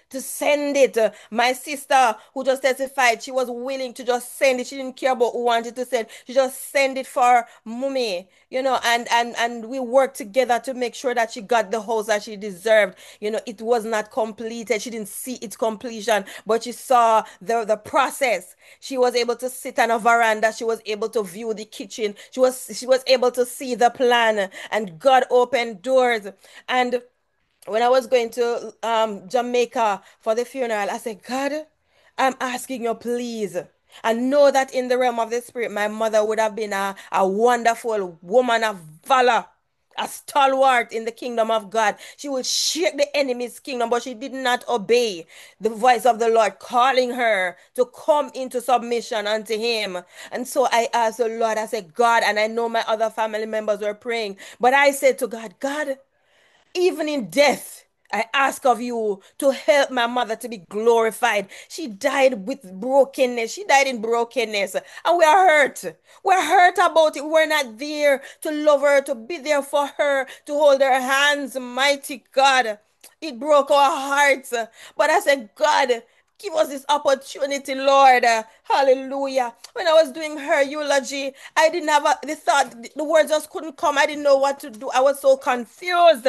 to send it. Uh, My sister who just testified, she was willing to just send it. She didn't care about who wanted to send. She just send it for mommy, you know, and and and we worked together to make sure that she got the house that she deserved. You know, it was not completed. She didn't see its completion, but she saw the the process. She was able to sit on a veranda. She was able to view the kitchen. She was she was able to see the plan, and God opened doors. And when I was going to um, Jamaica for the funeral, I said, God, I'm asking you, please. I know that in the realm of the spirit, my mother would have been a, a wonderful woman of valor, a stalwart in the kingdom of God. She would shake the enemy's kingdom, but she did not obey the voice of the Lord calling her to come into submission unto him. And so I asked the Lord, I said, God, and I know my other family members were praying, but I said to God, God, even in death, I ask of you to help my mother to be glorified. She died with brokenness. She died in brokenness. And we are hurt. We're hurt about it. We're not there to love her, to be there for her, to hold her hands. Mighty God. It broke our hearts. But I said, God, give us this opportunity, Lord. Hallelujah. When I was doing her eulogy, I didn't have a, the thought, the words just couldn't come. I didn't know what to do. I was so confused.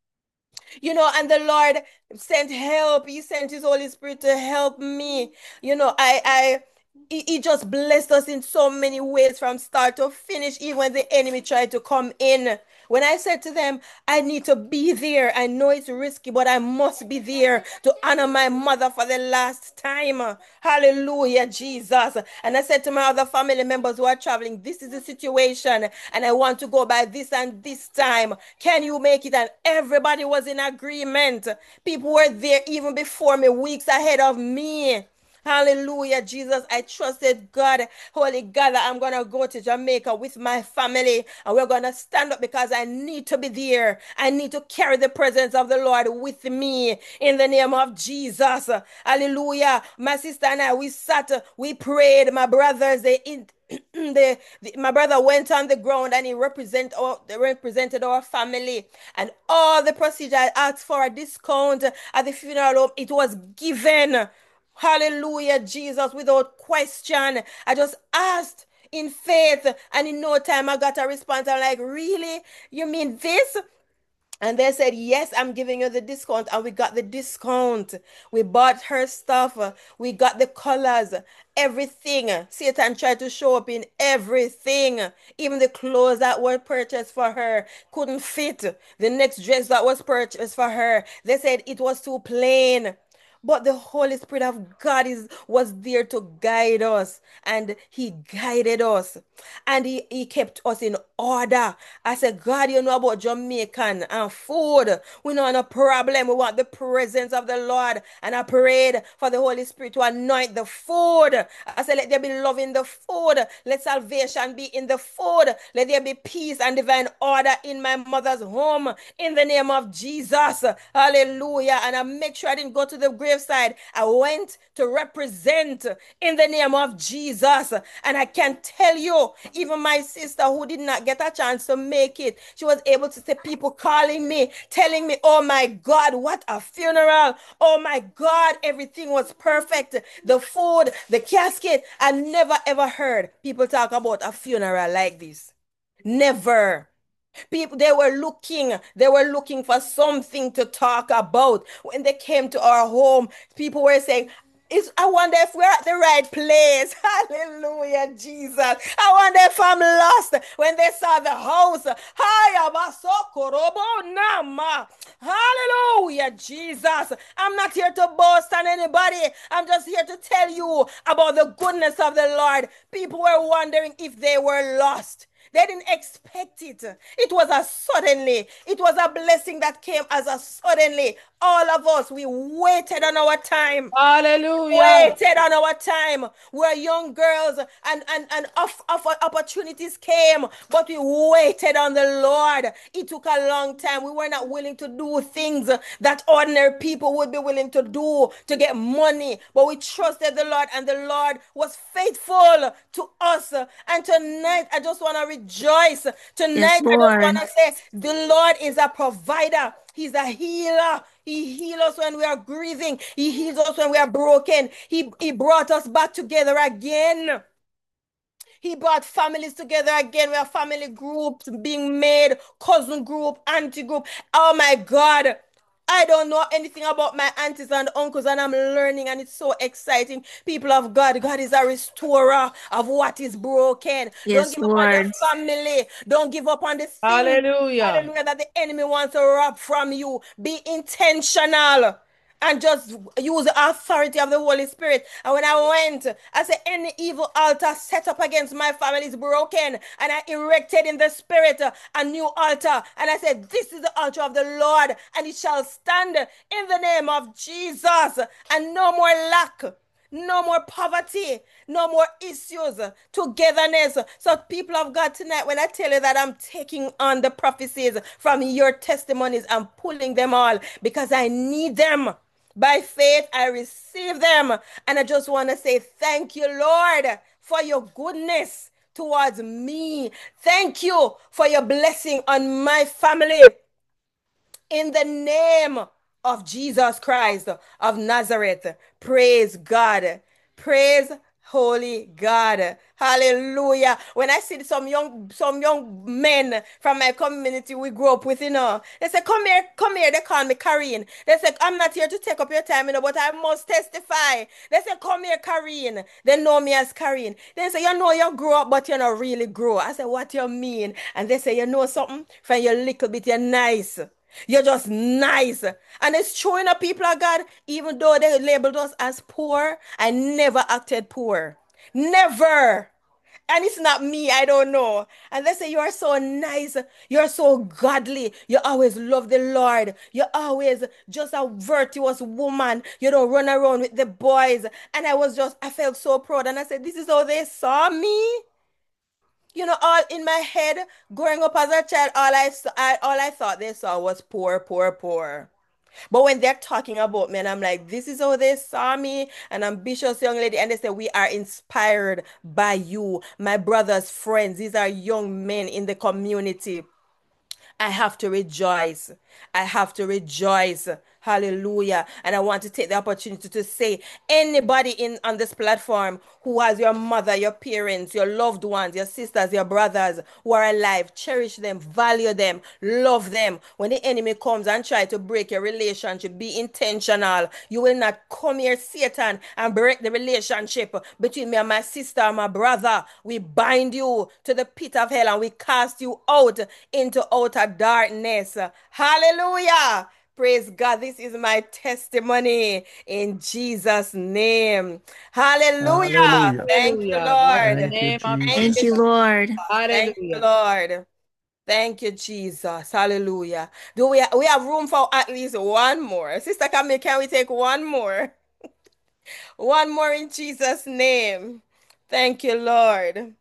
You know, and the Lord sent help. He sent his Holy Spirit to help me. You know, I, I, he, he just blessed us in so many ways from start to finish, even when the enemy tried to come in. When I said to them, I need to be there. I know it's risky, but I must be there to honor my mother for the last time. Hallelujah, Jesus. And I said to my other family members who are traveling, this is the situation, and I want to go by this and this time. Can you make it? And everybody was in agreement. People were there even before me, weeks ahead of me. Hallelujah, Jesus. I trusted God, Holy God, that I'm going to go to Jamaica with my family and we're going to stand up because I need to be there. I need to carry the presence of the Lord with me in the name of Jesus. Hallelujah. My sister and I, we sat, we prayed. My brothers, they in. The, the, my brother went on the ground and he represent our, represented our family, and all the procedure I asked for a discount at the funeral home, it was given. Hallelujah, Jesus, without question. I just asked in faith, and in no time I got a response. I'm like, really? You mean this? And they said, yes, I'm giving you the discount. And we got the discount. We bought her stuff. We got the colors, everything. Satan tried to show up in everything. Even the clothes that were purchased for her couldn't fit. The next dress that was purchased for her, they said it was too plain. But the Holy Spirit of God is was there to guide us, and he guided us, and he, he kept us in order. I said, God, you know about Jamaican and food. We know no problem. We want the presence of the Lord. And I prayed for the Holy Spirit to anoint the food. I said, let there be love in the food. Let salvation be in the food. Let there be peace and divine order in my mother's home. In the name of Jesus. Hallelujah. And I make sure I didn't go to the graveside. I went to represent in the name of Jesus. And I can tell you, even my sister who did not get a chance to make it, she was able to see people calling me, telling me, oh my God, what a funeral. Oh my God, everything was perfect. The food, the casket. I never ever heard people talk about a funeral like this. Never. People, they were looking, they were looking for something to talk about. When they came to our home, people were saying, Is, I wonder if we're at the right place. Hallelujah, Jesus. I wonder if I'm lost. When they saw the house. Hallelujah, Jesus. I'm not here to boast on anybody. I'm just here to tell you about the goodness of the Lord. People were wondering if they were lost. They didn't expect it. It was a suddenly. It was a blessing that came as a suddenly. All of us, we waited on our time. Hallelujah. Waited on our time. We're young girls, and, and, and off, off opportunities came, but we waited on the Lord. It took a long time. We were not willing to do things that ordinary people would be willing to do to get money, but we trusted the Lord, and the Lord was faithful to us. And tonight, I just want to rejoice. Tonight, Yes, I just want Lord. to say the Lord is a provider. He's a healer. He heals us when we are grieving. He heals us when we are broken. He, he brought us back together again. He brought families together again. We have family groups being made, cousin group, auntie group. Oh my God. I don't know anything about my aunties and uncles, and I'm learning, and it's so exciting. People of God, God is a restorer of what is broken. Don't Yes, give up on your Lord. family. Don't give up on the things, Hallelujah. hallelujah, that the enemy wants to rob from you. Be intentional and just use the authority of the Holy Spirit. And when I went, I said, any evil altar set up against my family is broken. And I erected in the spirit a new altar. And I said, this is the altar of the Lord, and it shall stand in the name of Jesus. And no more lack. No more poverty, no more issues, togetherness. So, people of God, tonight, when I tell you that I'm taking on the prophecies from your testimonies, I'm pulling them all because I need them. By faith, I receive them. And I just want to say thank you, Lord, for your goodness towards me. Thank you for your blessing on my family. In the name of Jesus Christ of Nazareth. Praise God. Praise holy God. Hallelujah. When I see some young some young men from my community we grew up with, you know, they say, come here, come here. They call me Karine. They say, I'm not here to take up your time, you know, but I must testify. They say, come here, Karine. They know me as Karine. They say, you know, you grow up, but you not really grow. I say, what you mean? And they say, you know something? From your little bit, you're nice. You're just nice. And it's true in the people of God, even though they labeled us as poor, I never acted poor. Never. And it's not me, I don't know. And they say, you are so nice. You're so godly. You always love the Lord. You're always just a virtuous woman. You don't run around with the boys. And I was just, I felt so proud. And I said, this is how they saw me. You know, all in my head, growing up as a child, all I, I all I thought they saw was poor, poor, poor. But when they're talking about me, and I'm like, this is how they saw me, an ambitious young lady, and they say, we are inspired by you, my brother's friends. These are young men in the community. I have to rejoice. I have to rejoice. Hallelujah. And I want to take the opportunity to say, anybody in on this platform who has your mother, your parents, your loved ones, your sisters, your brothers who are alive, cherish them, value them, love them. When the enemy comes and try to break your relationship, be intentional. You will not come here, Satan, and break the relationship between me and my sister and my brother. We bind you to the pit of hell and we cast you out into outer darkness. Hallelujah. Praise God. This is my testimony in Jesus' name. Hallelujah. Hallelujah. Thank you, Hallelujah. Bless the Lord. Thank you, name of Thank Thank you, you, Jesus. Lord. Jesus. Thank you, Hallelujah. Lord. Thank you, Jesus. Hallelujah. Do we we have room for at least one more? Sister Camille, can we take one more? One more in Jesus' name. Thank you, Lord.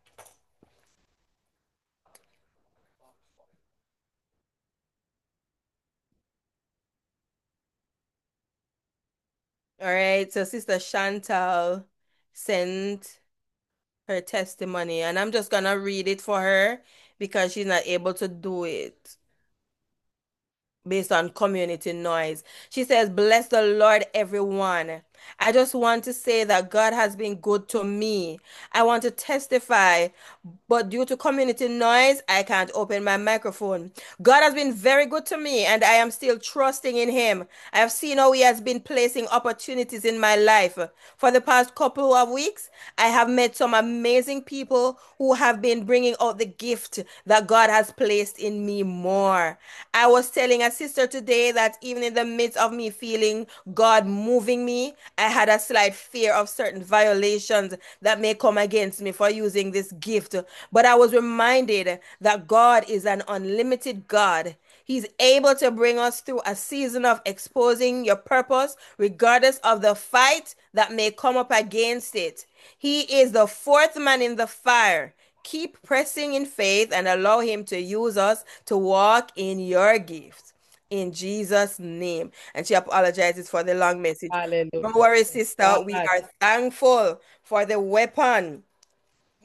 All right, so Sister Chantal sent her testimony, and I'm just gonna read it for her because she's not able to do it based on community noise. She says, bless the Lord, everyone. I just want to say that God has been good to me. I want to testify, but due to community noise, I can't open my microphone. God has been very good to me, and I am still trusting in Him. I have seen how He has been placing opportunities in my life. For the past couple of weeks, I have met some amazing people who have been bringing out the gift that God has placed in me more. I was telling a sister today that even in the midst of me feeling God moving me, I had a slight fear of certain violations that may come against me for using this gift. But I was reminded that God is an unlimited God. He's able to bring us through a season of exposing your purpose, regardless of the fight that may come up against it. He is the fourth man in the fire. Keep pressing in faith and allow Him to use us to walk in your gifts. In Jesus' name. And she apologizes for the long message. Hallelujah. Don't worry, sister. God. We are thankful for the weapon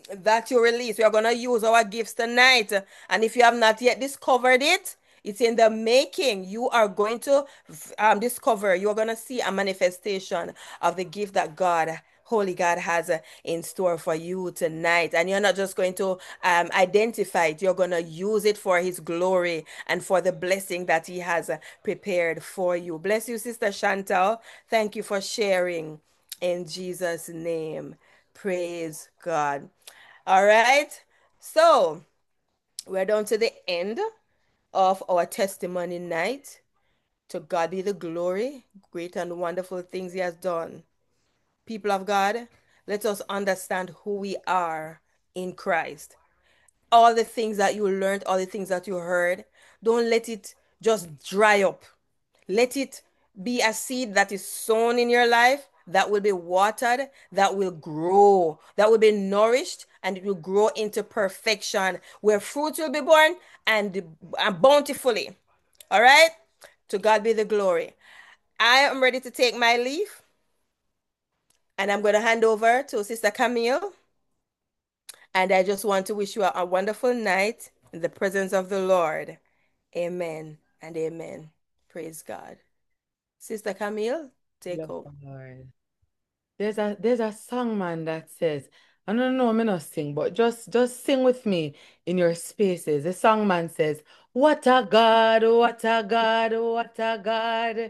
that you release. We are going to use our gifts tonight. And if you have not yet discovered it, it's in the making. You are going to um, discover, you're going to see a manifestation of the gift that God, Holy God, has uh, in store for you tonight. And you're not just going to um, identify it, you're going to use it for His glory and for the blessing that He has uh, prepared for you. Bless you, Sister Chantal. Thank you for sharing in Jesus' name. Praise God. All right. So we're down to the end of our testimony night. To God be the glory, great and wonderful things He has done. People of God, let us understand who we are in Christ. All the things that you learned, all the things that you heard, don't let it just dry up. Let it be a seed that is sown in your life, that will be watered, that will grow, that will be nourished, and it will grow into perfection, where fruits will be born and, and bountifully. All right? To God be the glory. I am ready to take my leave, and I'm going to hand over to Sister Camille. And I just want to wish you a, a wonderful night in the presence of the Lord. Amen and amen. Praise God. Sister Camille, take Bless over. the Lord. There's a there's a song, man, that says, I don't know, me not sing, but just just sing with me in your spaces. The song man says, what a God, what a God, what a God.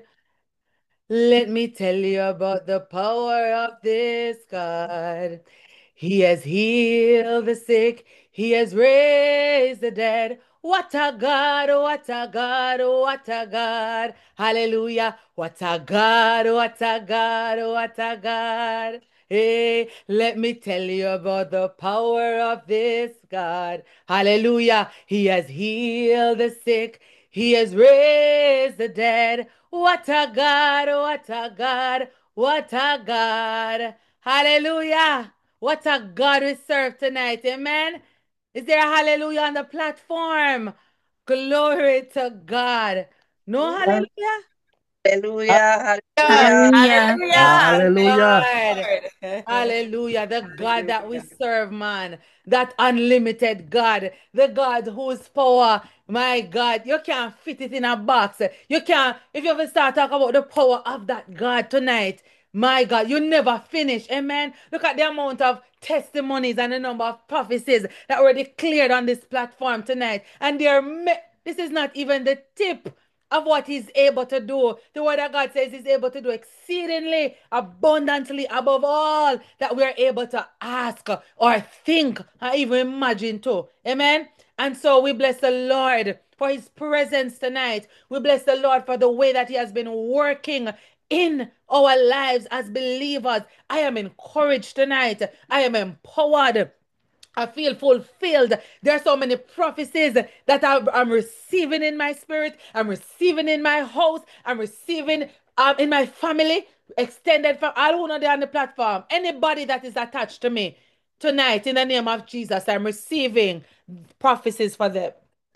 Let me tell you about the power of this God. He has healed the sick. He has raised the dead. What a God, what a God, what a God. Hallelujah. What a God, what a God, what a God. Hey, let me tell you about the power of this God. Hallelujah. He has healed the sick. He has raised the dead. What a God, what a God, what a God. Hallelujah. What a God we serve tonight. Amen. Is there a hallelujah on the platform? Glory to God. No hallelujah? Hallelujah. Hallelujah. Hallelujah. Hallelujah. Thank Hallelujah. you, God. Lord. Hallelujah. The God that we serve, man. That unlimited God. The God whose power, my God, you can't fit it in a box. You can't, if you ever start talking about the power of that God tonight, my God, you never finish. Amen. Look at the amount of testimonies and the number of prophecies that were declared on this platform tonight. And they're, this is not even the tip of what He's able to do. The word of God says He's able to do exceedingly abundantly above all that we are able to ask or think or even imagine too. Amen. And so we bless the Lord for His presence tonight. We bless the Lord for the way that He has been working in our lives as believers. I am encouraged tonight. I am empowered. I feel fulfilled. There are so many prophecies that I'm, I'm receiving in my spirit. I'm receiving in my house. I'm receiving um, in my family, extended from all who are there on the platform. Anybody that is attached to me tonight, in the name of Jesus, I'm receiving prophecies for them.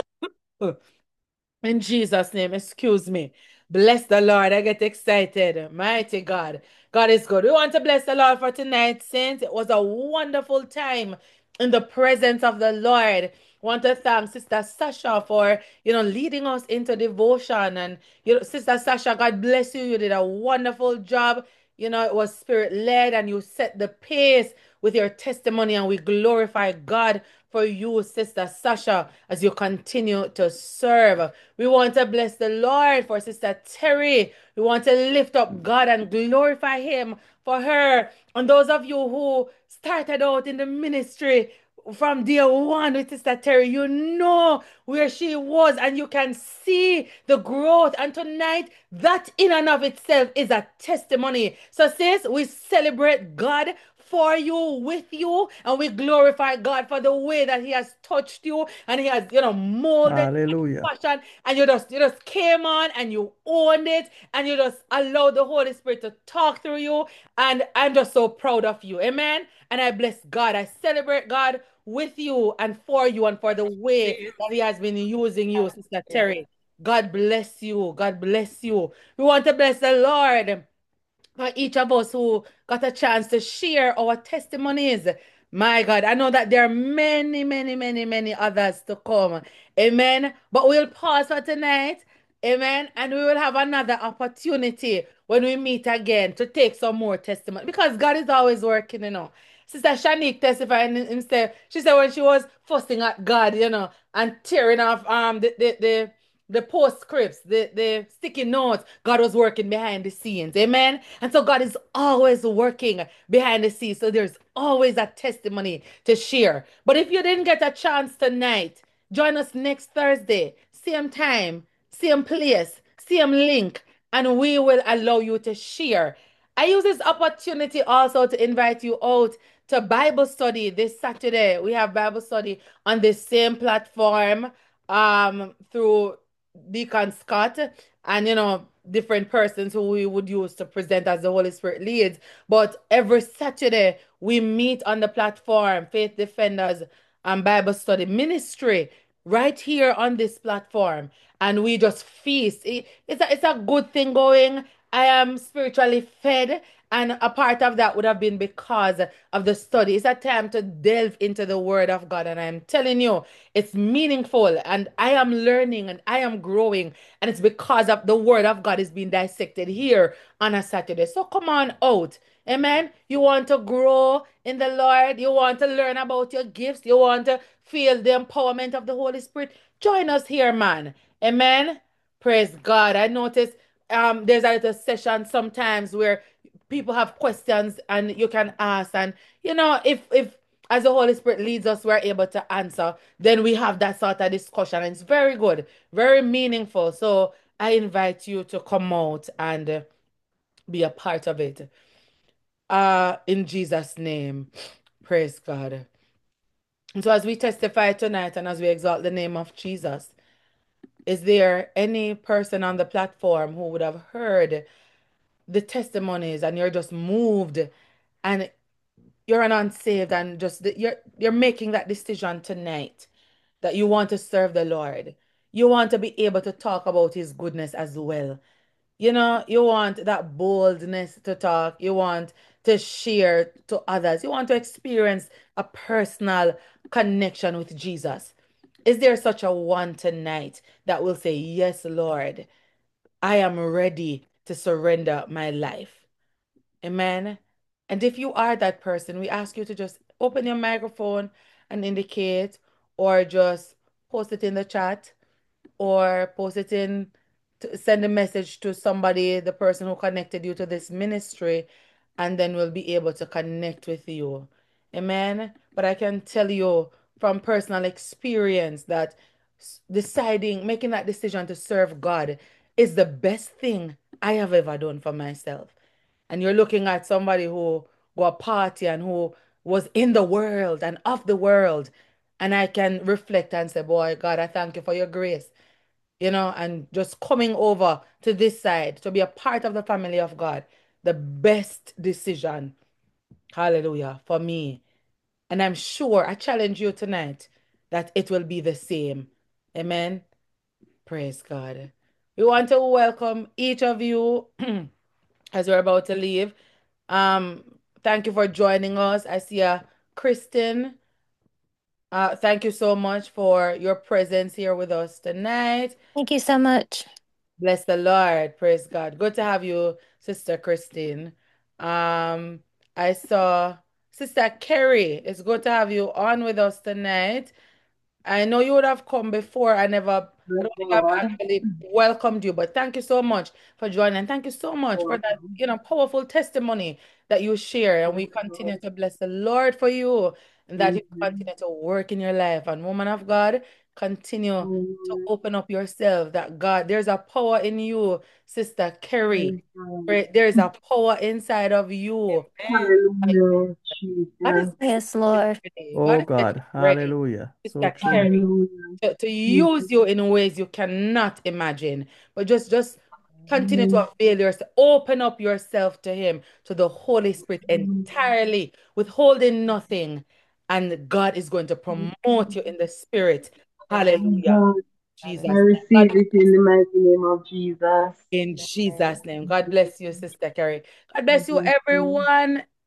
In Jesus' name, excuse me. Bless the Lord. I get excited. Mighty God. God is good. We want to bless the Lord for tonight, saints. It was a wonderful time in the presence of the Lord. Want to thank Sister Sasha for, you know, leading us into devotion. And, you know, Sister Sasha, God bless you. You did a wonderful job. You know, it was spirit led and you set the pace with your testimony. And we glorify God for you, Sister Sasha, as you continue to serve. We want to bless the Lord for Sister Terry. We want to lift up God and glorify Him for her. And those of you who started out in the ministry from day one with Sister Terry, you know where she was and you can see the growth. And tonight, that in and of itself is a testimony. So, sis, we celebrate God for you, with you, and we glorify God for the way that He has touched you and He has, you know, molded Hallelujah. passion, and you just you just came on and you owned it and you just allowed the Holy Spirit to talk through you. And I'm just so proud of you. Amen. And I bless God. I celebrate God with you and for you and for the way that He has been using you, Sister Terry. God bless you. God bless you. We want to bless the Lord for each of us who got a chance to share our testimonies. My God, I know that there are many, many, many, many others to come. Amen. But we'll pause for tonight. Amen. And we will have another opportunity when we meet again to take some more testimony because God is always working, you know. Sister Shanique testified instead. She said when she was fussing at God, you know, and tearing off um the the the, the postscripts, the, the sticky notes, God was working behind the scenes. Amen. And so God is always working behind the scenes. So there's always a testimony to share. But if you didn't get a chance tonight, join us next Thursday, same time, same place, same link, and we will allow you to share. I use this opportunity also to invite you out to Bible study this Saturday. We have Bible study on the same platform um through Deacon Scott and you know different persons who we would use to present as the Holy Spirit leads. But every Saturday we meet on the platform, Faith Defenders and Bible Study Ministry, right here on this platform, and we just feast. It- it's a, it's a good thing going. I am spiritually fed, and a part of that would have been because of the study. It's a time to delve into the Word of God, and I'm telling you, it's meaningful, and I am learning and I am growing, and it's because of the Word of God is being dissected here on a Saturday. So come on out. Amen. You want to grow in the Lord, you want to learn about your gifts, you want to feel the empowerment of the Holy Spirit. Join us here, man. Amen. Praise God. I notice um there's a little session sometimes where people have questions and you can ask, and you know if if as the Holy Spirit leads us we're able to answer, then we have that sort of discussion, and it's very good, very meaningful. So I invite you to come out and uh, be a part of it uh in Jesus name. Praise God. And so as we testify tonight and as we exalt the name of Jesus, is there any person on the platform who would have heard the testimonies and you're just moved and you're an unsaved and just you're you're making that decision tonight that you want to serve the Lord. You want to be able to talk about his goodness as well. You know, you want that boldness to talk. You want to share to others. You want to experience a personal connection with Jesus. Is there such a one tonight that will say, yes, Lord, I am ready to surrender my life? Amen. And if you are that person, we ask you to just open your microphone and indicate, or just post it in the chat, or post it in, to send a message to somebody, the person who connected you to this ministry, and then we'll be able to connect with you. Amen. But I can tell you from personal experience that s- deciding, making that decision to serve God is the best thing I have ever done for myself. And you're looking at somebody who go a party and who was in the world and of the world. And I can reflect and say, boy, God, I thank you for your grace, you know, and just coming over to this side to be a part of the family of God, the best decision, hallelujah, for me. And I'm sure I challenge you tonight that it will be the same. Amen. Praise God. We want to welcome each of you as we're about to leave. Um, thank you for joining us. I see a Kristen. Uh, thank you so much for your presence here with us tonight. Thank you so much. Bless the Lord. Praise God. Good to have you, Sister Christine. Um, I saw Sister Kerry. It's good to have you on with us tonight. I know you would have come before. I never, I don't think I've actually welcomed you, but thank you so much for joining. Thank you so much for that, you know, powerful testimony that you share. And we continue to bless the Lord for you and that you continue to work in your life. And woman of God, continue to open up yourself. That God, there's a power in you, Sister Kerry. Right? There's a power inside of you. Hallelujah, God is Jesus. Yes, Lord. ready. God Oh is getting God, ready. hallelujah. So Sister true. Carrie, Hallelujah, to, to Jesus. use you in ways you cannot imagine. But just just continue to Amen. avail yourself, open up yourself to Him, to the Holy Spirit entirely, withholding nothing. And God is going to promote you in the Spirit. Hallelujah. God, Jesus' I name. God receive it in the mighty name of Jesus. in Jesus' name. God bless you, Sister Carrie. God bless you, Bless you. everyone.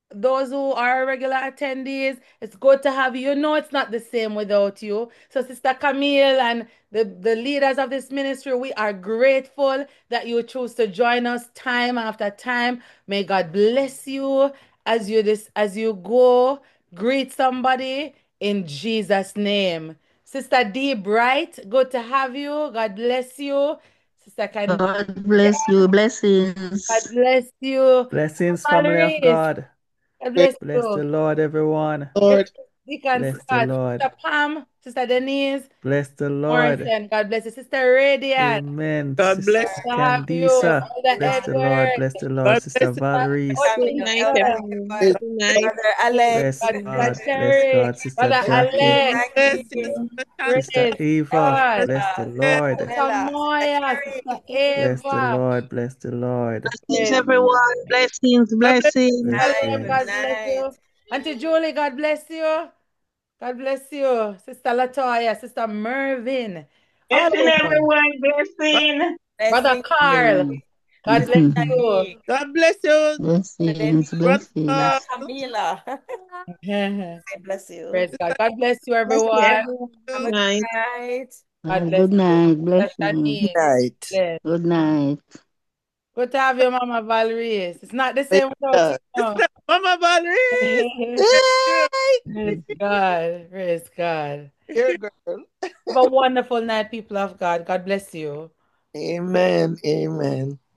those who are regular attendees, it's good to have you. You know, it's not the same without you. So, Sister Camille and the, the leaders of this ministry, we are grateful that you choose to join us time after time. May God bless you as you this as you go. Greet somebody in Jesus' name. Sister D. Bright, good to have you. God bless you. Sister Can God bless you. Blessings. God bless you. Blessings, family of Valerie, God. God bless Bless you. the Lord, everyone. Lord. Deacon Bless the Scott, Lord. Sister Pam, Sister Denise, Bless the Lord. Morrison, God bless you. Sister Radiant, Amen. God Sister bless to have you. Candisa. Elder Bless the Lord. Edward, Bless the Lord. God Sister bless you. Valerie. Good night, Elder everyone. Yes. Edward, Good night. Brother Alex, Bless God, God. Sister Bless Terry, God. Sister Brother Jackie. Alex, Bless you, Maggie, Sister praise Sister Shanta. Eva. God. Bless the Bless Lord. Sister Bella, Sister Moya, Sister Carrie. Bless the Eva, Lord. Bless the Lord. Blessings, praise everyone. Blessings, God bless blessings. Bless Alan, you. God Good bless night. you. Auntie Julie, God bless you. God bless you. Sister Latoya, Sister Mervyn. All Blessing of everyone, blessing. Brother Blessing. Carl, God bless Sister you. Nick, God bless you, Sister Blessings. Denise, Brother Sister Blessings. Carl. Camila. Say bless you. Praise God. God bless you, Bless you, everyone. everyone. Have Good a good night. night. God Uh, bless good you. night. Sister Blessings. Shanice, Night. bless. Good night. Good to have you, Mama Valerie. It's not the same without you. No. Sister Mama Valerie. Praise God. Praise God. Here, girl. Have a wonderful night, people of God. God bless you. Amen. Amen.